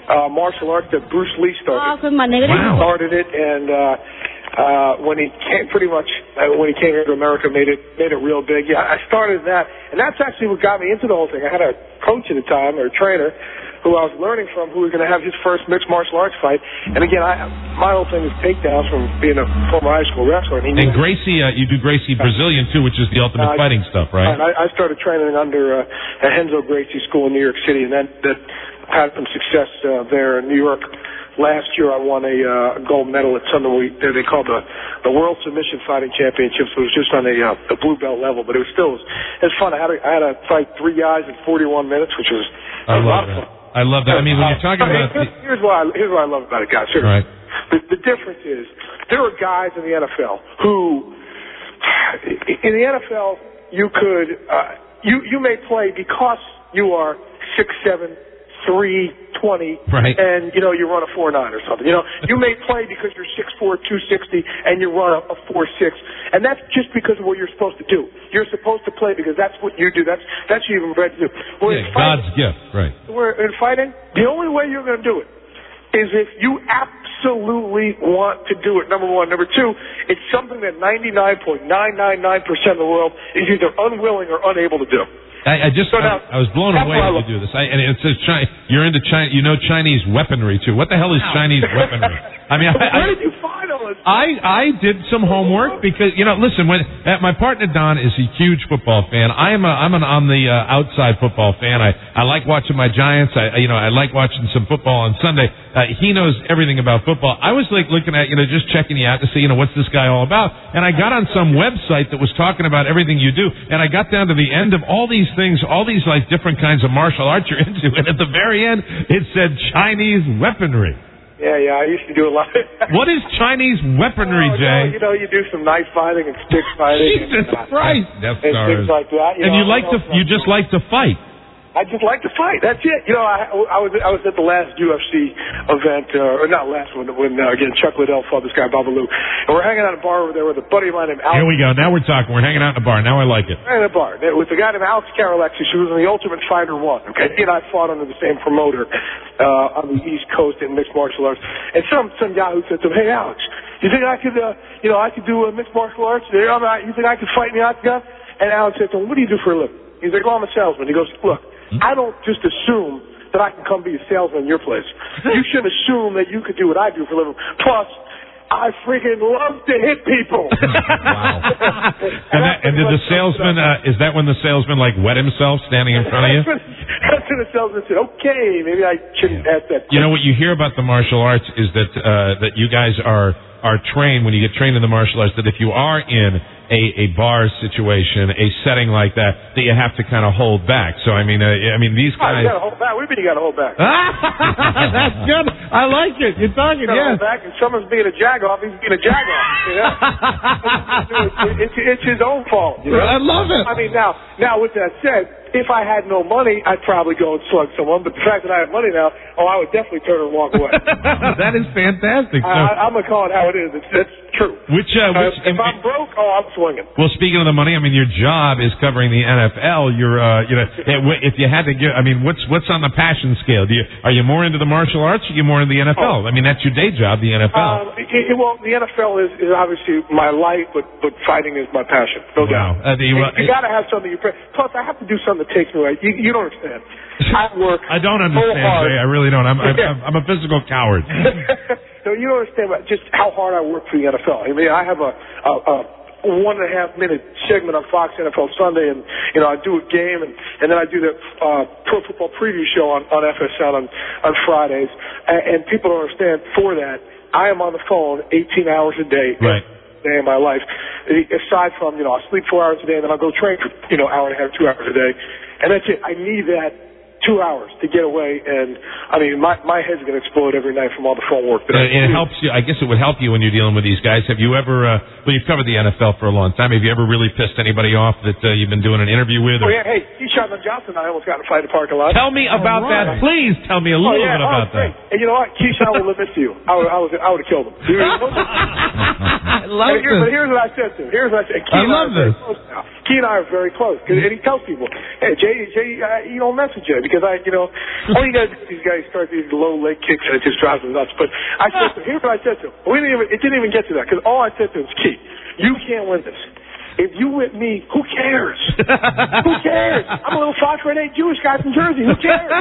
uh, martial arts that Bruce Lee started. Oh, my nigga. He started it, and uh, uh, when he came, pretty much uh, when he came here to America, made it made it real big. Yeah, I started that, and that's actually what got me into the whole thing. I had a coach at the time, or a trainer, who I was learning from, who was going to have his first mixed martial arts fight. And again, I, my whole thing is takedowns from being a former high school wrestler. And, and Gracie, uh, you do Gracie Brazilian too, which is the ultimate uh, fighting stuff, right? I, I started training under uh, at Henzo Gracie School in New York City, and that, that had some success uh, there in New York. Last year, I won a uh, gold medal at something we they called the the World Submission Fighting Championships. It was just on a, uh, a blue belt level, but it was still it was, it was fun. I had to, I had to fight three guys in forty-one minutes, which was I a love lot of that. fun. I love that. I mean, when you're talking uh, about here's, here's what I, here's what I love about it, guys. Seriously. Right. The, the difference is there are guys in the N F L who, in the N F L, you could uh, you you may play because you are six seven. three twenty, right. and you know you run a four nine or something. You know you may play because you're six four, two sixty, and you run a, a four six, and that's just because of what you're supposed to do. You're supposed to play because that's what you do. That's that's what you've been bred to do. Yeah, God's gift, right? We're in fighting. The only way you're going to do it is if you absolutely want to do it. Number one. Number two, it's something that ninety-nine point nine nine nine percent of the world is either unwilling or unable to do. I, I just, So now, I, I was blown away when you do this. I, and it says China, you're into China, you know Chinese weaponry too. What the hell is Chinese weaponry? I mean, I, where I, did you find all this? I, I did some homework because, you know, listen, when uh, my partner Don is a huge football fan. I am a, I'm an on the uh, outside football fan. I, I like watching my Giants. I, you know, I like watching some football on Sunday. Uh, he knows everything about football. I was like looking at, you know, just checking you out to see, you know, what's this guy all about? And I got on some website that was talking about everything you do. And I got down to the end of all these things, all these like different kinds of martial arts you're into. And at the very end, it said Chinese weaponry. Yeah, yeah, I used to do a lot. What is Chinese weaponry, oh, Jay? No, you know, you do some knife fighting and stick fighting. Jesus and, uh, Christ! Death and things like that. You and know, you like you know, to, you just like to fight. I just like to fight. That's it. You know, I, I was I was at the last U F C event, uh, or not last one, when uh, again Chuck Liddell fought this guy Babalu, and we're hanging out at a bar over there with a buddy of mine named Alex. Here we go. Now we're talking. We're hanging out in a bar. Now I like it. We're in a bar with a guy named Alex Karalexis, who was in the Ultimate Fighter One. Okay, he and I fought under the same promoter uh, on the East Coast in mixed martial arts. And some some guy who said to him, "Hey Alex, you think I could, uh, you know, I could do uh, mixed martial arts? You think I could fight in the octagon?" And Alex said to him, "What do you do for a living?" He's like, "Well, I'm a salesman." He goes, "Look, I don't just assume that I can come be a salesman in your place. You shouldn't assume that you could do what I do for a living. Plus, I freaking love to hit people." Wow. and, that, and did the salesman, uh, is that when the salesman like wet himself standing in front of you? That's when the salesman said, "Okay, maybe I shouldn't ask that." You know what you hear about the martial arts is that uh, that you guys are are trained, when you get trained in the martial arts, that if you are in a, a bar situation, a setting like that, that you have to kind of hold back. So, I mean, uh, I mean, these Oh, guys... you gotta hold back. What do you mean you gotta hold back? That's good. I like it. You're talking, You gotta yeah. hold back, and someone's being a jagoff, he's being a jagoff. You know? it's, it's his own fault. You know? I love it. I mean, now, now with that said, if I had no money, I'd probably go and slug someone. But the fact that I have money now, oh, I would definitely turn and walk away. That is fantastic. So, I, I'm gonna call it how it is. It's, it's true. which, uh, which Uh, if I'm broke, oh, I'm swinging. Well, speaking of the money, I mean, your job is covering the N F L. You're, uh, you know, if you had to give, I mean, what's what's on the passion scale? Do you are you more into the martial arts, or are you more into the N F L? Oh. I mean, that's your day job, the N F L. Um, it, it, well, the N F L is, is obviously my life, but but fighting is my passion, no Wow. doubt. Uh, the, well, you got to have something. You pre- plus, I have to do something that takes me away. You, you don't understand. I work. I don't so understand, hard. Jay. I really don't. I'm I'm, I'm a physical coward. No, you don't understand about just how hard I work for the N F L. I mean, I have a, a, a one and a half minute segment on Fox N F L Sunday, and you know I do a game, and, and then I do the uh, Pro Football Preview Show on, on F S N on on Fridays, and, and people don't understand. For that, I am on the phone eighteen hours a day. Right. Day in my life, aside from, you know, I sleep four hours a day and then I'll go train for, you know, hour and a half, two hours a day. And that's it. I need that two hours to get away. And, I mean, my my head's going to explode every night from all the phone work that Uh, I and it do. helps you. I guess it would help you when you're dealing with these guys. Have you ever, uh, well, you've covered the N F L for a long time. Have you ever really pissed anybody off that uh, you've been doing an interview with? Oh, Or... yeah, hey, Keyshawn Johnson and I almost got in a fight in the parking lot. Tell me about that. Please tell me a little oh, yeah, bit about oh, that. great. And you know what? Keyshawn will admit to you. I would, I would, I would have killed him. I love and here's, this. But here's what I said to him. Here's what I said. I love this. he and I are very close. Cause, and he tells people, hey, Jay, Jay, uh, you don't message Jay because I, you know, all you guys, these guys start these low leg kicks and it just drives them nuts. But I said to him, here's what I said to him. We didn't even, it didn't even get to that because all I said to him was, Keith, you can't win this. If you whip me, who cares? Who cares? I'm a little Fox Red eight Jewish guy from Jersey. Who cares?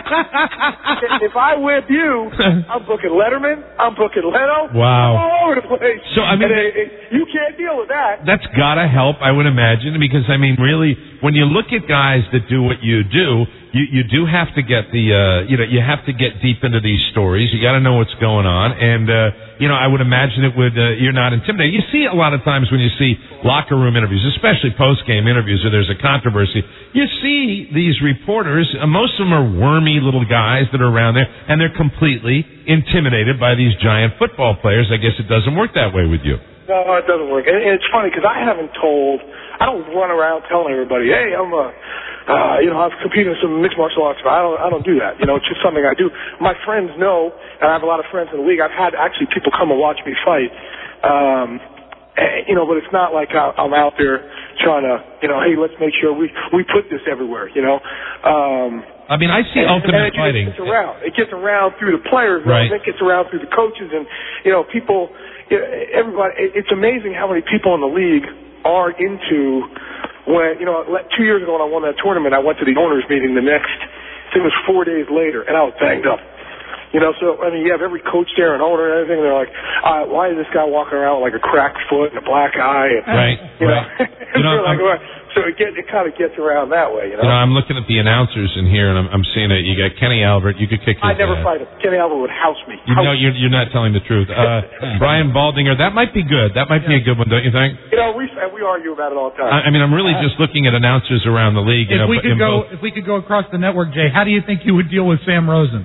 If I whip you, I'm booking Letterman. I'm booking Leno. Wow. I'm all over the place. So, I mean, and it, it, you can't deal with that. That's got to help, I would imagine, because, I mean, really, when you look at guys that do what you do, you, you do have to get the, uh, you know, you have to get deep into these stories. You got to know what's going on. And, uh, you know, I would imagine it would, uh, you're not intimidated. You see a lot of times when you see locker room interviews, especially post-game interviews where there's a controversy, you see these reporters, uh, most of them are wormy little guys that are around there, and they're completely intimidated by these giant football players. I guess it doesn't work that way with you. No, it doesn't work. And, and it's funny because I haven't told, I don't run around telling everybody, hey, I'm a, uh, you know, I've competed in some mixed martial arts. I don't, I don't do that. You know, it's just something I do. My friends know, and I have a lot of friends in the league. I've had actually people come and watch me fight. Um, and, you know, but it's not like I, I'm out there trying to, you know, hey, let's make sure we we put this everywhere. You know. Um, I mean, I see and, Ultimate and it Fighting. Gets around. It gets around through the players, right? And it gets around through the coaches, and you know, people. You know, everybody. It's amazing how many people in the league are into. When, you know, two years ago when I won that tournament, I went to the owners meeting the next, I think it was four days later, and I was banged up. You know, so, I mean, you have every coach there and owner and everything, and they're like, uh, why is this guy walking around with like a cracked foot and a black eye? And, right, you right. Know, you know, like, well, so it, get, it kind of gets around that way, you know. You know, I'm looking at the announcers in here, and I'm, I'm seeing it. You got Kenny Albert. You could kick his I'd never ass. fight him. Kenny Albert would house me. You house know, you're, you're not telling the truth. Uh, Brian Baldinger, that might be good. That might be a good one, don't you think? You know, we we argue about it all the time. I, I mean, I'm really just looking at announcers around the league. You if know, we could in go, both. if we could go across the network, Jay, how do you think you would deal with Sam Rosen?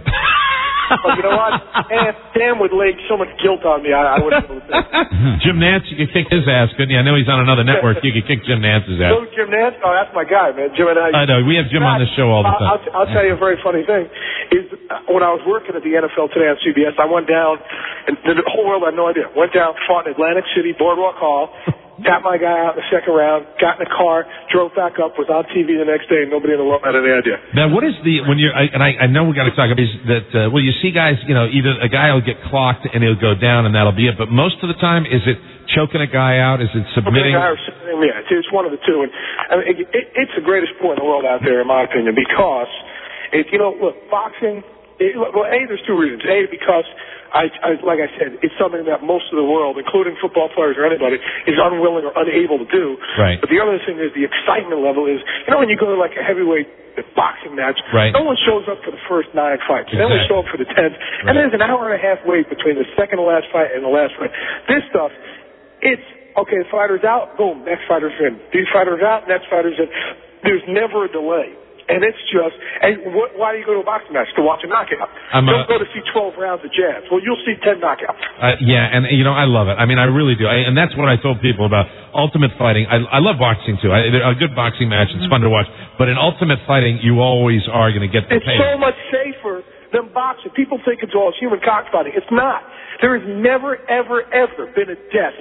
But you know what? And Sam would lay so much guilt on me, I, I wouldn't be able to do it. Jim Nance, you could kick his ass, couldn't you? I know he's on another network. You could kick Jim Nance's ass. So Jim Nance? Oh, that's my guy, man. Jim and I. I know. We have Jim on the show all the time. I'll, I'll, I'll tell you a very funny thing. Is uh, when I was working at the N F L Today on C B S, I went down, and the whole world had no idea. Went down, fought in Atlantic City, Boardwalk Hall. Got my guy out in the second round, got in the car, drove back up, was on T V the next day, and nobody in the world had any idea. Now, what is the, when you're, I, and I, I know we got to talk about is that, uh, well, you see guys, you know, either a guy will get clocked and he'll go down and that'll be it, but most of the time, is it choking a guy out? Is it submitting? Yeah, it's one of the two. And I mean, it, it, it's the greatest sport in the world out there, in my opinion, because, it, you know, look, boxing, it, well, A, there's two reasons. A, because, I, I, like I said, it's something that most of the world, including football players or anybody, is unwilling or unable to do. Right. But the other thing is the excitement level is, you know, when you go to like a heavyweight boxing match, right. no one shows up for the first nine fights. Exactly. They only show up for the tenth. Right. And there's an hour and a half wait between the second to last fight and the last fight. This stuff, it's, okay, the fighter's out, boom, next fighter's in. These fighters out, next fighter's in. There's never a delay. And it's just, and what, why do you go to a boxing match? To watch a knockout. I'm, Don't uh, go to see twelve rounds of jabs. Well, you'll see ten knockouts. Uh, yeah, and, you know, I love it. I mean, I really do. I, and that's what I told people about Ultimate Fighting. I, I love boxing, too. I, a good boxing match, it's fun to watch. But in Ultimate Fighting, you always are going to get the It's pay. so much safer than boxing. People think it's all human cockfighting. It's not. There has never, ever, ever been a death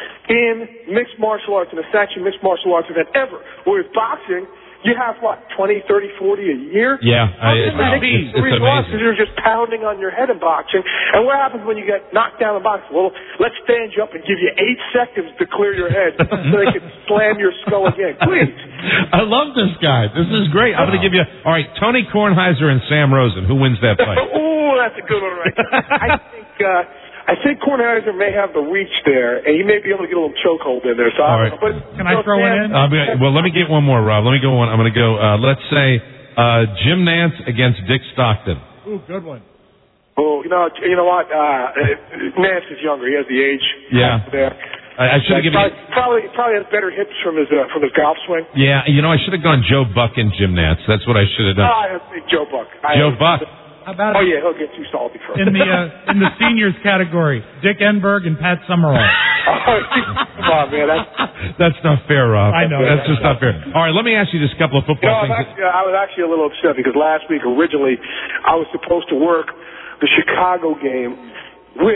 in mixed martial arts, in a sanctioned mixed martial arts event, ever. Whereas boxing, you have, what, twenty, thirty, forty a year? Yeah. I, it's, it's, it's, the reason it's why is amazing. because you're just pounding on your head in boxing. And what happens when you get knocked down in boxing? Well, let's stand you up and give you eight seconds to clear your head so they can slam your skull again. Please. I love this guy. This is great. I'm going to give you, all right, Tony Kornheiser and Sam Rosen. Who wins that fight? Ooh, that's a good one right there. I think, uh, I think Kornheiser may have the reach there, and he may be able to get a little chokehold in there. So All right. but, Can I throw one in? Uh, well, let me get one more, Rob. Let me go one. I'm going to go, uh, let's say, uh, Jim Nance against Dick Stockton. Ooh, good one. Oh, you know, you know what? Uh, Nance is younger. He has the age. Yeah. There. I, I should have given probably, you... probably probably has better hips from his uh, from his golf swing. Yeah, you know, I should have gone Joe Buck and Jim Nance. That's what I should have No, done. I think Joe Buck. I Joe Buck. How about oh yeah, he'll get too salty for in the uh, in the seniors category? Dick Enberg and Pat Summerall. Oh, come on, man. That's, That's not fair, Rob. I know. That's just not fair. All right, let me ask you just a couple of you football know, I'm things. actually, I was actually a little upset because last week originally I was supposed to work the Chicago game with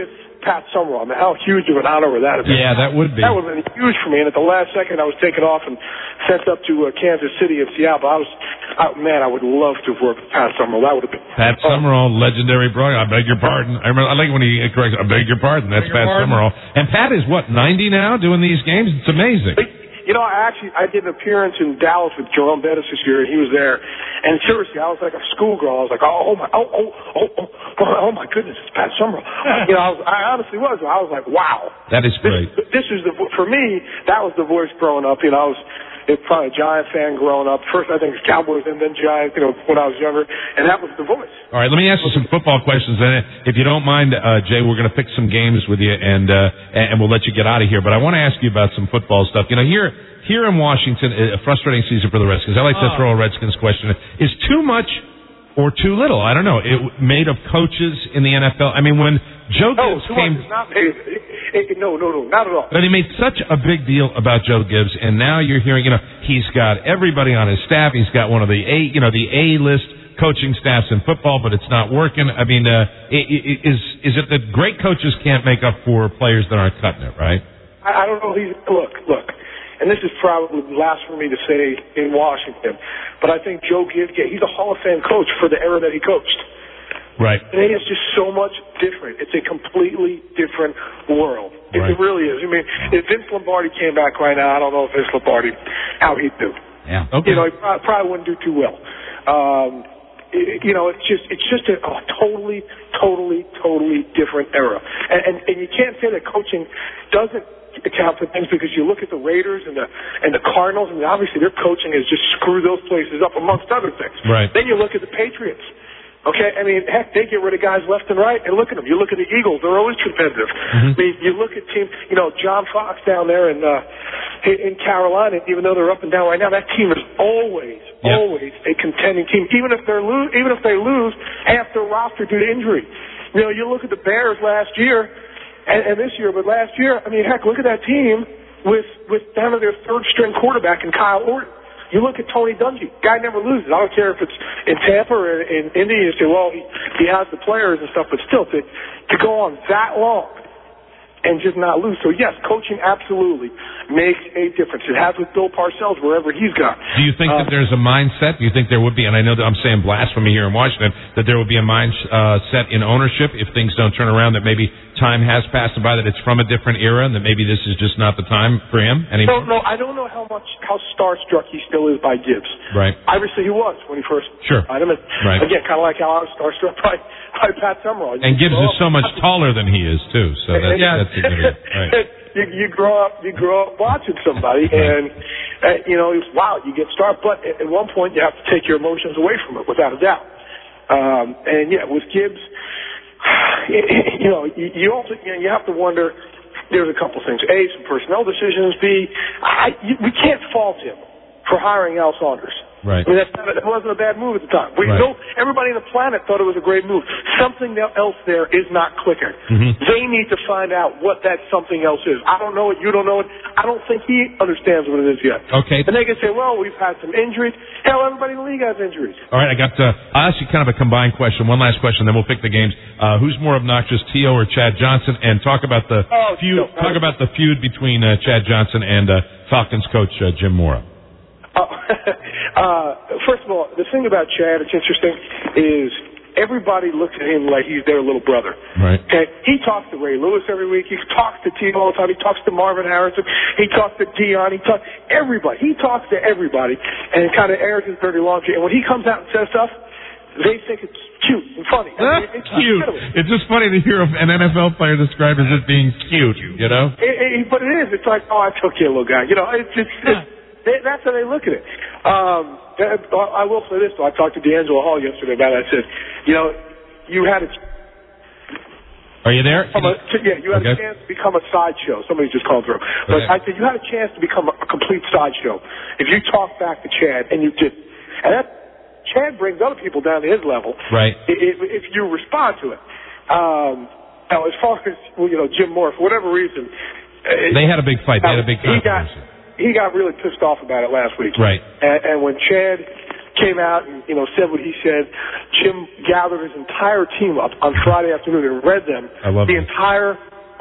Pat Summerall. I mean, how huge of an honor would that have been? Yeah, that would be. That would have been huge for me. And at the last second, I was taken off and sent up to uh, Kansas City and Seattle. I was, I, man, I would love to have worked with Pat Summerall. That would have been. Pat uh, Summerall, legendary broadcast. I beg your pardon. I remember. I like when he corrects. I beg your pardon. That's Pat pardon? Summerall. And Pat is what, ninety now, doing these games? It's amazing. You know, I actually I did an appearance in Dallas with Jerome Bettis this year, and he was there. And seriously, I was like a schoolgirl. I was like, oh, oh my, oh, oh, oh, oh, oh my goodness, it's Pat Summerall. You know, I, was, I honestly was. I was like, wow. That is great. This, this is the for me. That was the voice growing up. You know, I was it, probably a Giant fan growing up. First, I think it was Cowboys, and then Giants. You know, when I was younger, and that was the voice. All right, let me ask you some football questions. And if you don't mind, uh, Jay, we're going to pick some games with you, and uh, and we'll let you get out of here. But I want to ask you about some football stuff. You know, here. Here in Washington, a frustrating season for the Redskins. I like to throw a Redskins question. Is too much or too little? I don't know. It made of coaches in the N F L. I mean, when Joe no, Gibbs came... Not, it, it, it, no, no, no, not at all. But he made such a big deal about Joe Gibbs, and now you're hearing, you know, he's got everybody on his staff. He's got one of the A, you know, the A-list coaching staffs in football, but it's not working. I mean, uh, is is it that great coaches can't make up for players that aren't cutting it, right? I, I don't know. He's, look, look. And this is probably blasphemy to say in Washington, but I think Joe Gibbs, he's a Hall of Fame coach for the era that he coached. Right. And it's just so much different. It's a completely different world. It, right. it really is. I mean, if Vince Lombardi came back right now, I don't know if Vince Lombardi, how he'd do. Yeah. Okay. You know, he probably, probably wouldn't do too well. Um, it, you know, it's just it's just a, a totally, totally, totally different era. And, and and you can't say that coaching doesn't account for things, because you look at the Raiders and the and the Cardinals, and obviously their coaching has just screwed those places up, amongst other things. Right. Then you look at the Patriots. Okay, I mean, heck, they get rid of guys left and right, and look at them. You look at the Eagles; they're always competitive. Mm-hmm. I mean, you look at team, you know, John Fox down there in uh, in Carolina. Even though they're up and down right now, that team is always, yep. always a contending team. Even if they're lose, even if they lose half their roster due to injury. You know, you look at the Bears last year and, and this year, but last year, I mean, heck, look at that team with with down to their third string quarterback in Kyle Orton. You look at Tony Dungy. Guy never loses. I don't care if it's in Tampa or in Indy. You say, well, he, he has the players and stuff, but still, to, to go on that long and just not lose. So, yes, coaching absolutely makes a difference. It has with Bill Parcells wherever he's gone. Do you think uh, that there's a mindset? Do you think there would be, and I know that I'm saying blasphemy here in Washington, that there would be a mindset in ownership if things don't turn around, that maybe time has passed by, that it's from a different era, and that maybe this is just not the time for him anymore? No, no, I don't know how much, how starstruck he still is by Gibbs. Right. Obviously he was when he first sure. hired him. And right. Again, kind of like how I was starstruck by, by Pat Summerall. And Gibbs is so much taller than he is, too, so that's, yeah. that's a good idea. Right. You, you grow up, you grow up watching somebody, and uh, you know, it's, wow, you get started. But at, at one point, you have to take your emotions away from it, without a doubt. Um, and yeah, with Gibbs, you know, you, you also you, know, you have to wonder. There's a couple things: A, some personnel decisions. B, I, you, we can't fault him for hiring Al Saunders. Right. I mean, that's not, that wasn't a bad move at the time. We right. know everybody on the planet thought it was a great move. Something else there is not clicking. Mm-hmm. They need to find out what that something else is. I don't know it. You don't know it. I don't think he understands what it is yet. Okay. And they can say, well, we've had some injuries. Hell, everybody in the league has injuries. All right, I got. Uh, I'll ask you kind of a combined question. One last question, then we'll pick the games. Uh, who's more obnoxious, T O or Chad Johnson? And talk about the oh, feud. no, talk about the feud between uh, Chad Johnson and uh, Falcons coach uh, Jim Mora. Uh, uh, first of all, the thing about Chad, it's interesting, is everybody looks at him like he's their little brother. Right. Okay? He talks to Ray Lewis every week. He talks to T all the time. He talks to Marvin Harrison. He talks to Dion. He talks everybody. He talks to everybody and kind of airs his dirty laundry. And when he comes out and says stuff, they think it's cute and funny. I mean, it's cute. It's just funny to hear an N F L player described as it being cute, you know? It, it, but it is. It's like, oh, I took you, little guy. You know, it's just... It's, They, that's how they look at it. Um, I will say this, though. I talked to D'Angelo Hall yesterday about it. I said, you know, you had a... Are you there? A, yeah, you had okay. a chance to become a sideshow. Somebody's just called through. But okay. I said, you had a chance to become a, a complete sideshow if you talk back to Chad, and you did. And that Chad brings other people down to his level. Right. If, if you respond to it. Um, now, as far as, well, you know, Jim Moore, for whatever reason... They had a big fight. They had a big controversy. He got really pissed off about it last week. Right. And, and when Chad came out and, you know, said what he said, Jim gathered his entire team up on Friday afternoon and read them I love the it. entire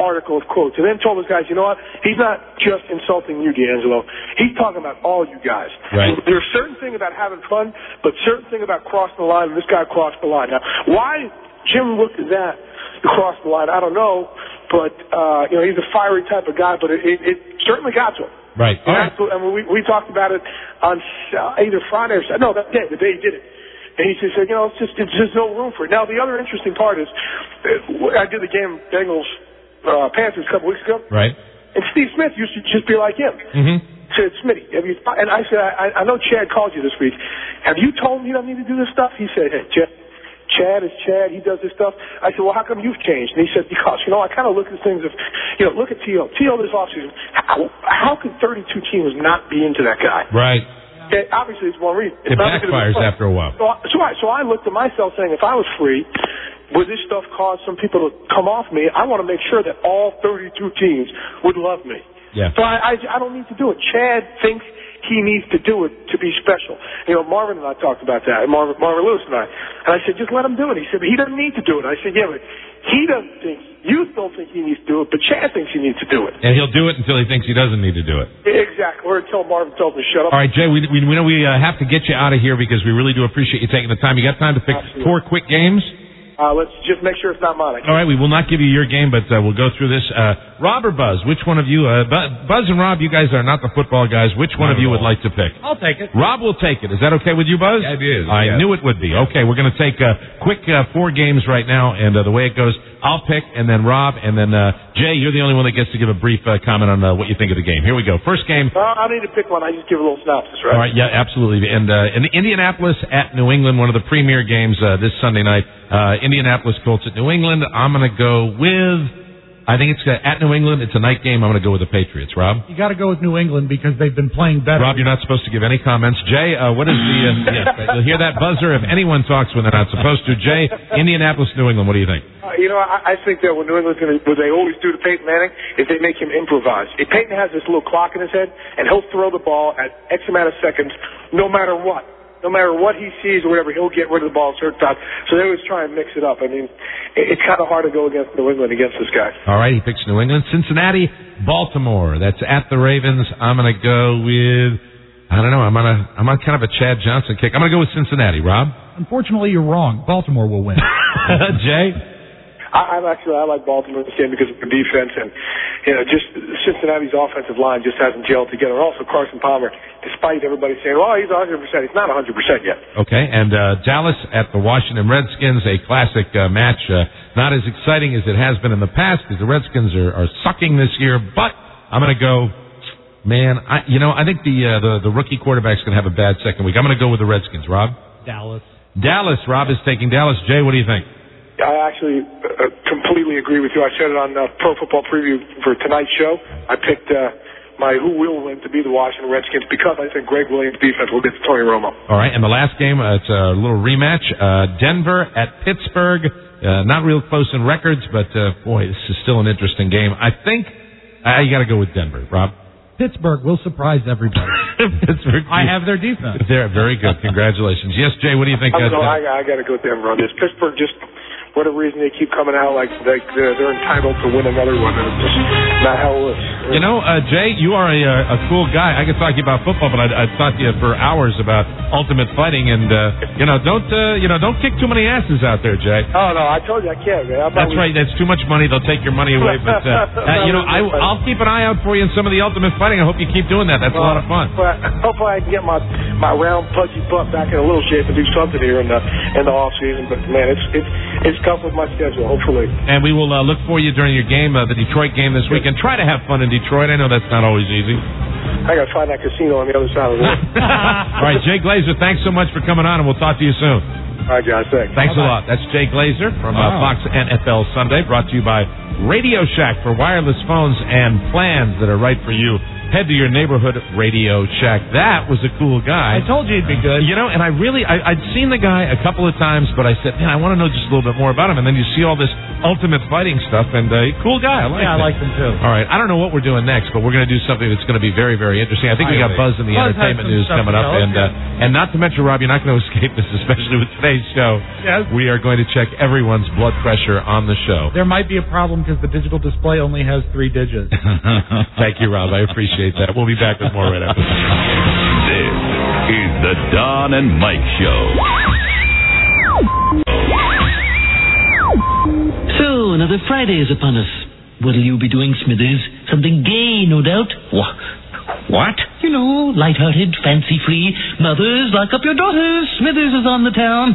article of quotes, and then told his guys, you know what? He's not just insulting you, D'Angelo. He's talking about all you guys. Right. There's a certain thing about having fun, but certain thing about crossing the line, and this guy crossed the line. Now, why Jim looked at that to cross the line, I don't know, but, uh, you know, he's a fiery type of guy, but it, it, it certainly got to him. Right. And that's what, I mean, we, we talked about it on uh, either Friday or no, that day, the day he did it. And he just said, you know, it's just it's just no room for it. Now, the other interesting part is, uh, I did the game Bengals uh, Panthers a couple weeks ago. Right. And Steve Smith used to just be like him. Mm-hmm. Said, Smitty, have you, and I said, I, I know Chad called you this week. Have you told him you don't need to do this stuff? He said, hey, Chad, Chad is Chad. He does this stuff. I said, well, how come you've changed? And he said, because, you know, I kind of look at things of, you know, look at T O. T O this offseason. How, how could thirty-two teams not be into that guy? Right. It, obviously, it's one reason. It backfires after a while. So, so, I, so I looked at myself saying, if I was free, would this stuff cause some people to come off me? I want to make sure that all thirty-two teams would love me. Yeah. So I, I, I don't need to do it. Chad thinks he needs to do it to be special. You know, Marvin and I talked about that, Marvin, Marvin Lewis and I. And I said, just let him do it. He said, but he doesn't need to do it. I said, yeah, but he doesn't think, you don't think he needs to do it, but Chad thinks he needs to do it. And he'll do it until he thinks he doesn't need to do it. Exactly. Or until Marvin tells him to shut up. All right, Jay, we, we, we know we uh, have to get you out of here because we really do appreciate you taking the time. You got time to pick Absolutely. four quick games? Uh, let's just make sure it's not mine. All right, we will not give you your game, but uh, we'll go through this. Uh, Rob or Buzz, which one of you, uh, Buzz and Rob, you guys are not the football guys. Which one of you would like to pick? I'll take it. Rob will take it. Is that okay with you, Buzz? Yeah, it is. I Yeah. knew it would be. Okay, we're going to take uh, quick uh, four games right now, and uh, the way it goes, I'll pick, and then Rob, and then uh, Jay, you're the only one that gets to give a brief uh, comment on uh, what you think of the game. Here we go. First game. Uh, I don't need to pick one. I just give a little synopsis, right? All right, yeah, absolutely. And uh, in Indianapolis at New England, one of the premier games uh, this Sunday night. Uh, Indianapolis Colts at New England. I'm going to go with, I think it's uh, at New England. It's a night game. I'm going to go with the Patriots. Rob? You got to go with New England because they've been playing better. Rob, you're not supposed to give any comments. Jay, uh, what is the, uh, yes, you'll hear that buzzer if anyone talks when they're not supposed to. Jay, Indianapolis, New England, what do you think? Uh, you know, I, I think that what New England's going to, what they always do to Peyton Manning is they make him improvise. If Peyton has this little clock in his head, and he'll throw the ball at X amount of seconds, no matter what. No matter what he sees or whatever, he'll get rid of the ball at certain times. So they always try and mix it up. I mean, it, it's kind of hard to go against New England against this guy. All right, he picks New England. Cincinnati, Baltimore. That's at the Ravens. I'm going to go with, I don't know, I'm on, a, I'm on kind of a Chad Johnson kick. I'm going to go with Cincinnati. Rob? Unfortunately, you're wrong. Baltimore will win. Jay? I, I'm actually, I like Baltimore in this game because of their defense and, you know, just Cincinnati's offensive line just hasn't gelled together. Also, Carson Palmer, despite everybody saying, well, he's one hundred percent, he's not one hundred percent yet. Okay, and uh, Dallas at the Washington Redskins, a classic uh, match. Uh, not as exciting as it has been in the past because the Redskins are, are sucking this year, but I'm going to go, man, I, you know, I think the, uh, the, the rookie quarterback's going to have a bad second week. I'm going to go with the Redskins. Rob? Dallas. Dallas. Rob is taking Dallas. Jay, what do you think? I actually uh, completely agree with you. I said it on uh, Pro Football Preview for tonight's show. I picked uh, my who will win to be the Washington Redskins because I think Greg Williams' defense will get to Tony Romo. All right, and the last game, uh, it's a little rematch. Uh, Denver at Pittsburgh. Uh, not real close in records, but, uh, boy, this is still an interesting game. I think uh, you got to go with Denver. Rob? Pittsburgh will surprise everybody. Pittsburgh. I have their defense. They're very good. Congratulations. Yes, Jay, what do you think? I'm Uh, gonna, I, I got to go with Denver on this. Pittsburgh just... whatever reason they keep coming out like they, they're, they're entitled to win another one, and it's just not how it works. You know, uh, Jay, you are a, a cool guy. I could talk to you about football, but I'd, I'd talk to you for hours about Ultimate Fighting. And uh, you know, don't uh, you know, don't kick too many asses out there, Jay. Oh no, I told you I can't, man. I'm That's right. That's too much money. They'll take your money away. But uh, uh, you know, I, I'll keep an eye out for you in some of the Ultimate Fighting. I hope you keep doing that. That's well, a lot of fun. But hopefully, I can get my my round, pudgy butt back in a little shape and do something here in the in the off season. But man, it's it's it's tough with my schedule. Hopefully. And we will uh, look for you during your game, uh, the Detroit game this week, and try to have fun in Detroit. I know that's not always easy. I got to find that casino on the other side of the world. All right, Jay Glazer, thanks so much for coming on, and we'll talk to you soon. All right, guys, thanks. Thanks Bye-bye. a lot. That's Jay Glazer from uh, Wow. Fox N F L Sunday, brought to you by Radio Shack for wireless phones and plans that are right for you. head to your neighborhood Radio Shack. That was a cool guy. I told you he'd be good. You know, and I really, I, I'd seen the guy a couple of times, but I said, man, I want to know just a little bit more about him. And then you see all this ultimate fighting stuff, and uh, cool guy. I like yeah, him. I like him too. All right, I don't know what we're doing next, but we're going to do something that's going to be very, very interesting. I think we got Buzz in the Buzz entertainment has some news stuff coming to up, tell us, and uh, and not to mention, Rob, you're not going to escape this, especially with today's show. Yes. We are going to check everyone's blood pressure on the show. There might be a problem because the digital display only has three digits. Thank you, Rob. I appreciate that. We'll be back with more right after this. This is the Don and Mike Show. So, another Friday is upon us. What'll you be doing, Smithers? Something gay, no doubt. What? What? You know, light-hearted, fancy-free. Mothers, lock up your daughters. Smithers is on the town.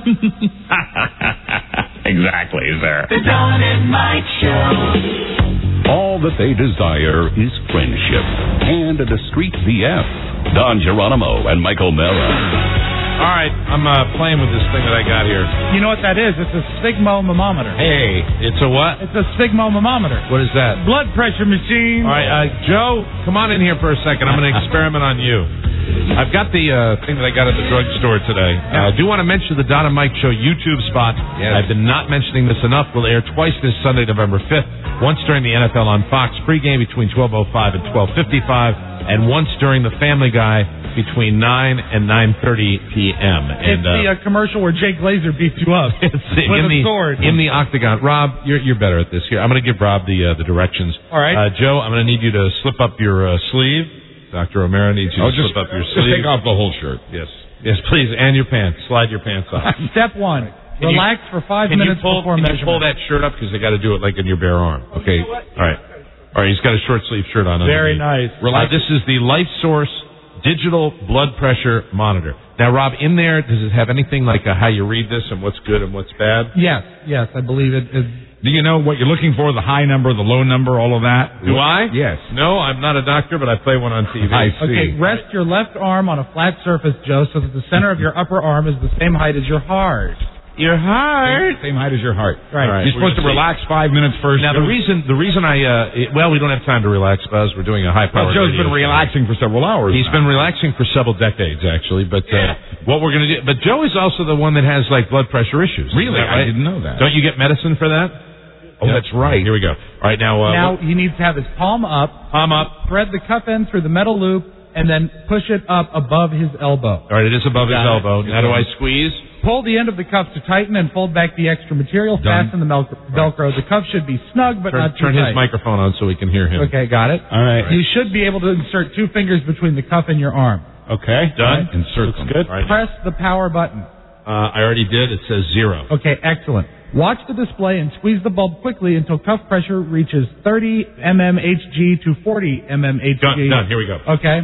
Exactly, sir. The Don and Mike Show. All that they desire is friendship and a discreet V F. Don Geronimo and Michael Mara. All right, I'm uh, playing with this thing that I got here. You know what that is? It's a sphygmomanometer. Hey, it's a what? It's a sphygmomanometer. What is that? Blood pressure machine. All right, uh, Joe, come on in here for a second. I'm going to experiment on you. I've got the uh, thing that I got at the drugstore today. Uh, I do want to mention the Don and Mike Show YouTube spot. Yes. I've been not mentioning this enough. We'll air twice this Sunday, November fifth. Once during the N F L on Fox pregame between twelve oh five and twelve fifty-five, and once during the Family Guy between nine and nine thirty p.m. It's and, uh, the uh, commercial where Jake Glazer beats you up it's with in a the, sword. In the octagon. Rob, you're, you're better at this. Here, I'm going to give Rob the uh, the directions. All right. Uh, Joe, I'm going to need you to slip up your uh, sleeve. Doctor O'Mara needs you oh, to just, slip up your just sleeve. Take off the whole shirt. Yes. Yes, please. And your pants. Slide your pants off. Step one. Can Relax you, for five can minutes you pull, before can measurement. you pull that shirt up? Because they got to do it like in your bare arm. Okay. All right. All right. He's got a short sleeve shirt on. Very underneath. nice. Relax. Uh, this is the Life Source digital blood pressure monitor. Now, Rob, in there, does it have anything like uh, how you read this and what's good and what's bad? Yes. Yes, I believe it. it Do you know what you're looking for? The high number, the low number, all of that? Do I? Yes. No, I'm not a doctor, but I play one on T V. I see. Okay, rest your left arm on a flat surface, Joe, so that the center of your upper arm is the same height as your heart. Your heart? Same, same height as your heart. Right. All right. You're supposed to relax five minutes first. Now, the reason the reason I, uh, it, well, we don't have time to relax, Buzz. We're doing a high-powered Well, Joe's been radio show. relaxing for several hours. He's now. been relaxing for several decades, actually. But uh, what we're going to do, but Joe is also the one that has like blood pressure issues. Really? Is that right? I didn't know that. Don't you get medicine for that? Oh, Yep. that's right. Here we go. All right, now. Uh, now, what- he needs to have his palm up, palm up. thread the cuff end through the metal loop, and then push it up above his elbow. All right, it is above his Got it. elbow. Now, do I squeeze? Pull the end of the cuff to tighten and fold back the extra material. Done. Fasten the mel- Velcro. The cuff should be snug, but Turn, not too turn tight. his microphone on so we can hear him. Okay, got it. All right. You should be able to insert two fingers between the cuff and your arm. Okay. Done. Insert them. Good. All right. Press the power button. Uh, I already did. It says zero. Okay, excellent. Watch the display and squeeze the bulb quickly until cuff pressure reaches thirty millimeters H G to forty millimeters H G. Done. Done. Here we go. Okay.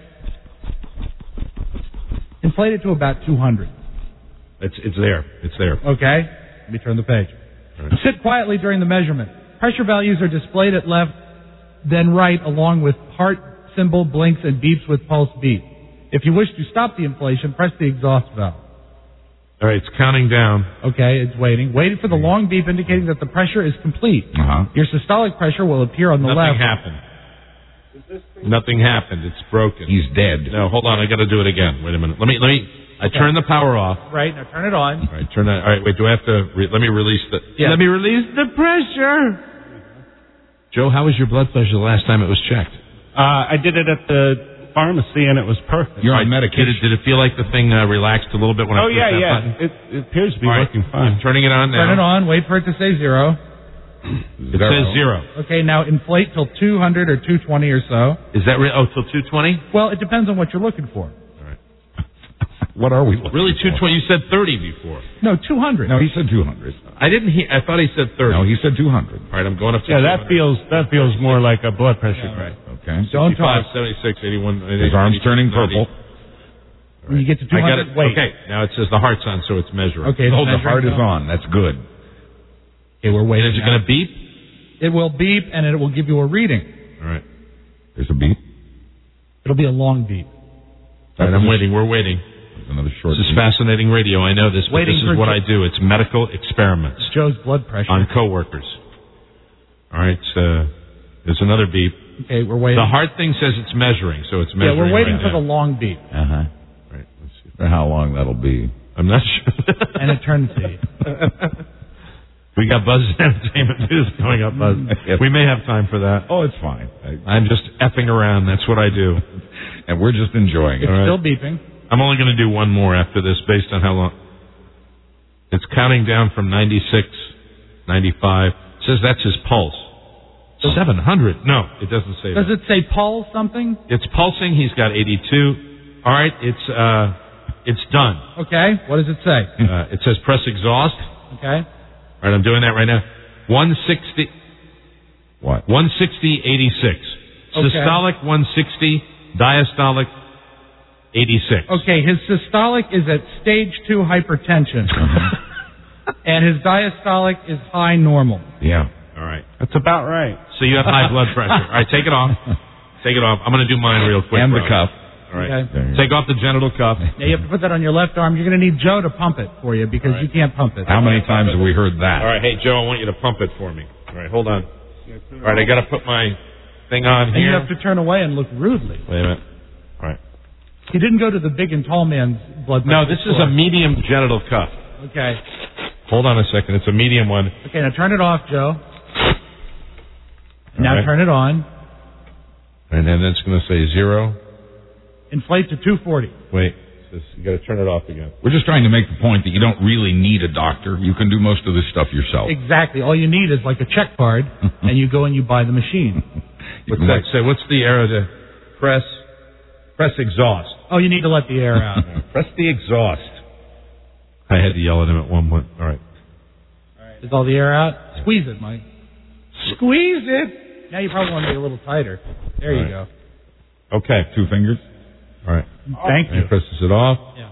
Inflate it to about two hundred. It's it's there. It's there. Okay. Let me turn the page. Right. Sit quietly during the measurement. Pressure values are displayed at left, then right, along with heart symbol, blinks, and beeps with pulse beat. If you wish to stop the inflation, press the exhaust valve. All right, it's counting down. Okay, it's waiting. Wait for the long beep indicating that the pressure is complete. Uh-huh. Your systolic pressure will appear on the Nothing left. happened. Nothing happened. It's broken. He's dead. No, hold on. I got to do it again. Wait a minute. Let me. Let me. I Okay. turn the power off. Right, now turn it on. All right, turn that. All right, wait. Do I have to? Re, let me release the. Yeah. Let me release the pressure. Joe, how was your blood pressure the last time it was checked? Uh, I did it at the pharmacy and it was perfect. You're on Did medication. it, did it feel like the thing uh, relaxed a little bit when I Oh pushed yeah, that yeah. button? It, it appears to be All right. working fine. Turning it on now. Turn it on. Wait for it to say zero. It says zero. Okay, now inflate till two hundred or two twenty or so. Is that re- oh till two twenty? Well, it depends on what you're looking for. What are we looking Really two for? twenty? You said thirty before. No, two hundred. No, he said two hundred. I didn't hear. I thought he said thirty. No, he said two hundred. All right, I'm going up to Yeah, that feels that feels more like a blood pressure. Right. Okay. Don't sixty-five, talk. seventy-six, eighty-one. His arm's turning purple. When you get to two I got hundred, it. wait. Okay, now it says the heart's on, so it's measuring. Okay, Oh, it's the heart is measuring on. That's good. Okay, we're And waiting. is it now. going to beep? It will beep and it will give you a reading. All right. There's a beep. It'll be a long beep. All right, I'm waiting. We're waiting. There's another short This is beep. fascinating radio. I know this, but Waiting this for is what Jo- I do. It's medical experiments Joe's blood pressure. on coworkers. All right. Uh, There's another beep. Okay, we're waiting. The heart thing says it's measuring, so it's Yeah, measuring. we're waiting right for now. the long beep. Uh-huh. Right, let's see. For how long that'll be. I'm not sure. An eternity. We got Buzz Entertainment News coming up, Buzz. We may have time for that. Oh, it's fine. I, I'm just effing around. That's what I do. and we're just enjoying it. It's still beeping. I'm only going to do one more after this based on how long. It's counting down from ninety-six, ninety-five. It says that's his pulse. seven hundred. No, it doesn't say Does that. it say Paul something? It's pulsing. He's got eighty-two. All right, it's uh, it's done. Okay. What does it say? Uh, it says press exhaust. Okay. All right, I'm doing that right now. one sixty. What? one sixty, eighty-six. Okay. Systolic one sixty, diastolic eighty-six. Okay, his systolic is at stage two hypertension. And his diastolic is high normal. Yeah. All right. That's about right. So you have high blood pressure. All right, take it off. Take it off. I'm going to do mine real quick. And the Rob. cuff. All right. Okay. Take off the genital cuff. Now you have to put that on your left arm. You're going to need Joe to pump it for you because All right. you can't pump it. How many times have we heard that? All right, hey, Joe, I want you to pump it for me. All right, hold on. All right, I got to put my thing on And you here. have to turn away and look rudely. Wait a minute. All right. He didn't go to the big and tall man's blood No, pressure. this is a medium genital cuff. Okay. Hold on a second. It's a medium one. Okay, now turn it off, Joe. Now right. turn it on. And then it's going to say zero. Inflate to two forty. Wait. It says you got to turn it off again. We're just trying to make the point that you don't really need a doctor. You can do most of this stuff yourself. Exactly. All you need is like a check card, and you go and you buy the machine. What's that say? What's the arrow to press? Press exhaust. Oh, you need to let the air out. Press the exhaust. I had to yell at him at one point. All right. Is all the air out? Squeeze it, Mike. Squeeze it! Now you probably want to be a little tighter. There you All go. Okay. Two fingers. All right. Thank And you. it presses it off. Yeah.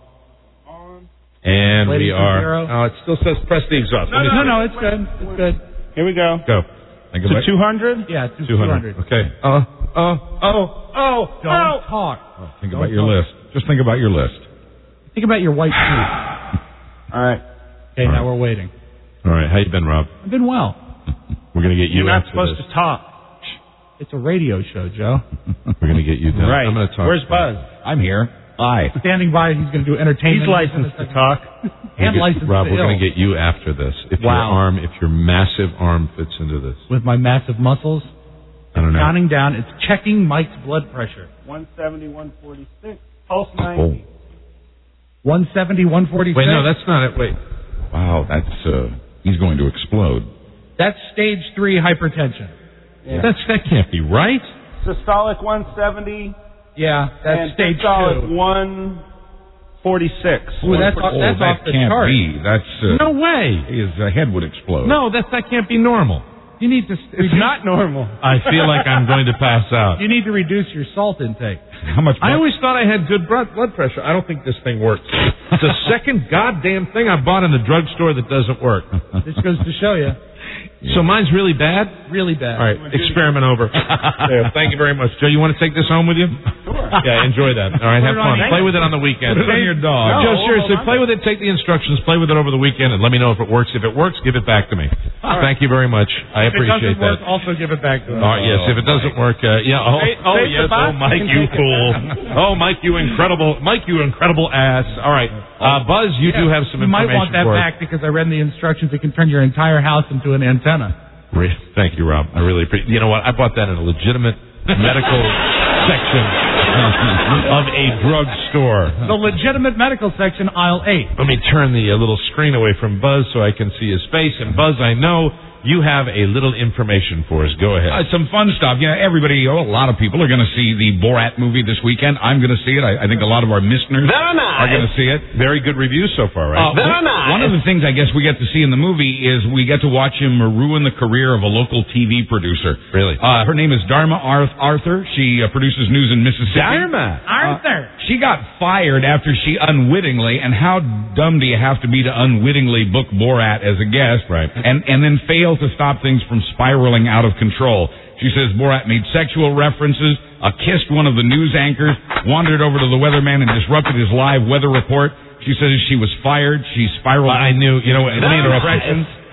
And Ladies we and are. zero. Oh, it still says press the exhaust. No, Let me no, see. no, it's good. It's good. Here we go. Go. Think To about, two hundred? Yeah, two two hundred. Okay. Uh, oh, oh, oh, Don't oh. talk. oh, think Don't about your talk. list. Just think about your list. Think about your white shoes. All right. Okay, All now right. we're waiting. All right. How you been, Rob? I've been well. We're going to get you You're not after supposed this. to talk. It's a radio show, Joe. We're going to get you done. Right. I'm going to talk. Where's Buzz? I'm here. Hi. Standing by, he's going to do entertainment. He's licensed to talk. And licensed Rob, to we're going ill. to get you after this. If your Wow. arm, if your massive arm fits into this. With my massive muscles. I don't know. Counting down. It's checking Mike's blood pressure. one seventy, one forty-six. Pulse Oh. ninety. one seventy, one forty-six. Wait, no, that's not it. Wait. Wow, that's, uh, he's going to explode. That's stage three hypertension. Yeah. That's that can't be right. Systolic one seventy. Yeah, that's and stage systolic two. one forty-six. Ooh, that's, Oh, that's that off the can't chart. be. That's, uh, No way. his uh, head would explode. No, that that can't be normal. You need to. It's not normal. I feel like I'm going to pass out. You need to reduce your salt intake. How much I blood- always thought I had good blood blood pressure. I don't think this thing works. It's the second goddamn thing I bought in the drugstore that doesn't work. This goes to show you. So mine's really bad? Really bad. All right, experiment over. There, thank you very much. Joe, you want to take this home with you? Sure. Yeah, enjoy that. All right, Put have it on fun. the- Play with it on the weekend. Put it on your dog. Joe, No, seriously, hold on. play with it, take the instructions, play with it over the weekend, and let me know if it works. If it works, give it back to me. Thank you very much. I If it appreciate doesn't work, that. also give it back to us. All right, yes, if it doesn't work, uh, yeah. Oh, Save- oh save yes. the box, Oh, Mike, you can you take it. fool. Oh, Mike, you incredible. Mike, you incredible ass. All right. Uh, Buzz, you do have some You might information want that for us. back because I read in the instructions it can turn your entire house into an antenna. Re- Thank you, Rob. I really appreciate. You know what? I bought that in a legitimate medical section of a drugstore. The legitimate medical section, aisle eight. Let me turn the uh, little screen away from Buzz so I can see his face. And Buzz, I know you have a little information for us. Go ahead. Uh, some fun stuff. You know, everybody, oh, a lot of people are going to see the Borat movie this weekend. I'm going to see it. I, I think a lot of our listeners Very nice. are going to see it. Very good reviews so far, right? Uh, Very one- nice. One of the things I guess we get to see in the movie is we get to watch him ruin the career of a local T V producer. Really? Uh, her name is Dharma Arth- Arthur. She uh, produces news in Mississippi. Dharma. Arthur. She got fired after she unwittingly, and how dumb do you have to be to unwittingly book Borat as a guest, Right. and, and then fail to stop things from spiraling out of control. She says Borat made sexual references, uh, kissed one of the news anchors, wandered over to the weatherman and disrupted his live weather report. She says she was fired. She spiraled. I knew, you know, what, let me interrupt you. Depression.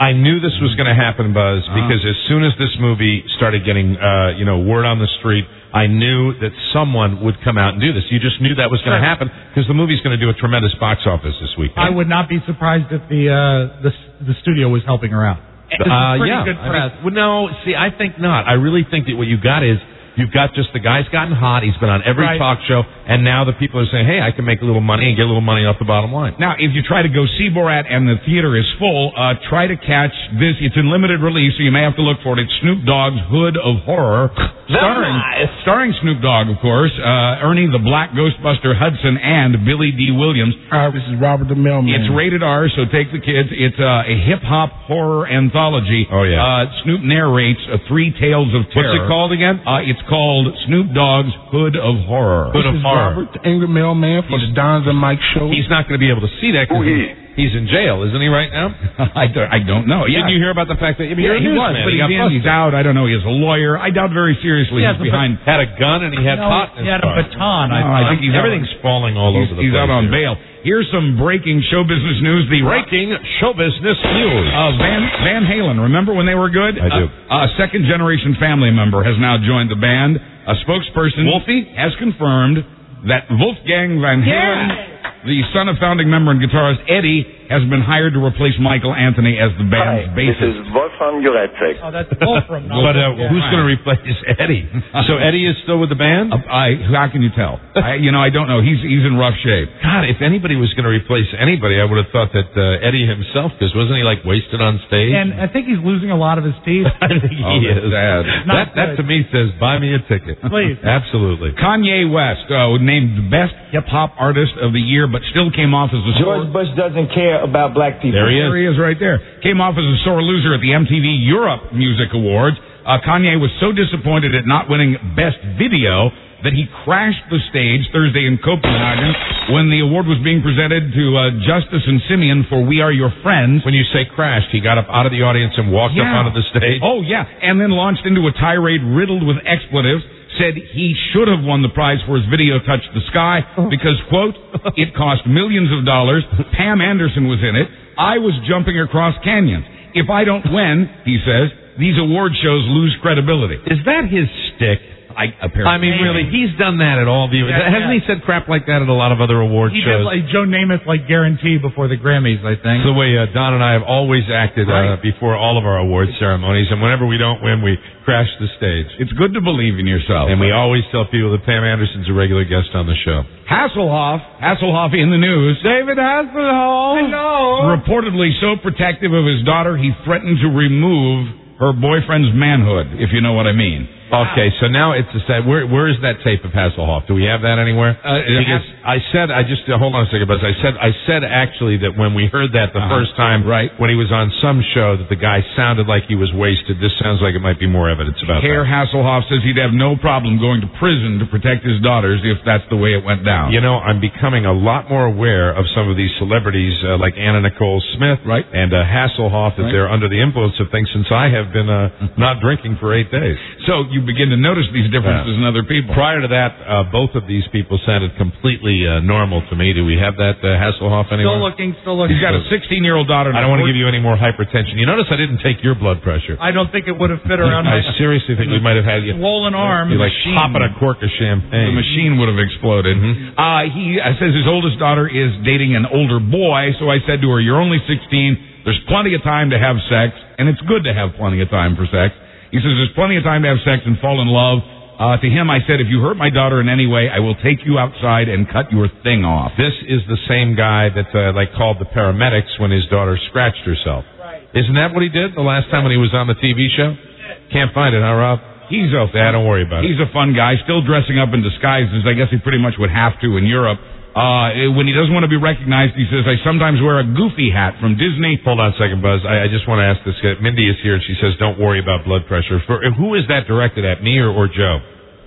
I knew this was going to happen, Buzz, Uh-huh. because as soon as this movie started getting, uh, you know, word on the street, I knew that someone would come out and do this. You just knew that was going to Sure. happen because the movie's going to do a tremendous box office this weekend. I would not be surprised if the uh, the the studio was helping her out. This is Uh, pretty yeah. good I press. mean, well, no, see, I think not. I really think that what you got is you've got just the guy's gotten hot. He's been on every Right. talk show, and now the people are saying, "Hey, I can make a little money and get a little money off the bottom line." Now, if you try to go see Borat and the theater is full, uh, try to catch this. It's in limited release, so you may have to look for it. It's Snoop Dogg's Hood of Horror. Starring, starring Snoop Dogg, of course, uh, Ernie the Black Ghostbuster Hudson, and Billy D. Williams. Hi, this is Robert the Mailman. It's rated R, so take the kids. It's uh, a hip-hop horror anthology. Oh, yeah. Uh, Snoop narrates uh, Three Tales of Terror. What's it called again? Uh, it's called Snoop Dogg's Hood of Horror. Hood of This is Horror. Robert, the Angry Mailman for the Don's and Mike show. He's not going to be able to see that because he's in jail, isn't he, right now? I, don't, I don't know. Yeah. Didn't you hear about the fact that I mean, Yeah, you're a he was, newsman. but He he's, got in, he's busted. out. I don't know. He is a lawyer. I doubt very seriously He he's has a behind. Had a gun and he had No, pot in he his had a car. baton. No, I, I think he's Everything's falling all He's, over the he's place. out on here. bail. Here's some breaking show business news. The Breaking show business news. Uh, Van Van Halen. Remember when they were good? I do. Uh, a second generation family member has now joined the band. A spokesperson, Wolfie, has confirmed that Wolfgang Van Halen, the son of founding member and guitarist Eddie, has been hired to replace Michael Anthony as the band's This bassist. is Wolfram Jureczek. Oh, that's Wolfram. But uh, who's going to replace Eddie? So Eddie is still with the band? Uh, I, how can you tell? I, you know, I don't know. He's he's in rough shape. God, if anybody was going to replace anybody, I would have thought that uh, Eddie himself, because wasn't he like wasted on stage? And I think he's losing a lot of his teeth. I think he Oh, that's is. sad. That, that to me says, buy me a ticket. Please. Absolutely. Kanye West, uh, named best hip hop artist of the year, but still came off as a sore. George Bush doesn't care about black people. There he is. There he is right there. Came off as a sore loser at the M T V Europe Music Awards. Uh, Kanye was so disappointed at not winning Best Video that he crashed the stage Thursday in Copenhagen when the award was being presented to uh, Justice and Simeon for We Are Your Friends. When you say crashed, he got up out of the audience and walked Yeah. up onto the stage. Oh, yeah. And then launched into a tirade riddled with expletives. Said he should have won the prize for his video Touch the Sky because, quote, it cost millions of dollars. Pam Anderson was in it. I was jumping across canyons. If I don't win, he says, these award shows lose credibility. Is that his stick? I, apparently. I mean, really, he's done that at all the... Yeah, Hasn't yeah. he said crap like that at a lot of other award He shows? did like Joe Namath, like guarantee before the Grammys, I think. It's the way uh, Don and I have always acted uh, Right. before all of our award ceremonies, and whenever we don't win, we crash the stage. It's good to believe in yourself. And we always tell people that Pam Anderson's a regular guest on the show. Hasselhoff, Hasselhoff in the news. David Hasselhoff. Hello. Reportedly so protective of his daughter, he threatened to remove her boyfriend's manhood, if you know what I mean. Okay, so now it's a sad. Where where is that tape of Hasselhoff? Do we have that anywhere? Uh, because I said I just uh, hold on a second, Buzz. I said I said actually that when we heard that the Uh-huh. first time, Right. when he was on some show, that the guy sounded like he was wasted. This sounds like it might be more evidence about Herr that. Hasselhoff says he'd have no problem going to prison to protect his daughters if that's the way it went down. You know, I'm becoming a lot more aware of some of these celebrities uh, like Anna Nicole Smith Right. and uh, Hasselhoff that Right. they're under the influence of things since I have been uh, not drinking for eight days. So you begin to notice these differences in other people. Prior to that, uh, both of these people sounded completely uh, normal to me. Do we have that uh, Hasselhoff anywhere? Still looking, still looking. He's got a sixteen-year-old daughter. I don't want to give you any more hypertension. You notice I didn't take your blood pressure. I don't think it would have fit around I my seriously think we might have had you. swollen arm. You like machine. popping a cork of The champagne. machine would have exploded. Mm-hmm. Uh, he uh, says his oldest daughter is dating an older boy, so I said to her, you're only sixteen. There's plenty of time to have sex, and it's good to have plenty of time for sex. He says there's plenty of time to have sex and fall in love. Uh, to him, I said, if you hurt my daughter in any way, I will take you outside and cut your thing off. This is the same guy that uh, like called the paramedics when his daughter scratched herself. Right. Isn't that what he did the last time when he was on the T V show? Can't find it, huh, Rob? He's a Yeah, don't worry about it. he's a fun guy, still dressing up in disguises. I guess he pretty much would have to in Europe. Uh, when he doesn't want to be recognized, he says, I sometimes wear a goofy hat from Disney. Hold on a second, Buzz. I, I just want to ask this guy. Mindy is here, and she says, don't worry about blood pressure. For who is that directed at, me or, or Joe?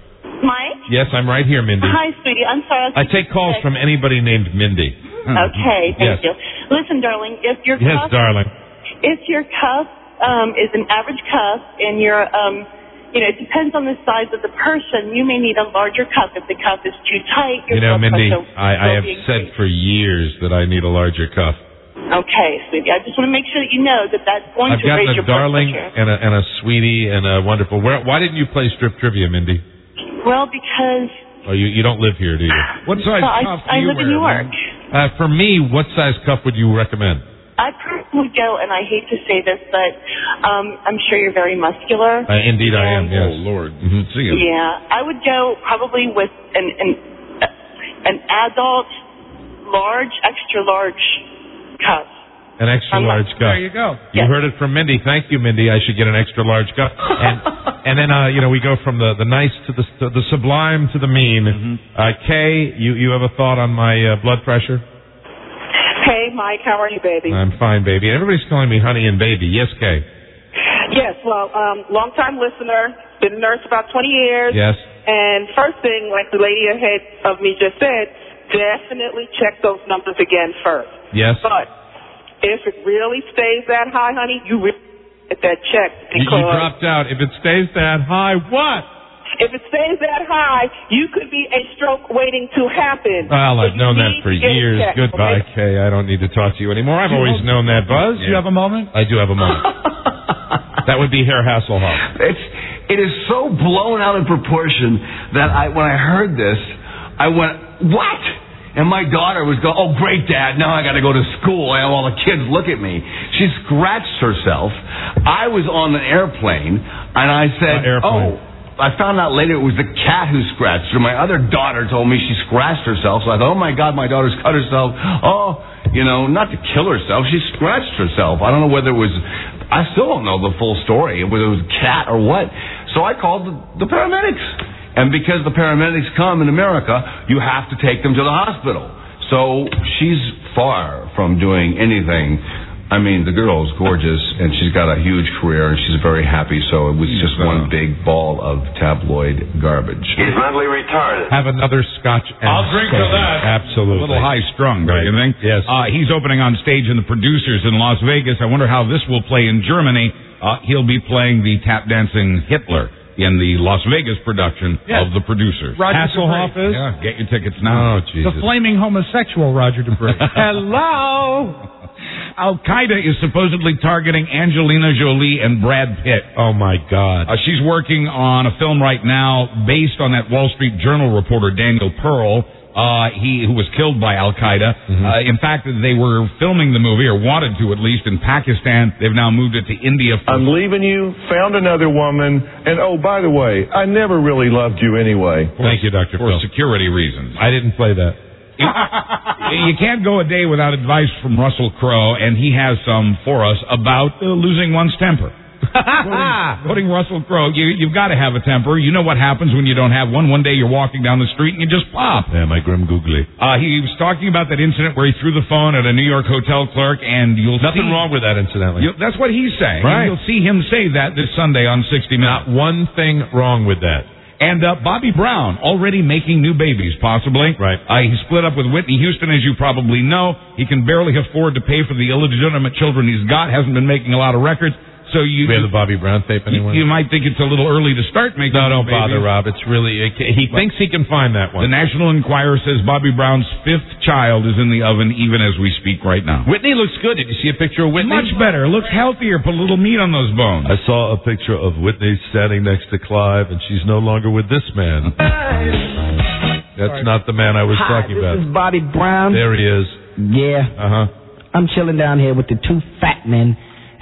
Mike? Yes, I'm right here, Mindy. Hi, sweetie. I'm sorry. I take calls from anybody named Mindy. Okay, thank Yes. you. Listen, darling, if your Yes, cuff, darling. if your cuff um, is an average cuff and you're, um, you know, it depends on the size of the person. You may need a larger cuff. If the cuff is too tight, your You know, blood Mindy, pressure I, I will have be said for years that I need a larger cuff. Okay, sweetie. I just want to make sure that you know that that's going I've to raise gotten your a darling blood pressure. and a, and a sweetie and a wonderful. Where, why didn't you play strip trivia, Mindy? Well, because Oh, you, you don't live here, do you? What size well, I, cuff do I you live wear? in New York. Uh, for me, what size cuff would you recommend? I personally would go, and I hate to say this, but um, I'm sure you're very muscular. Uh, indeed, I am. Yes. Oh Lord. Mm-hmm. See you. Yeah, I would go probably with an an, an adult, large, extra large cup. An extra Um, large cup. There you go. You Yes. heard it from Mindy. Thank you, Mindy. I should get an extra large cup. And and then uh, you know we go from the, the nice to the to the sublime to the mean. Mm-hmm. Uh, Kay, you you have a thought on my uh, blood pressure? Hey, Mike, how are you, baby? I'm fine, baby. Everybody's calling me honey and baby. Yes, Kay. Yes, well, um, long-time listener, been a nurse about twenty years. Yes. And first thing, like the lady ahead of me just said, definitely check those numbers again first. Yes. But if it really stays that high, honey, you really get that check You, because you dropped out. If it stays that high, what? if it stays that high, you could be a stroke waiting to happen. Well, I've So you known need that for to get it years. checked, Goodbye, okay? Kay. I don't need to talk to you anymore. I've Do you always have- known that, Buzz. Do you have a moment? I do have a moment. That would be Herr Hasselhoff. It's it is so blown out of proportion that I when I heard this, I went, what? And my daughter was going, oh, great, Dad, now I got to go to school. I have all the kids look at me. She scratched herself. I was on an airplane, and I said, Uh, airplane. oh. I found out later it was the cat who scratched her. My other daughter told me she scratched herself. So I thought, oh, my God, my daughter's cut herself. Oh, you know, not to kill herself. She scratched herself. I don't know whether it was, I still don't know the full story, whether it was a cat or what. So I called the, the paramedics. And because the paramedics come in America, you have to take them to the hospital. So she's far from doing anything. I mean, the girl's gorgeous, and she's got a huge career, and she's very happy, so it was just one big ball of tabloid garbage. He's mentally retarded. Have another scotch and I'll drink to soda. that. Absolutely. A little high strung, don't Right. you think? Yes. Uh, he's opening on stage in The Producers in Las Vegas. I wonder how this will play in Germany. Uh, he'll be playing the tap dancing Hitler in the Las Vegas production Yes. of The Producers. Roger Hasselhoff Dupre. is? Yeah, get your tickets now. Oh, Jesus. The flaming homosexual Roger Dupre. Hello! Al-Qaeda is supposedly targeting Angelina Jolie and Brad Pitt. Oh, my God. Uh, she's working on a film right now based on that Wall Street Journal reporter, Daniel Pearl, uh, he who was killed by Al-Qaeda. Mm-hmm. Uh, in fact, they were filming the movie, or wanted to at least, in Pakistan. They've now moved it to India. For I'm leaving you, found another woman, and oh, by the way, I never really loved you anyway. Thank you, Doctor for Phil. security reasons. I didn't play that. You can't go a day without advice from Russell Crowe, and he has some for us about uh, losing one's temper. quoting, quoting Russell Crowe, you, you've got to have a temper. You know what happens when you don't have one. One day you're walking down the street and you just pop. Yeah, my grim googly. Uh, he was talking about that incident where he threw the phone at a New York hotel clerk, and you'll Nothing see, wrong with that, incidentally. you, that's what he's saying. Right. And you'll see him say that this Sunday on sixty minutes. Not one thing wrong with that. And uh, Bobby Brown already making new babies, possibly. Right. Uh, he split up with Whitney Houston, as you probably know. He can barely afford to pay for the illegitimate children he's got. Hasn't been making a lot of records. So you, We have the Bobby Brown tape, you, anyone? you might think it's a little early to start making. No, new don't bother, babies. Rob. It's really, he thinks he can find that The one. National Enquirer says Bobby Brown's fifth child is in the oven, even as we speak right now. Whitney looks good. Did you see a picture of Whitney? Much better. Looks healthier. Put a little meat on those bones. I saw a picture of Whitney standing next to Clive, and she's no longer with this man. That's not the man I was Hi, talking this about. is Bobby Brown. There he is. Yeah. Uh huh. I'm chilling down here with the two fat men.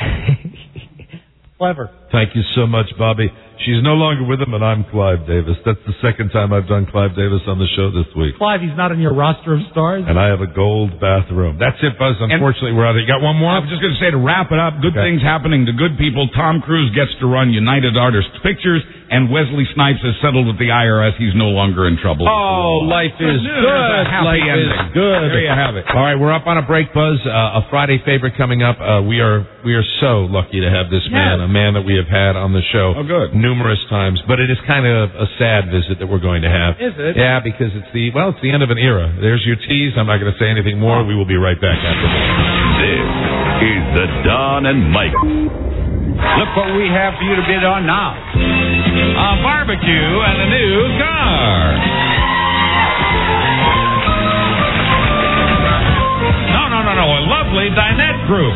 Clever. Thank you so much, Bobby. She's no longer with him, and I'm Clive Davis. That's the second time I've done Clive Davis on the show this week. Clive, he's not on your roster of stars. And I have a gold bathroom. That's it, Buzz. Unfortunately, we're out. You got one more? I was just going to say, to wrap it up, good Okay. things happening to good people. Tom Cruise gets to run United Artists Pictures, and Wesley Snipes has settled with the I R S. He's no longer in trouble. Oh, life is Good good. news. A happy Life ending. is good. There you have it. All right, we're up on a break, Buzz. Uh, a Friday favorite coming up. Uh, we are we are so lucky to have this man, Yes. a man that we have had on the show Oh, good. numerous times. But it is kind of a sad visit that we're going to have. Is it? Yeah, because it's the well, it's the end of an era. There's your tease. I'm not going to say anything more. We will be right back after this. This is the Don and Mike. Look what we have for you to bid on now. A barbecue and a new car. No, no, no, no. know, a lovely dinette group.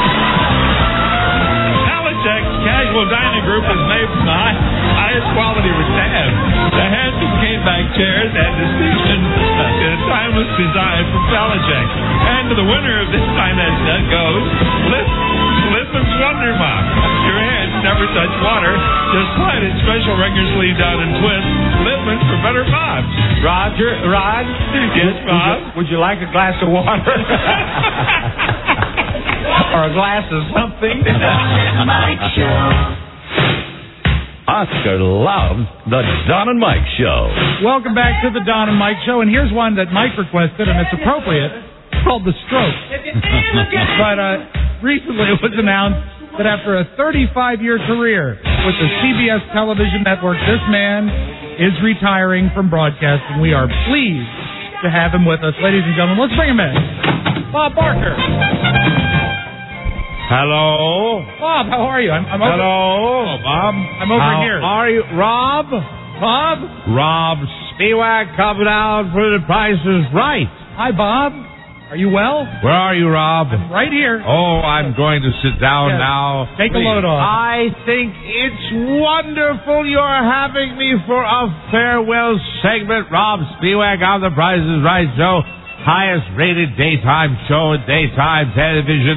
Palacheck's Casual Dining Group is made from the high, highest quality rattan. The handsome cane-back chairs and distinction in a timeless design from Palacheck. And to the winner of this dinette set goes Lip- Lippman's Wonder Mop. Your hands never touch water. Just slide its special regular sleeve down and twist. Lippman's for better mops. Roger, Rod? Yes, Bob? Would you like a glass of water? Or a glass of something? Oscar loves the Don and Mike Show. Welcome back to the Don and Mike Show, and here's one that Mike requested, and it's appropriate. It's called The Stroke. But uh, recently it was announced that after a thirty-five-year career with the C B S television network, this man is retiring from broadcasting. We are pleased to have him with us. Ladies and gentlemen, let's bring him in. Bob Barker. Hello. Bob, how are you? I'm, I'm over, Hello. Bob. I'm over how here. Are you, Rob? Bob? Rob Spiewak coming out for The Price is Right. Hi, Bob. Are you well? Where are you, Rob? I'm right here. Oh, I'm going to sit down Yes. now. Take a load off. I think it's wonderful you're having me for a farewell segment. Rob Spiewak on The Price is Right show. Highest rated daytime show in daytime television.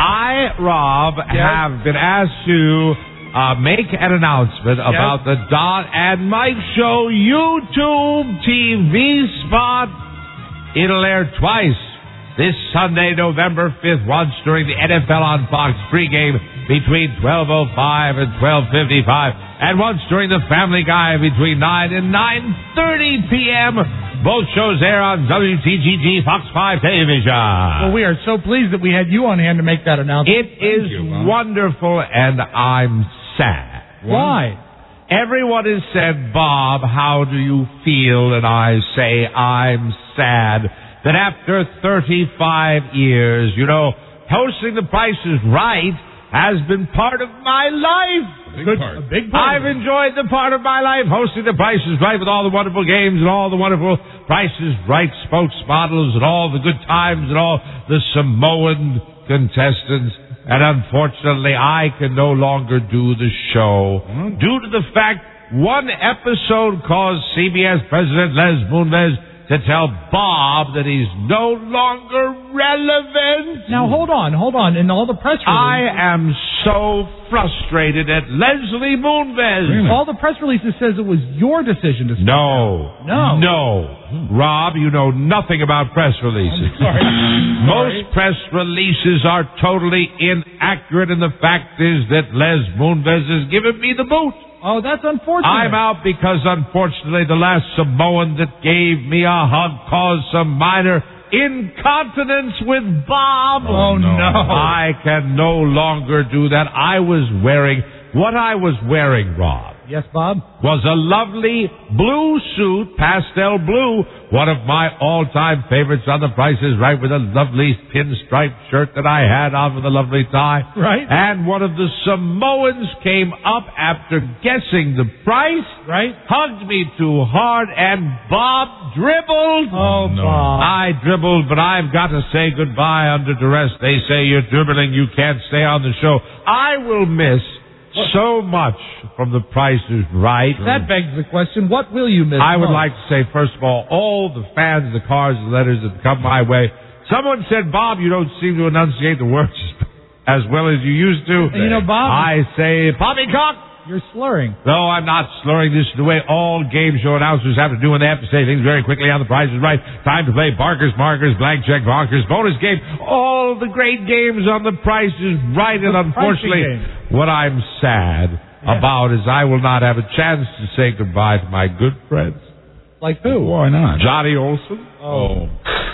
I, Rob, yes. have been asked to uh, make an announcement yes. about the Don and Mike Show YouTube T V spot. It'll air twice. This Sunday, November fifth, once during the N F L on Fox pregame between twelve oh five and twelve fifty-five, and once during the Family Guy between nine and nine thirty p.m. Both shows air on W T G G Fox five Television. Well, we are so pleased that we had you on hand to make that announcement. It is you, wonderful, and I'm sad. Why? Everyone has said, Bob, how do you feel? And I say, I'm sad. That after thirty-five years, you know, hosting The Price is Right has been part of my life. A big part. A big part. I've enjoyed the part of my life hosting The Price is Right with all the wonderful games and all the wonderful Price is Right spokesmodels and all the good times and all the Samoan contestants. And unfortunately, I can no longer do the show mm-hmm. due to the fact one episode caused C B S President Les Moonves to tell Bob that he's no longer relevant. Now, hold on, hold on. In all the press releases... I am so frustrated at Leslie Moonves. All the press releases says it was your decision to stop. No. No. No. Rob, you know nothing about press releases. I'm sorry. Most press releases are totally inaccurate, and the fact is that Les Moonves has given me the boot. Oh, that's unfortunate. I'm out because, unfortunately, the last Samoan that gave me a hug caused some minor incontinence with Bob. Oh, no. I can no longer do that. I was wearing, what I was wearing, Rob. Yes, Bob? Was a lovely blue suit, pastel blue, one of my all-time favorites on The Price is Right, with a lovely pinstripe shirt that I had on with a lovely tie. Right. And one of the Samoans came up after guessing the price. Right. Hugged me too hard, and Bob dribbled. Oh, no. Bob. I dribbled, but I've got to say goodbye under duress. They say you're dribbling, you can't stay on the show. I will miss so much from The Price is Right. That begs the question, what will you miss I would most? like to say, first of all, all the fans, the cards, the letters that come my way. Someone said, Bob, you don't seem to enunciate the words as well as you used to. You know, Bob... I say, poppycock! You're slurring. No, I'm not slurring. This is the way all game show announcers have to do when they have to say things very quickly on The Price is Right. Time to play Barker's Markers, Blank Check Bonkers, Bonus Game. All the great games on The Price is Right. And unfortunately, what I'm sad yeah. about is I will not have a chance to say goodbye to my good friends. Like who? Why not? Johnny Olson. Oh.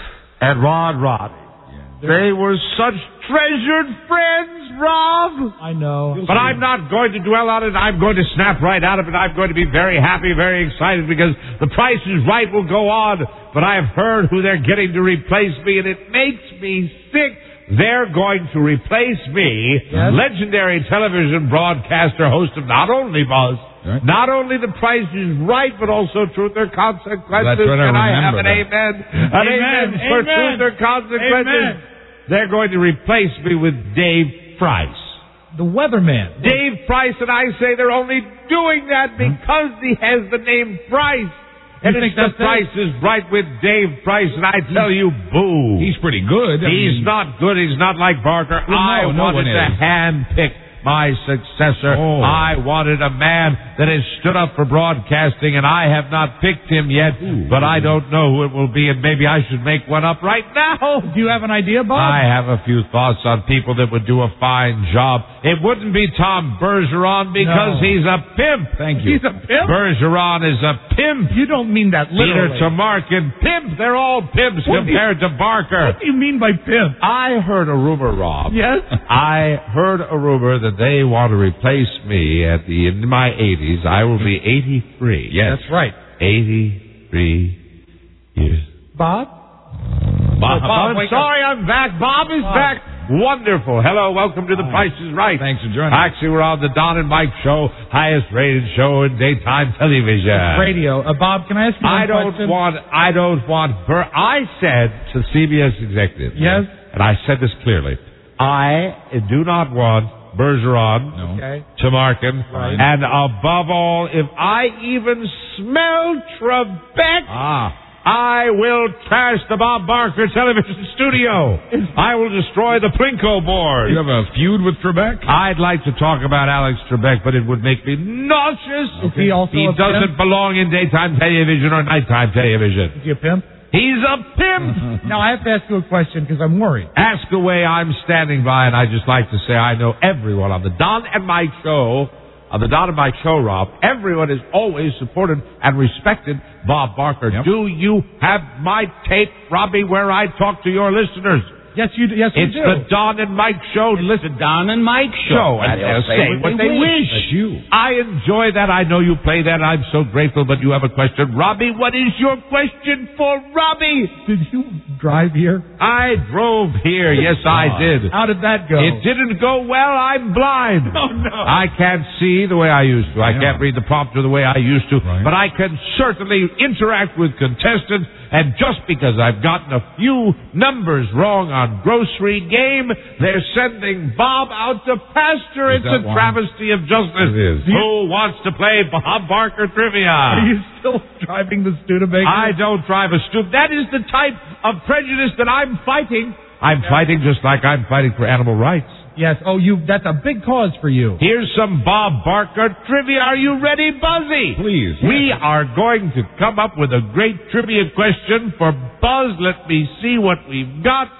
And Rod Roddy. They were such treasured friends, Rob. I know. But I'm not going to dwell on it. I'm going to snap right out of it. I'm going to be very happy, very excited, because The Price is Right will go on. But I have heard who they're getting to replace me, and it makes me sick. They're going to replace me, yes. legendary television broadcaster, host of not only Buzz, right. not only The Price is Right, but also Truth or Consequences. That's what I and I have an that. amen. An amen, amen for amen. Truth or Consequences. Amen. they're going to replace me with Dave Price. The weatherman. Dave Price, and I say they're only doing that because he has the name Price. And You it's think the that's it? Price is Right with Dave Price, and I tell you, boo. He's pretty good. I He's mean- not good. He's not like Barker. Well, I no, no wanted one to is. handpick my successor. Oh. I wanted a man that has stood up for broadcasting, and I have not picked him yet, but I don't know who it will be, and maybe I should make one up right now. Do you have an idea, Bob? I have a few thoughts on people that would do a fine job. It wouldn't be Tom Bergeron because No. he's a pimp. Thank you. He's a pimp? Bergeron is a pimp. You don't mean that Peter literally. Tomarkin, pimp. They're all pimps What do you- compared to Barker. What do you mean by pimp? I heard a rumor, Rob. Yes? I heard a rumor that they want to replace me at the in my eighties. I will be eighty-three. Yes. That's right. eighty-three years. Bob? Bob, Oh, Bob, I'm wake sorry, I'm back. Bob is Bob. back. Wonderful. Hello, welcome to The Price is Right. Thanks for joining us. Actually, we're on the Don and Mike show, highest rated show in daytime television. Radio. Uh, Bob, can I ask you one I don't question? want, I don't want, Ber- I said to C B S executives. Yes? And I said this clearly. I do not want Bergeron, No. Okay. Tomarkin, Right. and above all, if I even smell Trebek, Ah. I will trash the Bob Barker television studio. I will destroy the Plinko board. You have a feud with Trebek? I'd like to talk about Alex Trebek, but it would make me nauseous. Is he also He a doesn't pimp? belong in daytime television or nighttime television. Is he a pimp? He's a pimp. Now, I have to ask you a question because I'm worried. Ask away. I'm standing by, and I just like to say I know everyone on the Don and Mike show, on the Don and Mike show, Rob. Everyone has always supported and respected Bob Barker. Yep. Do you have my tape, Robbie, where I talk to your listeners? Yes, you do. Yes, you It's do. the Don and Mike show. Listen, Don and Mike show, and they'll say what they wish. That's you. I enjoy that. I know you play that. I'm so grateful, but you have a question. Robbie, what is your question for Robbie? Did you drive here? I drove here. Yes, I did. How did that go? It didn't go well. I'm blind. Oh, no. I can't see the way I used to. I Yeah. can't read the prompter the way I used to. Right. But I can certainly interact with contestants. And just because I've gotten a few numbers wrong on grocery game, they're sending Bob out to pasture. Is It's that a why? travesty of justice. It is. Who wants to play Bob Barker trivia? Are you still driving the Studebaker? I don't drive a stoop. That is the type of prejudice that I'm fighting. I'm fighting just like I'm fighting for animal rights. Yes. Oh, you. That's a big cause for you. Here's some Bob Barker trivia. Are you ready, Buzzy? Please. We are going to come up with a great trivia question for Buzz. Let me see what we've got.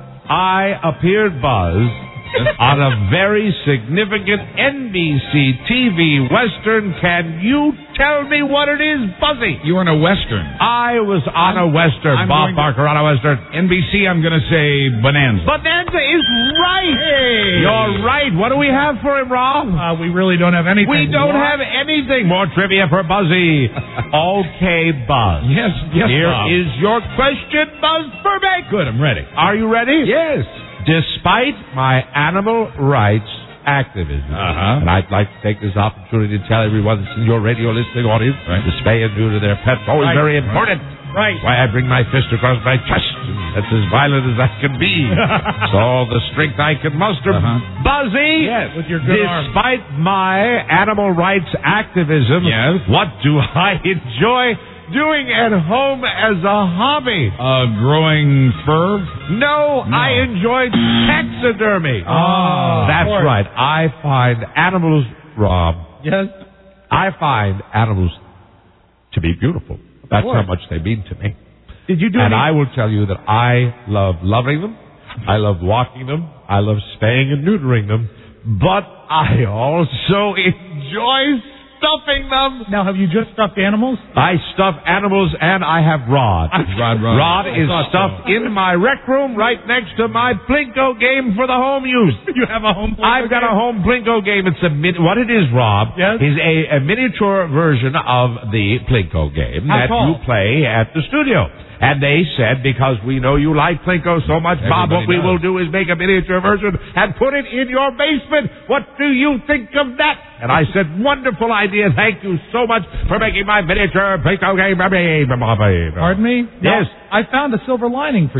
I appeared, Buzz, on a very significant N B C T V Western. Can you tell me what it is, Buzzy? You were in a Western. I was on a Western. I'm Bob going to- Barker on a Western. N B C, I'm going to say Bonanza. Bonanza is right. Hey. You're right. What do we have for him, Rob? Uh, we really don't have anything. We don't What? have anything. More trivia for Buzzy. Okay, Buzz. Yes, yes, Here Bob. is your question, Buzz Burbank. Good, I'm ready. Are you ready? Yes. Despite my animal rights activism, Uh-huh. and I'd like to take this opportunity to tell everyone that's in your radio listening audience Right. to spay and neuter their pets. Always Right. very important. Right. That's why I bring my fist across my chest. That's as violent as I can be. It's all the strength I can muster. Uh-huh. Buzzy, Yes, with your good arm. despite my animal rights activism, Yes. what do I enjoy doing at home as a hobby? Uh, growing fur? No, No. I enjoy taxidermy. Ah, That's of course. right. I find animals, Rob, Yes. I find animals to be beautiful. That's course. how much they mean to me. Did you do And any- I will tell you that I love loving them. I love walking them. I love spaying and neutering them. But I also enjoy stuffing them. Now, have you just stuffed animals? I stuff animals and I have Rod. Rod, Rod. Rod I is thought stuffed so. in my rec room right next to my Plinko game for the home use. You have a home. I've got a home Plinko game. It's a min- what it is, Rob, Yes? is a, a miniature version of the Plinko game How that tall? you play at the studio. And they said, because we know you like Plinko so much, Bob, what Everybody we does. will do is make a miniature version and put it in your basement. What do you think of that? And I said, wonderful idea. Thank you so much for making my miniature Plinko game. Pardon me? Yes. No, I found a silver lining for you.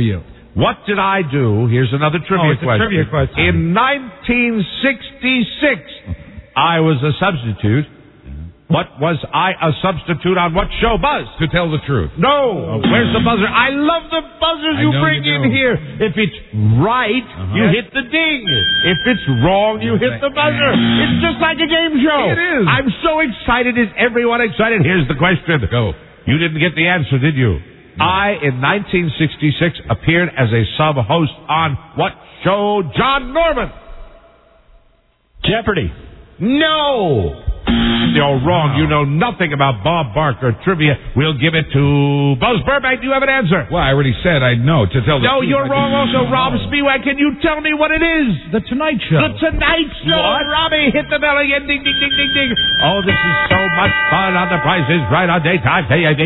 What did I do? Here's another trivia Oh, it's a question. trivia question. In nineteen sixty-six, I was a substitute. What was I a substitute on what show, Buzz? To tell the truth. No. Okay. Where's the buzzer? I love the buzzers I you know bring you in do. here. If it's right, Uh-huh. you hit the ding. If it's wrong, you hit the buzzer. It's just like a game show. It is. I'm so excited. Is everyone excited? Here's the question. Go. You didn't get the answer, did you? No. I, in nineteen sixty-six, appeared as a sub-host on what show, John Norman? Jeopardy. No! You're wrong. You know nothing about Bob Barker trivia. We'll give it to Buzz Burbank. Do you have an answer? Well, I already said I know. To tell the No, truth. you're I wrong didn't also. know. Rob Spiewak, can you tell me what it is? The Tonight Show. The Tonight Show. What? Robbie, hit the bell again. Ding, ding, ding, ding, ding. Oh, this is so much fun on The Price is Right on daytime.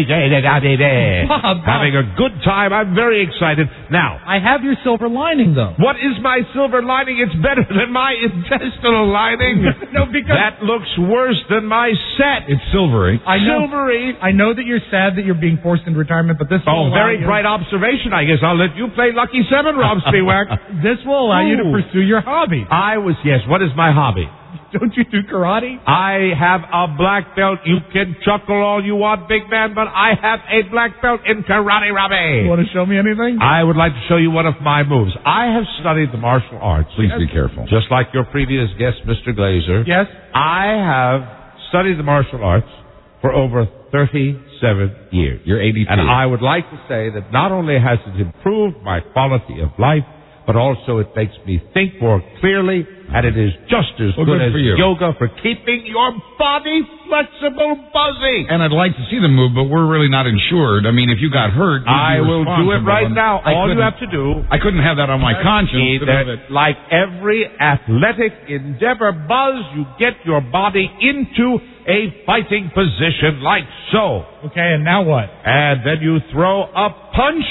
Bob, Bob. Having a good time. I'm very excited. Now, I have your silver lining, though. what is my silver lining? It's better than my intestinal lining. No, because That looks worse than my set. It's silvery. I know, Silvery. I know that you're sad that you're being forced into retirement, but this will Oh, allow very you, bright observation. I guess I'll let you play Lucky Seven, Rob Spiewak. This will allow you to Ooh. pursue your hobby. I was, yes, what is my hobby? Don't you do karate? I have a black belt. You can chuckle all you want, big man, but I have a black belt in karate, You Robbie. want to show me anything? I would like to show you one of my moves. I have studied the martial arts. Please be careful. Just like your previous guest, Mister Glazer. Yes. I have studied the martial arts for over thirty-seven years. You're eighty-two. And I would like to say that not only has it improved my quality of life, but also it makes me think more clearly, and it is just as Well, good, good as for you. yoga for keeping your body flexible, Buzzy. And I'd like to see the move, but we're really not insured. I mean, if you got hurt, you'd I be will do it responsible. right And now. I All you couldn't- have to do I couldn't have that on my conscience. to know That, that- like every athletic endeavor, Buzz, you get your body into a fighting position like so. Okay, and now what? And then you throw a punch,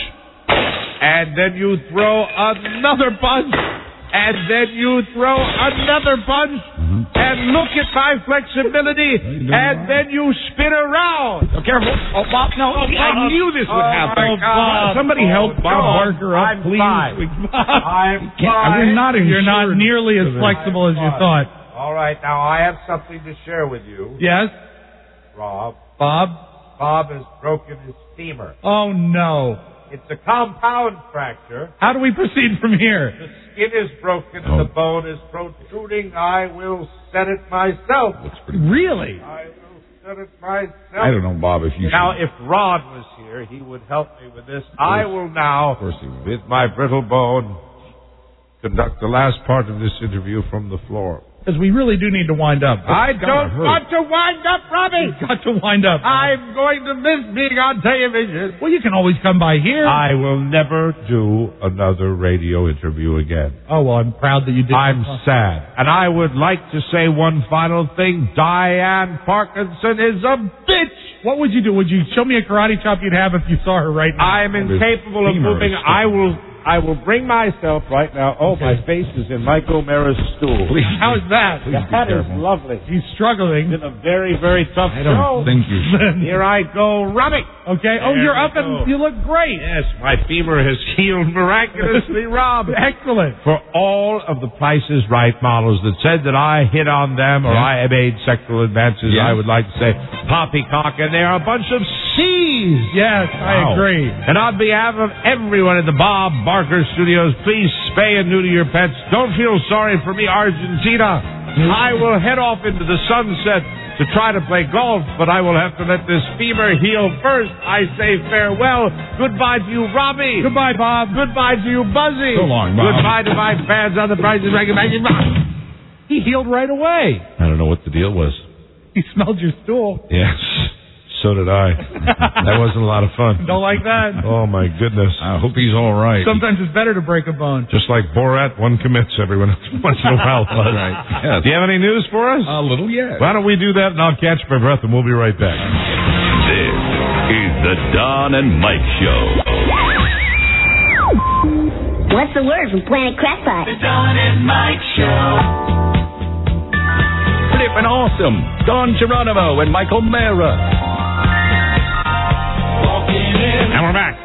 and then you throw another punch, and then you throw another punch, Mm-hmm. and look at my flexibility, and then you spin around. Oh, careful. Oh, Bob, no. I knew this would Oh, happen. my God. Somebody help Oh, Bob no. Barker up, I'm please. fine. I'm fine. We're not insured. You're not nearly as for this. flexible as you thought. All right, now I have something to share with you, Yes, Rob. Bob? Bob has broken his femur. Oh, no. It's a compound fracture. How do we proceed from here? The skin is broken Oh. and the bone is protruding. I will set it myself. Really? I will set it myself. I don't know, Bob, if you Now, should. if Rod was here, he would help me with this. I will now, Of course he will. with my brittle bone, conduct the last part of this interview from the floor. Because we really do need to wind up. I gotta don't hurt. want to wind up, Robbie. We've got to wind up. I'm going to miss being on television. Well, you can always come by here. I will never do another radio interview again. Oh, well, I'm proud that you did. I'm sad. And I would like to say one final thing. Diane Parkinson is a bitch. What would you do? Would you show me a karate chop you'd have if you saw her right now? I am incapable of femur moving. is I will I will bring myself right now. Oh, my face is in Mike O'Mara's stool. Please. How's that? Please be That is careful. lovely. He's struggling. It's been a very, very tough I don't show. think you should. Here I go, running. Okay. Oh, There you're we up and go. you look great. Yes, my femur has healed miraculously, Rob. Excellent. For all of the Price is Right models that said that I hit on them or Yeah. I made sexual advances, Yeah. I would like to say poppycock, and they are a bunch of C's. Yes, I Wow. agree. And on behalf of everyone at the Bob Barker Studios, please spay and neuter your pets. Don't feel sorry for me, Argentina. I will head off into the sunset to try to play golf, but I will have to let this femur heal first. I say farewell. Goodbye to you, Robbie. Goodbye, Bob. Goodbye to you, Buzzy. So long, Bob. Goodbye to my fans on the Price is Right. He healed right away. I don't know what the deal was. He smelled your stool. Yes, so did I. That wasn't a lot of fun. Don't like that. Oh, my goodness. I hope he's all right. Sometimes it's better to break a bone. Just like Borat, one commits every once once in a while. All right. Yes. Do you have any news for us? A little, yes. Why don't we do that, and I'll catch my breath, and we'll be right back. This is the Don and Mike Show. What's the word from Planet Crackpot? The Don and Mike Show. Flippin' awesome. Don Geronimo and Michael Mara. And we're back.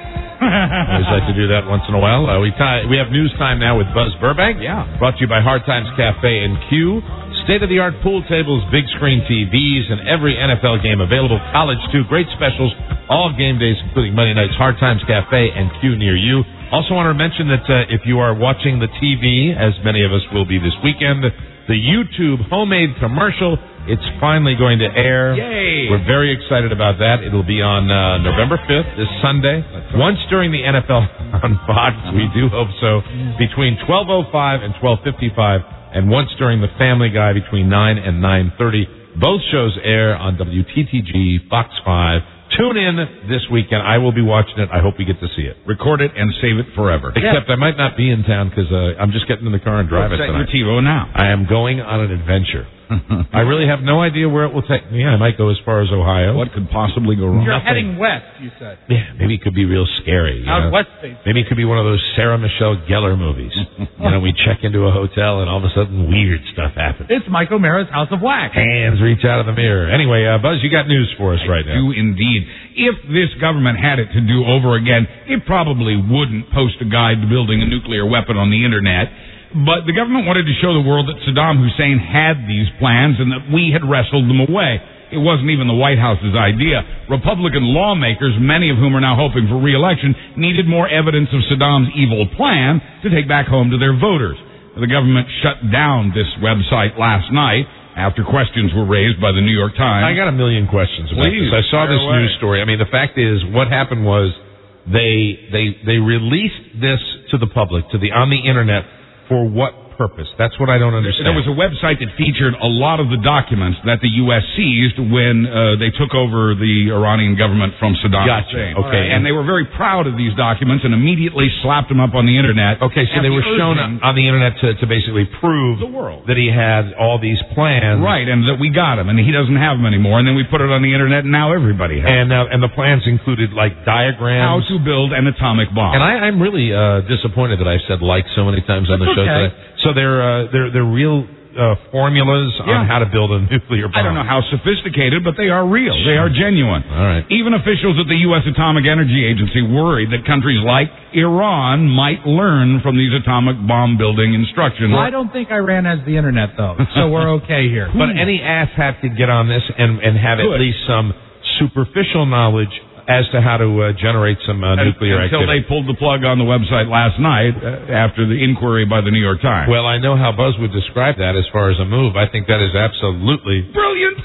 Always like to do that once in a while. Uh, we tie, we have news time now with Buzz Burbank. Yeah. Brought to you by Hard Times Cafe and Q. State-of-the-art pool tables, big screen T Vs, and every N F L game available. College, too. Great specials. All game days, including Monday nights. Hard Times Cafe and Q near you. Also want to mention that uh, if you are watching the T V, as many of us will be this weekend, the YouTube homemade commercial, it's finally going to air. Yay! We're very excited about that. It'll be on uh, November fifth, this Sunday. Once during the N F L on Fox, we do hope so, between twelve oh five and twelve fifty-five, and once during the Family Guy between nine and nine thirty. Both shows air on W T T G, Fox five. Tune in this weekend. I will be watching it. I hope we get to see it. Record it and save it forever. Except I might not be in town because uh, I'm just getting in the car and driving Set tonight. your TiVo now. I am going on an adventure. I really have no idea where it will take me. I might go as far as Ohio. What could possibly go wrong? You're Nothing. heading west, you said. Yeah, maybe it could be real scary. You Out know? west states. Maybe it could be one of those Sarah Michelle Gellar movies. You know, we check into a hotel and all of a sudden weird stuff happens. It's Mike O'Mara's House of Wax. Hands reach out of the mirror. Anyway, uh, Buzz, you got news for us I right now. do indeed. If this government had it to do over again, it probably wouldn't post a guide to building a nuclear weapon on the internet. But the government wanted to show the world that Saddam Hussein had these plans and that we had wrestled them away. It wasn't even the White House's idea. Republican lawmakers, many of whom are now hoping for re-election, needed more evidence of Saddam's evil plan to take back home to their voters. The government shut down this website last night after questions were raised by the New York Times. I got a million questions about Please, this. I saw fire this away. news story. I mean, the fact is, what happened was they they they released this to the public, to the on the internet, for what purpose? That's what I don't understand. There was a website that featured a lot of the documents that the U S seized when uh, they took over the Iranian government from Saddam Gotcha. Hussein. Okay. And they were very proud of these documents and immediately slapped them up on the internet. Okay, so at they the were shown urging- on the internet to, to basically prove The world. that he had all these plans. Right, and that we got him, and he doesn't have them anymore. And then we put it on the internet, and now everybody has And uh, and the plans included like how diagrams. to build an atomic bomb. And I, I'm really uh, disappointed that I've said like so many times on the That's show okay. today. So they're uh, they're they're real uh, formulas Yeah. on how to build a nuclear bomb. I don't know how sophisticated, but they are real. They are genuine. All right. Even officials at the U S Atomic Energy Agency worried that countries like Iran might learn from these atomic bomb building instructions. I don't think Iran has the internet, though, so we're okay here. But any asshat could get on this and and have Good. at least some superficial knowledge as to how to uh, generate some uh, nuclear Until activity. they pulled the plug on the website last night uh, after the inquiry by the New York Times. Well, I know how Buzz would describe that as far as a move. I think that is absolutely Brilliant.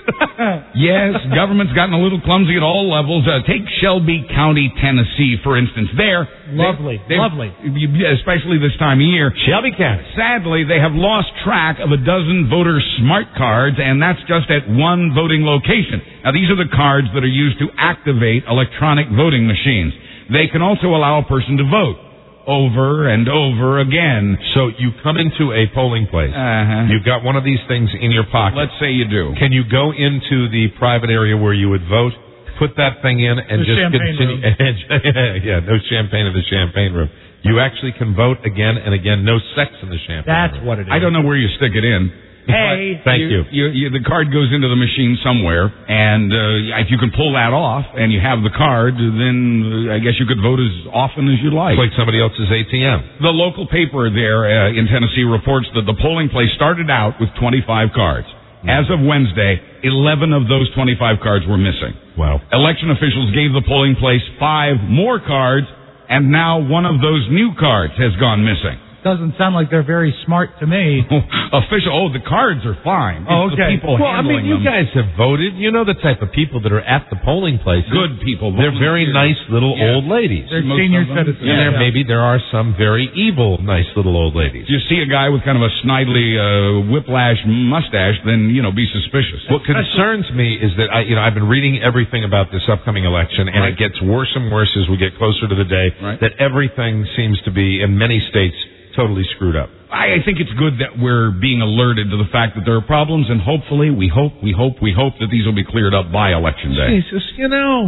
Yes, government's gotten a little clumsy at all levels. Uh, take Shelby County, Tennessee, for instance. There, Lovely, they- they- lovely. especially this time of year. Shelby County. Sadly, they have lost track of a dozen voter smart cards, and that's just at one voting location. Now, these are the cards that are used to activate electronic voting machines. They can also allow a person to vote over and over again. So you come into a polling place. Uh-huh. You've got one of these things in your pocket. Let's say you do. Can you go into the private area where you would vote, put that thing in, and The just champagne continue? yeah, no champagne in the champagne room. You actually can vote again and again. No sex in the champagne That's room. what it is. I don't know where you stick it in. Hey. Thank you. You, you. The card goes into the machine somewhere, and uh, if you can pull that off and you have the card, then uh, I guess you could vote as often as you like. It's like somebody else's A T M. The local paper there uh, in Tennessee reports that the polling place started out with twenty-five cards. As of Wednesday, eleven of those twenty-five cards were missing. Wow. Election officials gave the polling place five more cards, and now one of those new cards has gone missing. Doesn't sound like they're very smart to me. Official, oh, the cards are fine. Oh, It's okay. the people Well, I handling mean, you them. guys have voted. You know the type of people that are at the polling places. Good people. They're very nice little Yeah. old ladies. They're Most senior of them. citizens. And there Yeah. maybe there are some very evil, nice little old ladies. If you see a guy with kind of a snidely uh, whiplash mustache, then, you know, be suspicious. What concerns me is that I, you know, I've been reading everything about this upcoming election, and Right. it gets worse and worse as we get closer to the day. Right. That everything seems to be, in many states, totally screwed up. I, I think it's good that we're being alerted to the fact that there are problems, and hopefully, we hope, we hope, we hope that these will be cleared up by Election Day. Jesus, you know,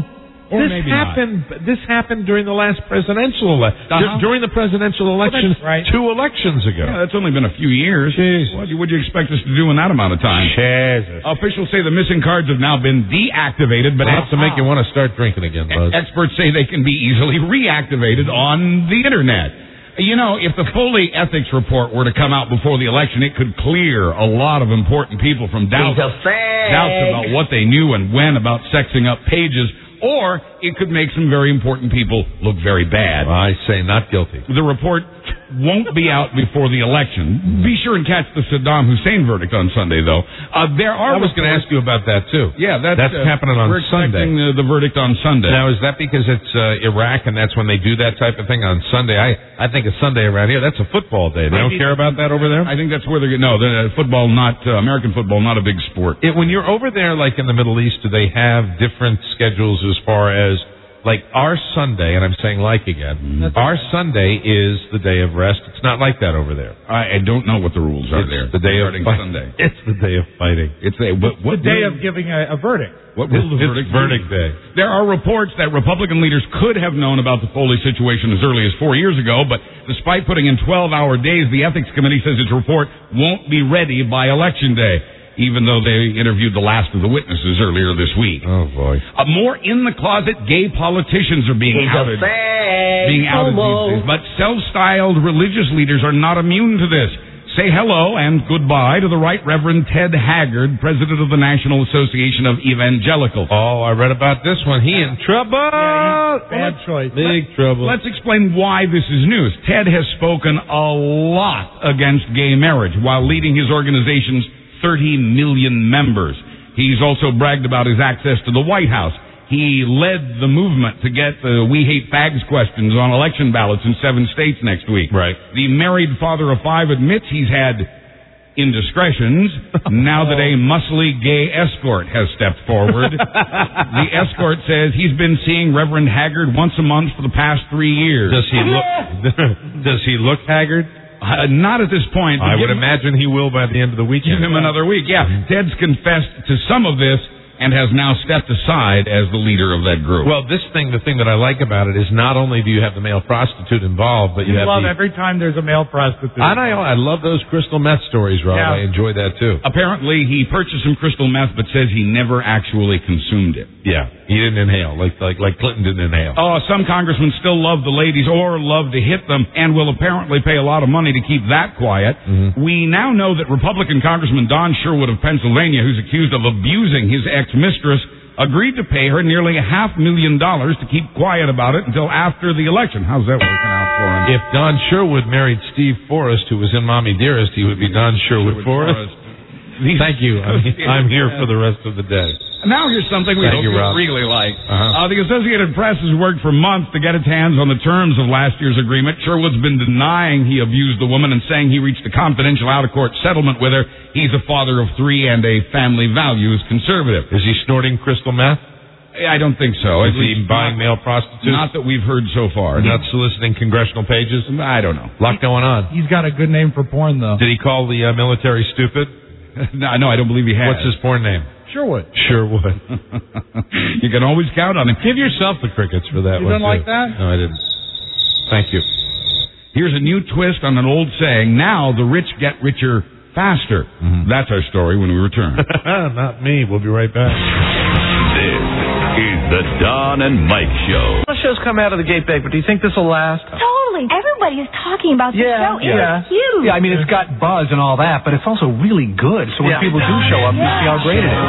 Or this maybe happened. This happened during the last presidential election. Uh-huh. During the presidential election, Well, right. two elections ago. Yeah, that's only been a few years. What would you expect us to do in that amount of time? Jesus. Officials say the missing cards have now been deactivated, but Enough to make you want to start drinking again, Buzz. experts say they can be easily reactivated on the internet. You know, if the Foley ethics report were to come out before the election, it could clear a lot of important people from doubts, doubts about what they knew and when about sexing up pages, or it could make some very important people look very bad. I say not guilty. The report won't be out before the election. Be sure and catch the Saddam Hussein verdict on Sunday, though. Uh, there are. I was going to ask you about that too. Yeah, that's, that's uh, happening on we're Sunday. expecting the, the verdict on Sunday. Now, is that because it's uh, Iraq and that's when they do that type of thing on Sunday? I I think a Sunday around here, that's a football day. They don't care about that over there. I think that's where they're no, the football, not uh, American football, not a big sport. It, when you're over there, like in the Middle East, do they have different schedules as far as? Like our Sunday, and I'm saying like again, our Sunday is the day of rest. It's not like that over there. I, I don't know what the rules are it's there. The day of fight- Sunday. It's the day of fighting. It's a what, what the day will, of giving a, a verdict. What will the it's verdict verdict be? day. There are reports that Republican leaders could have known about the Foley situation as early as four years ago, but despite putting in twelve-hour days, the Ethics Committee says its report won't be ready by Election Day, even though they interviewed the last of the witnesses earlier this week. Oh, boy. Uh, more in-the-closet gay politicians are being He's outed. a Being outed these days. But self-styled religious leaders are not immune to this. Say hello and goodbye to the Right Reverend Ted Haggard, president of the National Association of Evangelicals. Oh, I read about this one. He in trouble. Yeah, bad choice. Big trouble. Let's explain why this is news. Ted has spoken a lot against gay marriage while leading his organization's thirty million members. He's also bragged about his access to the White House. He led the movement to get the We Hate Fags questions on election ballots in seven states next week. Right. The married father of five admits he's had indiscretions now that a muscly gay escort has stepped forward. The escort says he's been seeing Reverend Haggard once a month for the past three years. Does he look? Does he look haggard? Uh, not at this point. I would Give- imagine he will by the end of the weekend. Give him another week. Yeah, Ted's confessed to some of this and has now stepped aside as the leader of that group. Well, this thing, the thing that I like about it is not only do you have the male prostitute involved, but you, You have love the... every time there's a male prostitute. I know. I love those crystal meth stories, Rob. Yeah. I enjoy that too. Apparently, he purchased some crystal meth, but says he never actually consumed it. Yeah, he didn't inhale like like like Clinton didn't inhale. Oh, some congressmen still love the ladies or love to hit them and will apparently pay a lot of money to keep that quiet. Mm-hmm. We now know that Republican Congressman Don Sherwood of Pennsylvania, who's accused of abusing his ex-mistress, agreed to pay her nearly a half million dollars to keep quiet about it until after the election. How's that working out for him? If Don Sherwood married Steve Forrest, who was in Mommy Dearest, he would be Don Sherwood, Sherwood Forrest. Forrest. Thank you. I'm, I'm here for the rest of the day. Now here's something we Thank hope you, you Rob. really like. Uh-huh. Uh, the Associated Press has worked for months to get its hands on the terms of last year's agreement. Sherwood's been denying he abused the woman and saying he reached a confidential out-of-court settlement with her. He's a father of three and a family values conservative. Is he snorting crystal meth? I don't think so. Is At he least buying not, male prostitutes? Not that we've heard so far. Not soliciting congressional pages? I don't know. A lot going on. He's got a good name for porn, though. Did he call the uh, military stupid? no, no, I don't believe he has. What's his porn name? Sherwood. Sherwood. You can always count on him. Give yourself the crickets for that You one, didn't too. like that? No, I didn't. Thank you. Here's a new twist on an old saying. Now the rich get richer faster. Mm-hmm. That's our story when we return. Not me. We'll be right back. This is the Don and Mike Show. The show's come out of the gate big, but do you think this will last? Totally. Everybody is talking about the Yeah, show. It yeah. is huge. Yeah, I mean, it's got buzz and all that, but it's also really good. So when Yeah. people do show up, you see how great it is.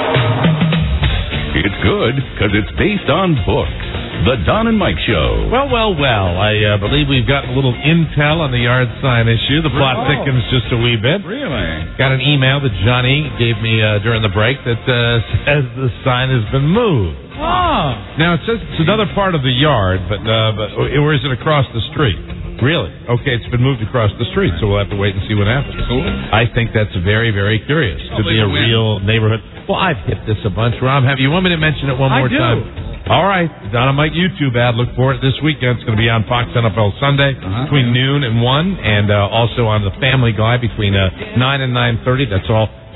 It's good because it's based on books. The Don and Mike Show. Well, well, well. I uh, believe we've got a little intel on the yard sign issue. The plot Oh. thickens just a wee bit. Really? Got an email that Johnny gave me uh, during the break that uh, says the sign has been moved. Oh. Now, it says it's another part of the yard, but, uh, but or is it across the street? Really? Okay, it's been moved across the street, so we'll have to wait and see what happens. Cool. I think that's very, very curious. Could be a Win. real neighborhood. Well, I've hit this a bunch, Rob. Have you want me to mention it one I more do. time? All right, Don and Mike YouTube ad. Look for it this weekend. It's going to be on Fox N F L Sunday Uh-huh. between noon and one, and uh, also on the Family Guy between uh, nine and nine thirty. That's all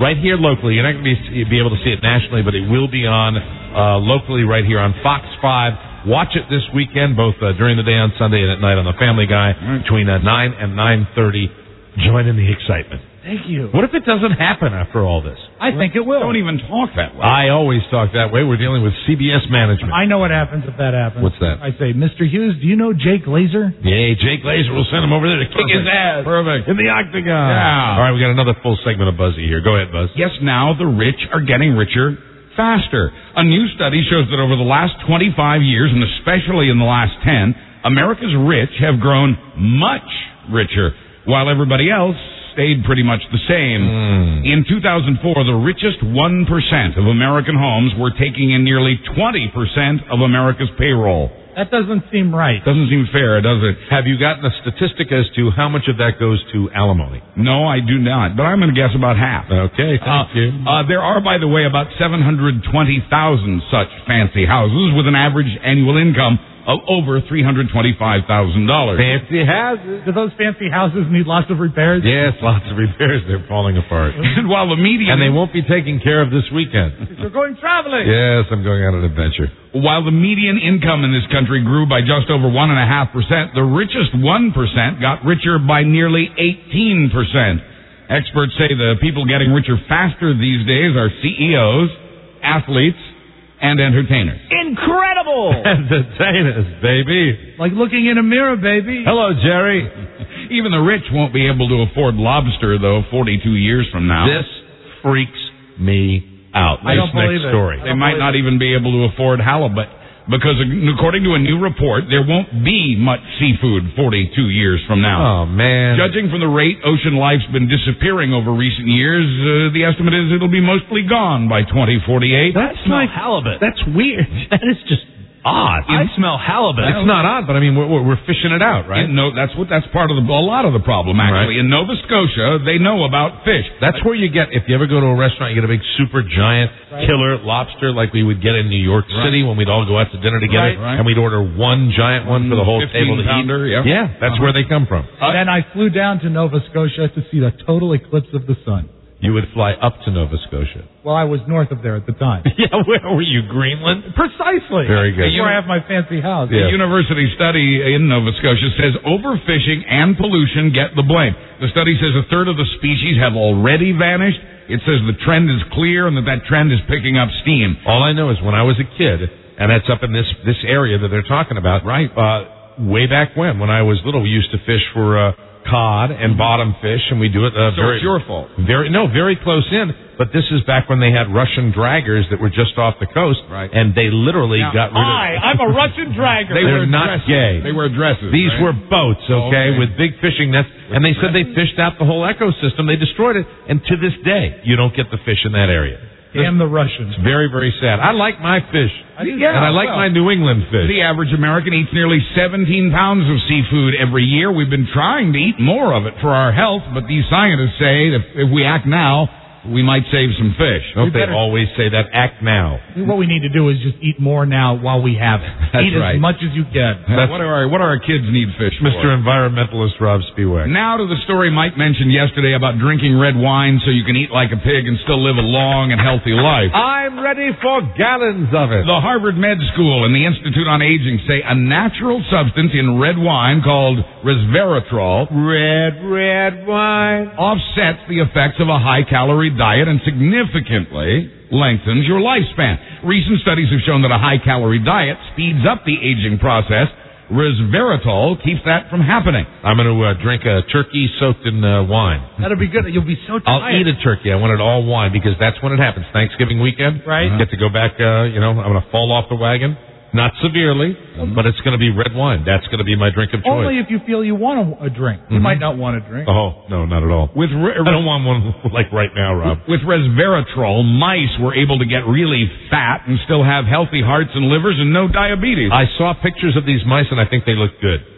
right here locally. You're not going to be, be able to see it nationally, but it will be on uh, locally right here on Fox five. Watch it this weekend, both uh, during the day on Sunday and at night on The Family Guy, between uh, nine and nine thirty. Join in the excitement. Thank you. What if it doesn't happen after all this? I think it will. Don't even talk that way. I always talk that way. We're dealing with C B S management. I know what happens if that happens. What's that? I say, Mister Hughes, do you know Jake Glazer? Yay, Jake Glazer will send him over there to kick his ass. Perfect. In the octagon. Yeah. All right, we got another full segment of Buzzy here. Go ahead, Buzz. Yes, now the rich are getting richer faster. A new study shows that over the last twenty-five years, and especially in the last ten, America's rich have grown much richer, while everybody else stayed pretty much the same. Mm. In two thousand four, the richest one percent of American homes were taking in nearly twenty percent of America's payroll. That doesn't seem right. Doesn't seem fair, does it? Have you gotten a statistic as to how much of that goes to alimony? No, I do not, but I'm going to guess about half. Okay, thank uh, you. Uh, there are, by the way, about seven hundred twenty thousand such fancy houses with an average annual income of over three hundred twenty-five thousand dollars. Fancy houses. Do those fancy houses need lots of repairs? Yes, lots of repairs. They're falling apart. And while the median... And they won't be taken care of this weekend. You're going traveling. Yes, I'm going on an adventure. While the median income in this country grew by just over one point five percent, the richest one percent got richer by nearly eighteen percent. Experts say the people getting richer faster these days are C E Os, athletes, and entertainers. Incredible! Entertainers, baby. Like looking in a mirror, baby. Hello, Jerry. Even the rich won't be able to afford lobster, though, forty-two years from now. This freaks me out. I don't this believe next it. story. They might not even be able to afford halibut, because according to a new report, there won't be much seafood forty-two years from now. Oh, man. Judging from the rate ocean life's been disappearing over recent years, uh, the estimate is it'll be mostly gone by twenty forty-eight. That's smell like halibut. That's weird. That is just odd. I smell halibut. It's not odd, but I mean, we're, we're we're fishing it out, right? In no, that's what that's part of the, a lot of the problem actually. Right. In Nova Scotia, they know about fish. That's where you get, if you ever go to a restaurant, you get a big super giant Right. killer lobster like we would get in New York City when we'd all go out to dinner together, Right, right. and we'd order one giant one for the whole table to eat. fifteen pounder, yeah. Yeah, that's Uh-huh. where they come from. And then I flew down to Nova Scotia to see the total eclipse of the sun. You would fly up to Nova Scotia. Well, I was north of there at the time. Yeah, where were you, Greenland? Precisely. Very good. That's where I have my fancy house. A university study in Nova Scotia says overfishing and pollution get the blame. The study says a third of the species have already vanished. It says the trend is clear and that that trend is picking up steam. All I know is when I was a kid, and that's up in this this area that they're talking about, Right. Uh, way back when, when I was little, we used to fish for uh, cod and bottom fish, and we do it uh, So very it's your fault. Very no, very close in. But this is back when they had Russian draggers that were just off the coast, Right. and they literally Now, got rid of. Hi, I'm a Russian dragger. They They're wear not dresses. gay. They wear dresses. These right? were boats, okay, Oh, okay. with big fishing nets, and they said they fished out the whole ecosystem. They destroyed it, and to this day, you don't get the fish in that area. Damn the Russians. It's very, very sad. I like my fish, I do Yeah, and I like well, my New England fish. The average American eats nearly seventeen pounds of seafood every year. We've been trying to eat more of it for our health, but these scientists say that if we act now, we might save some fish. Don't they better- always say that? Act now. What we need to do is just eat more now while we have it. That's eat right. as much as you can. Uh, what, do our, what do our kids need fish for? Mister Environmentalist Rob Spiewak. Now to the story Mike mentioned yesterday about drinking red wine so you can eat like a pig and still live a long and healthy life. I'm ready for gallons of it. The Harvard Med School and the Institute on Aging say a natural substance in red wine called resveratrol Red, red wine. offsets the effects of a high-calorie diet and significantly lengthens your lifespan. Recent studies have shown that a high-calorie diet speeds up the aging process. Resveratrol keeps that from happening. I'm going to uh, drink a turkey soaked in uh, wine. That'll be good. You'll be so tired. I'll eat a turkey. I want it all wine because that's when it happens. Thanksgiving weekend. Right. Get to go back, uh, you know, I'm going to fall off the wagon. Not severely, but it's going to be red wine. That's going to be my drink of choice. Only if you feel you want a, a drink. You Mhm. might not want a drink. Oh, no, not at all. With re- I don't want one like right now, Rob. With resveratrol, mice were able to get really fat and still have healthy hearts and livers and no diabetes. I saw pictures of these mice, and I think they look good.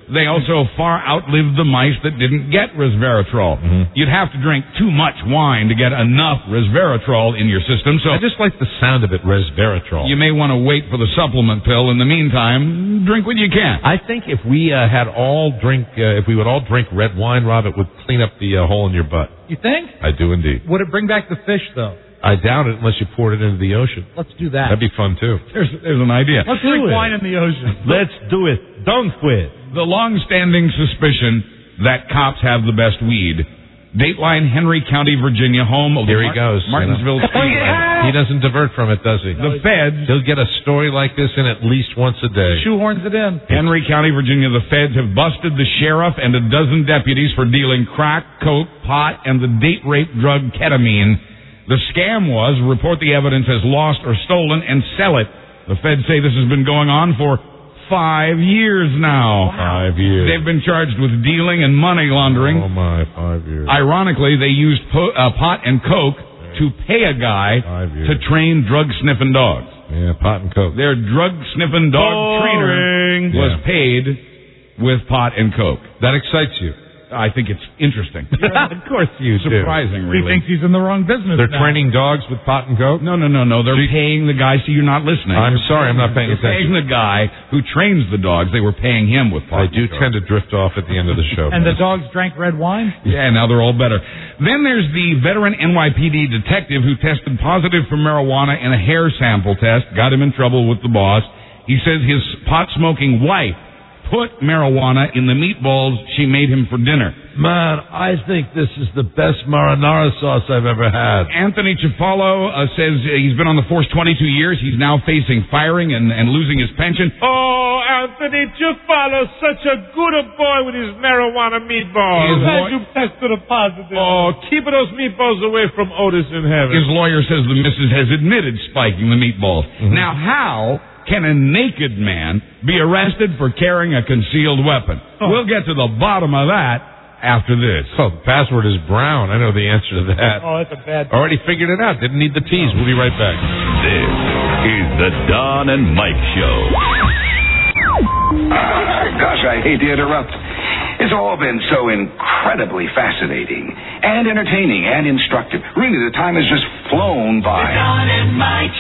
They also far outlived the mice that didn't get resveratrol. Mm-hmm. You'd have to drink too much wine to get enough resveratrol in your system, so... I just like the sound of it, resveratrol. You may want to wait for the supplement pill. In the meantime, drink what you can. I think if we uh, had all drink, uh, if we would all drink red wine, Rob, it would clean up the uh, hole in your butt. You think? I do indeed. Would it bring back the fish, though? I doubt it unless you poured it into the ocean. Let's do that. That'd be fun, too. There's, there's an idea. Let's drink wine in the ocean. Let's do it. Don't quit. The long-standing suspicion that cops have the best weed. Dateline, Henry County, Virginia, home of Here the he goes. Martinsville You know. Speedway. He doesn't divert from it, does he? The feds... He'll get a story like this in at least once a day. Shoehorns it in. Henry County, Virginia, the feds have busted the sheriff and a dozen deputies for dealing crack, coke, pot, and the date rape drug ketamine. The scam was report the evidence as lost or stolen and sell it. The feds say this has been going on for five years now. Wow. Five years. They've been charged with dealing and money laundering. Oh, my, five years. Ironically, they used po- uh, pot and coke to pay a guy to train drug-sniffing dogs. Yeah, pot and coke. Their drug-sniffing dog Boring. trainer was Yeah. paid with pot and coke. That excites you. I think it's interesting. Of course you do. Surprising, really. He thinks he's in the wrong business They're now. training dogs with pot and coke? No, no, no, no. They're paying the guy, so you're not listening. I'm sorry, I'm not paying They're attention. paying the guy who trains the dogs. They were paying him with pot I do and coke. tend to drift off at the end of the show. And the dogs drank red wine? Yeah, now they're all better. Then there's the veteran N Y P D detective who tested positive for marijuana in a hair sample test, got him in trouble with the boss. He says his pot-smoking wife put marijuana in the meatballs she made him for dinner. Man, I think this is the best marinara sauce I've ever had. Anthony Cifalo uh, says uh, he's been on the force twenty-two years. He's now facing firing and, and losing his pension. Oh, Anthony Cifalo, such a good boy with his marijuana meatballs. His Glad law- you tested a positive. Oh, keep those meatballs away from Otis in heaven. His lawyer says the missus has admitted spiking the meatballs. Mm-hmm. Now, how can a naked man be arrested for carrying a concealed weapon? Oh. We'll get to the bottom of that after this. Oh, the password is brown. I know the answer to that. Oh, that's a bad... Already figured it out. Didn't need the T's. We'll be right back. This is the Don and Mike Show. Uh, gosh, I hate to interrupt. It's all been so incredibly fascinating and entertaining and instructive. Really, the time has just flown by. The Don and Mike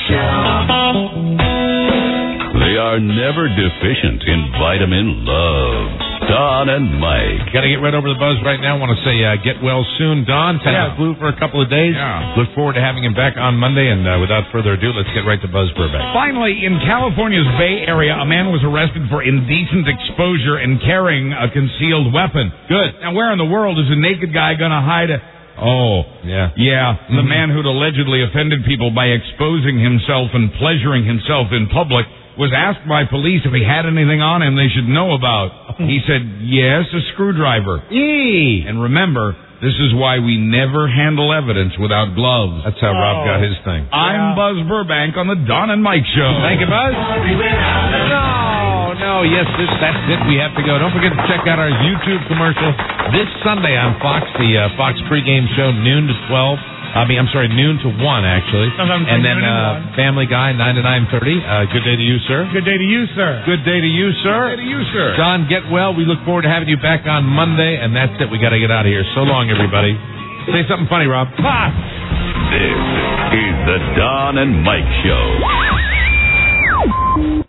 Show. They are never deficient in vitamin love. Don and Mike. Got to get right over the buzz right now. I want to say uh, get well soon, Don. Had Yeah. the flu for a couple of days. Yeah. Look forward to having him back on Monday. And uh, without further ado, let's get right to Buzz Burbank. Finally, in California's Bay Area, a man was arrested for indecent exposure and carrying a concealed weapon. Good. Now, where in the world is a naked guy going to hide a... Oh, Yeah. yeah, the man who'd allegedly offended people by exposing himself and pleasuring himself in public was asked by police if he had anything on him they should know about. He said, yes, a screwdriver. Eee. And remember, this is why we never handle evidence without gloves. That's how Rob got his thing. I'm Buzz Burbank on the Don and Mike Show. Thank you, Buzz. No, no, yes, this, that's it. We have to go. Don't forget to check out our YouTube commercial this Sunday on Fox, the uh, Fox pregame show, noon to twelve. I mean, I'm sorry, noon to one, actually. Sometimes and then noon to uh, one. Family Guy, nine to nine thirty. Uh, good day to you, sir. Good day to you, sir. Good day to you, sir. Good day to you, sir. Don, get well. We look forward to having you back on Monday, and that's it. We got to get out of here. So long, everybody. Say something funny, Rob. This is the Don and Mike Show.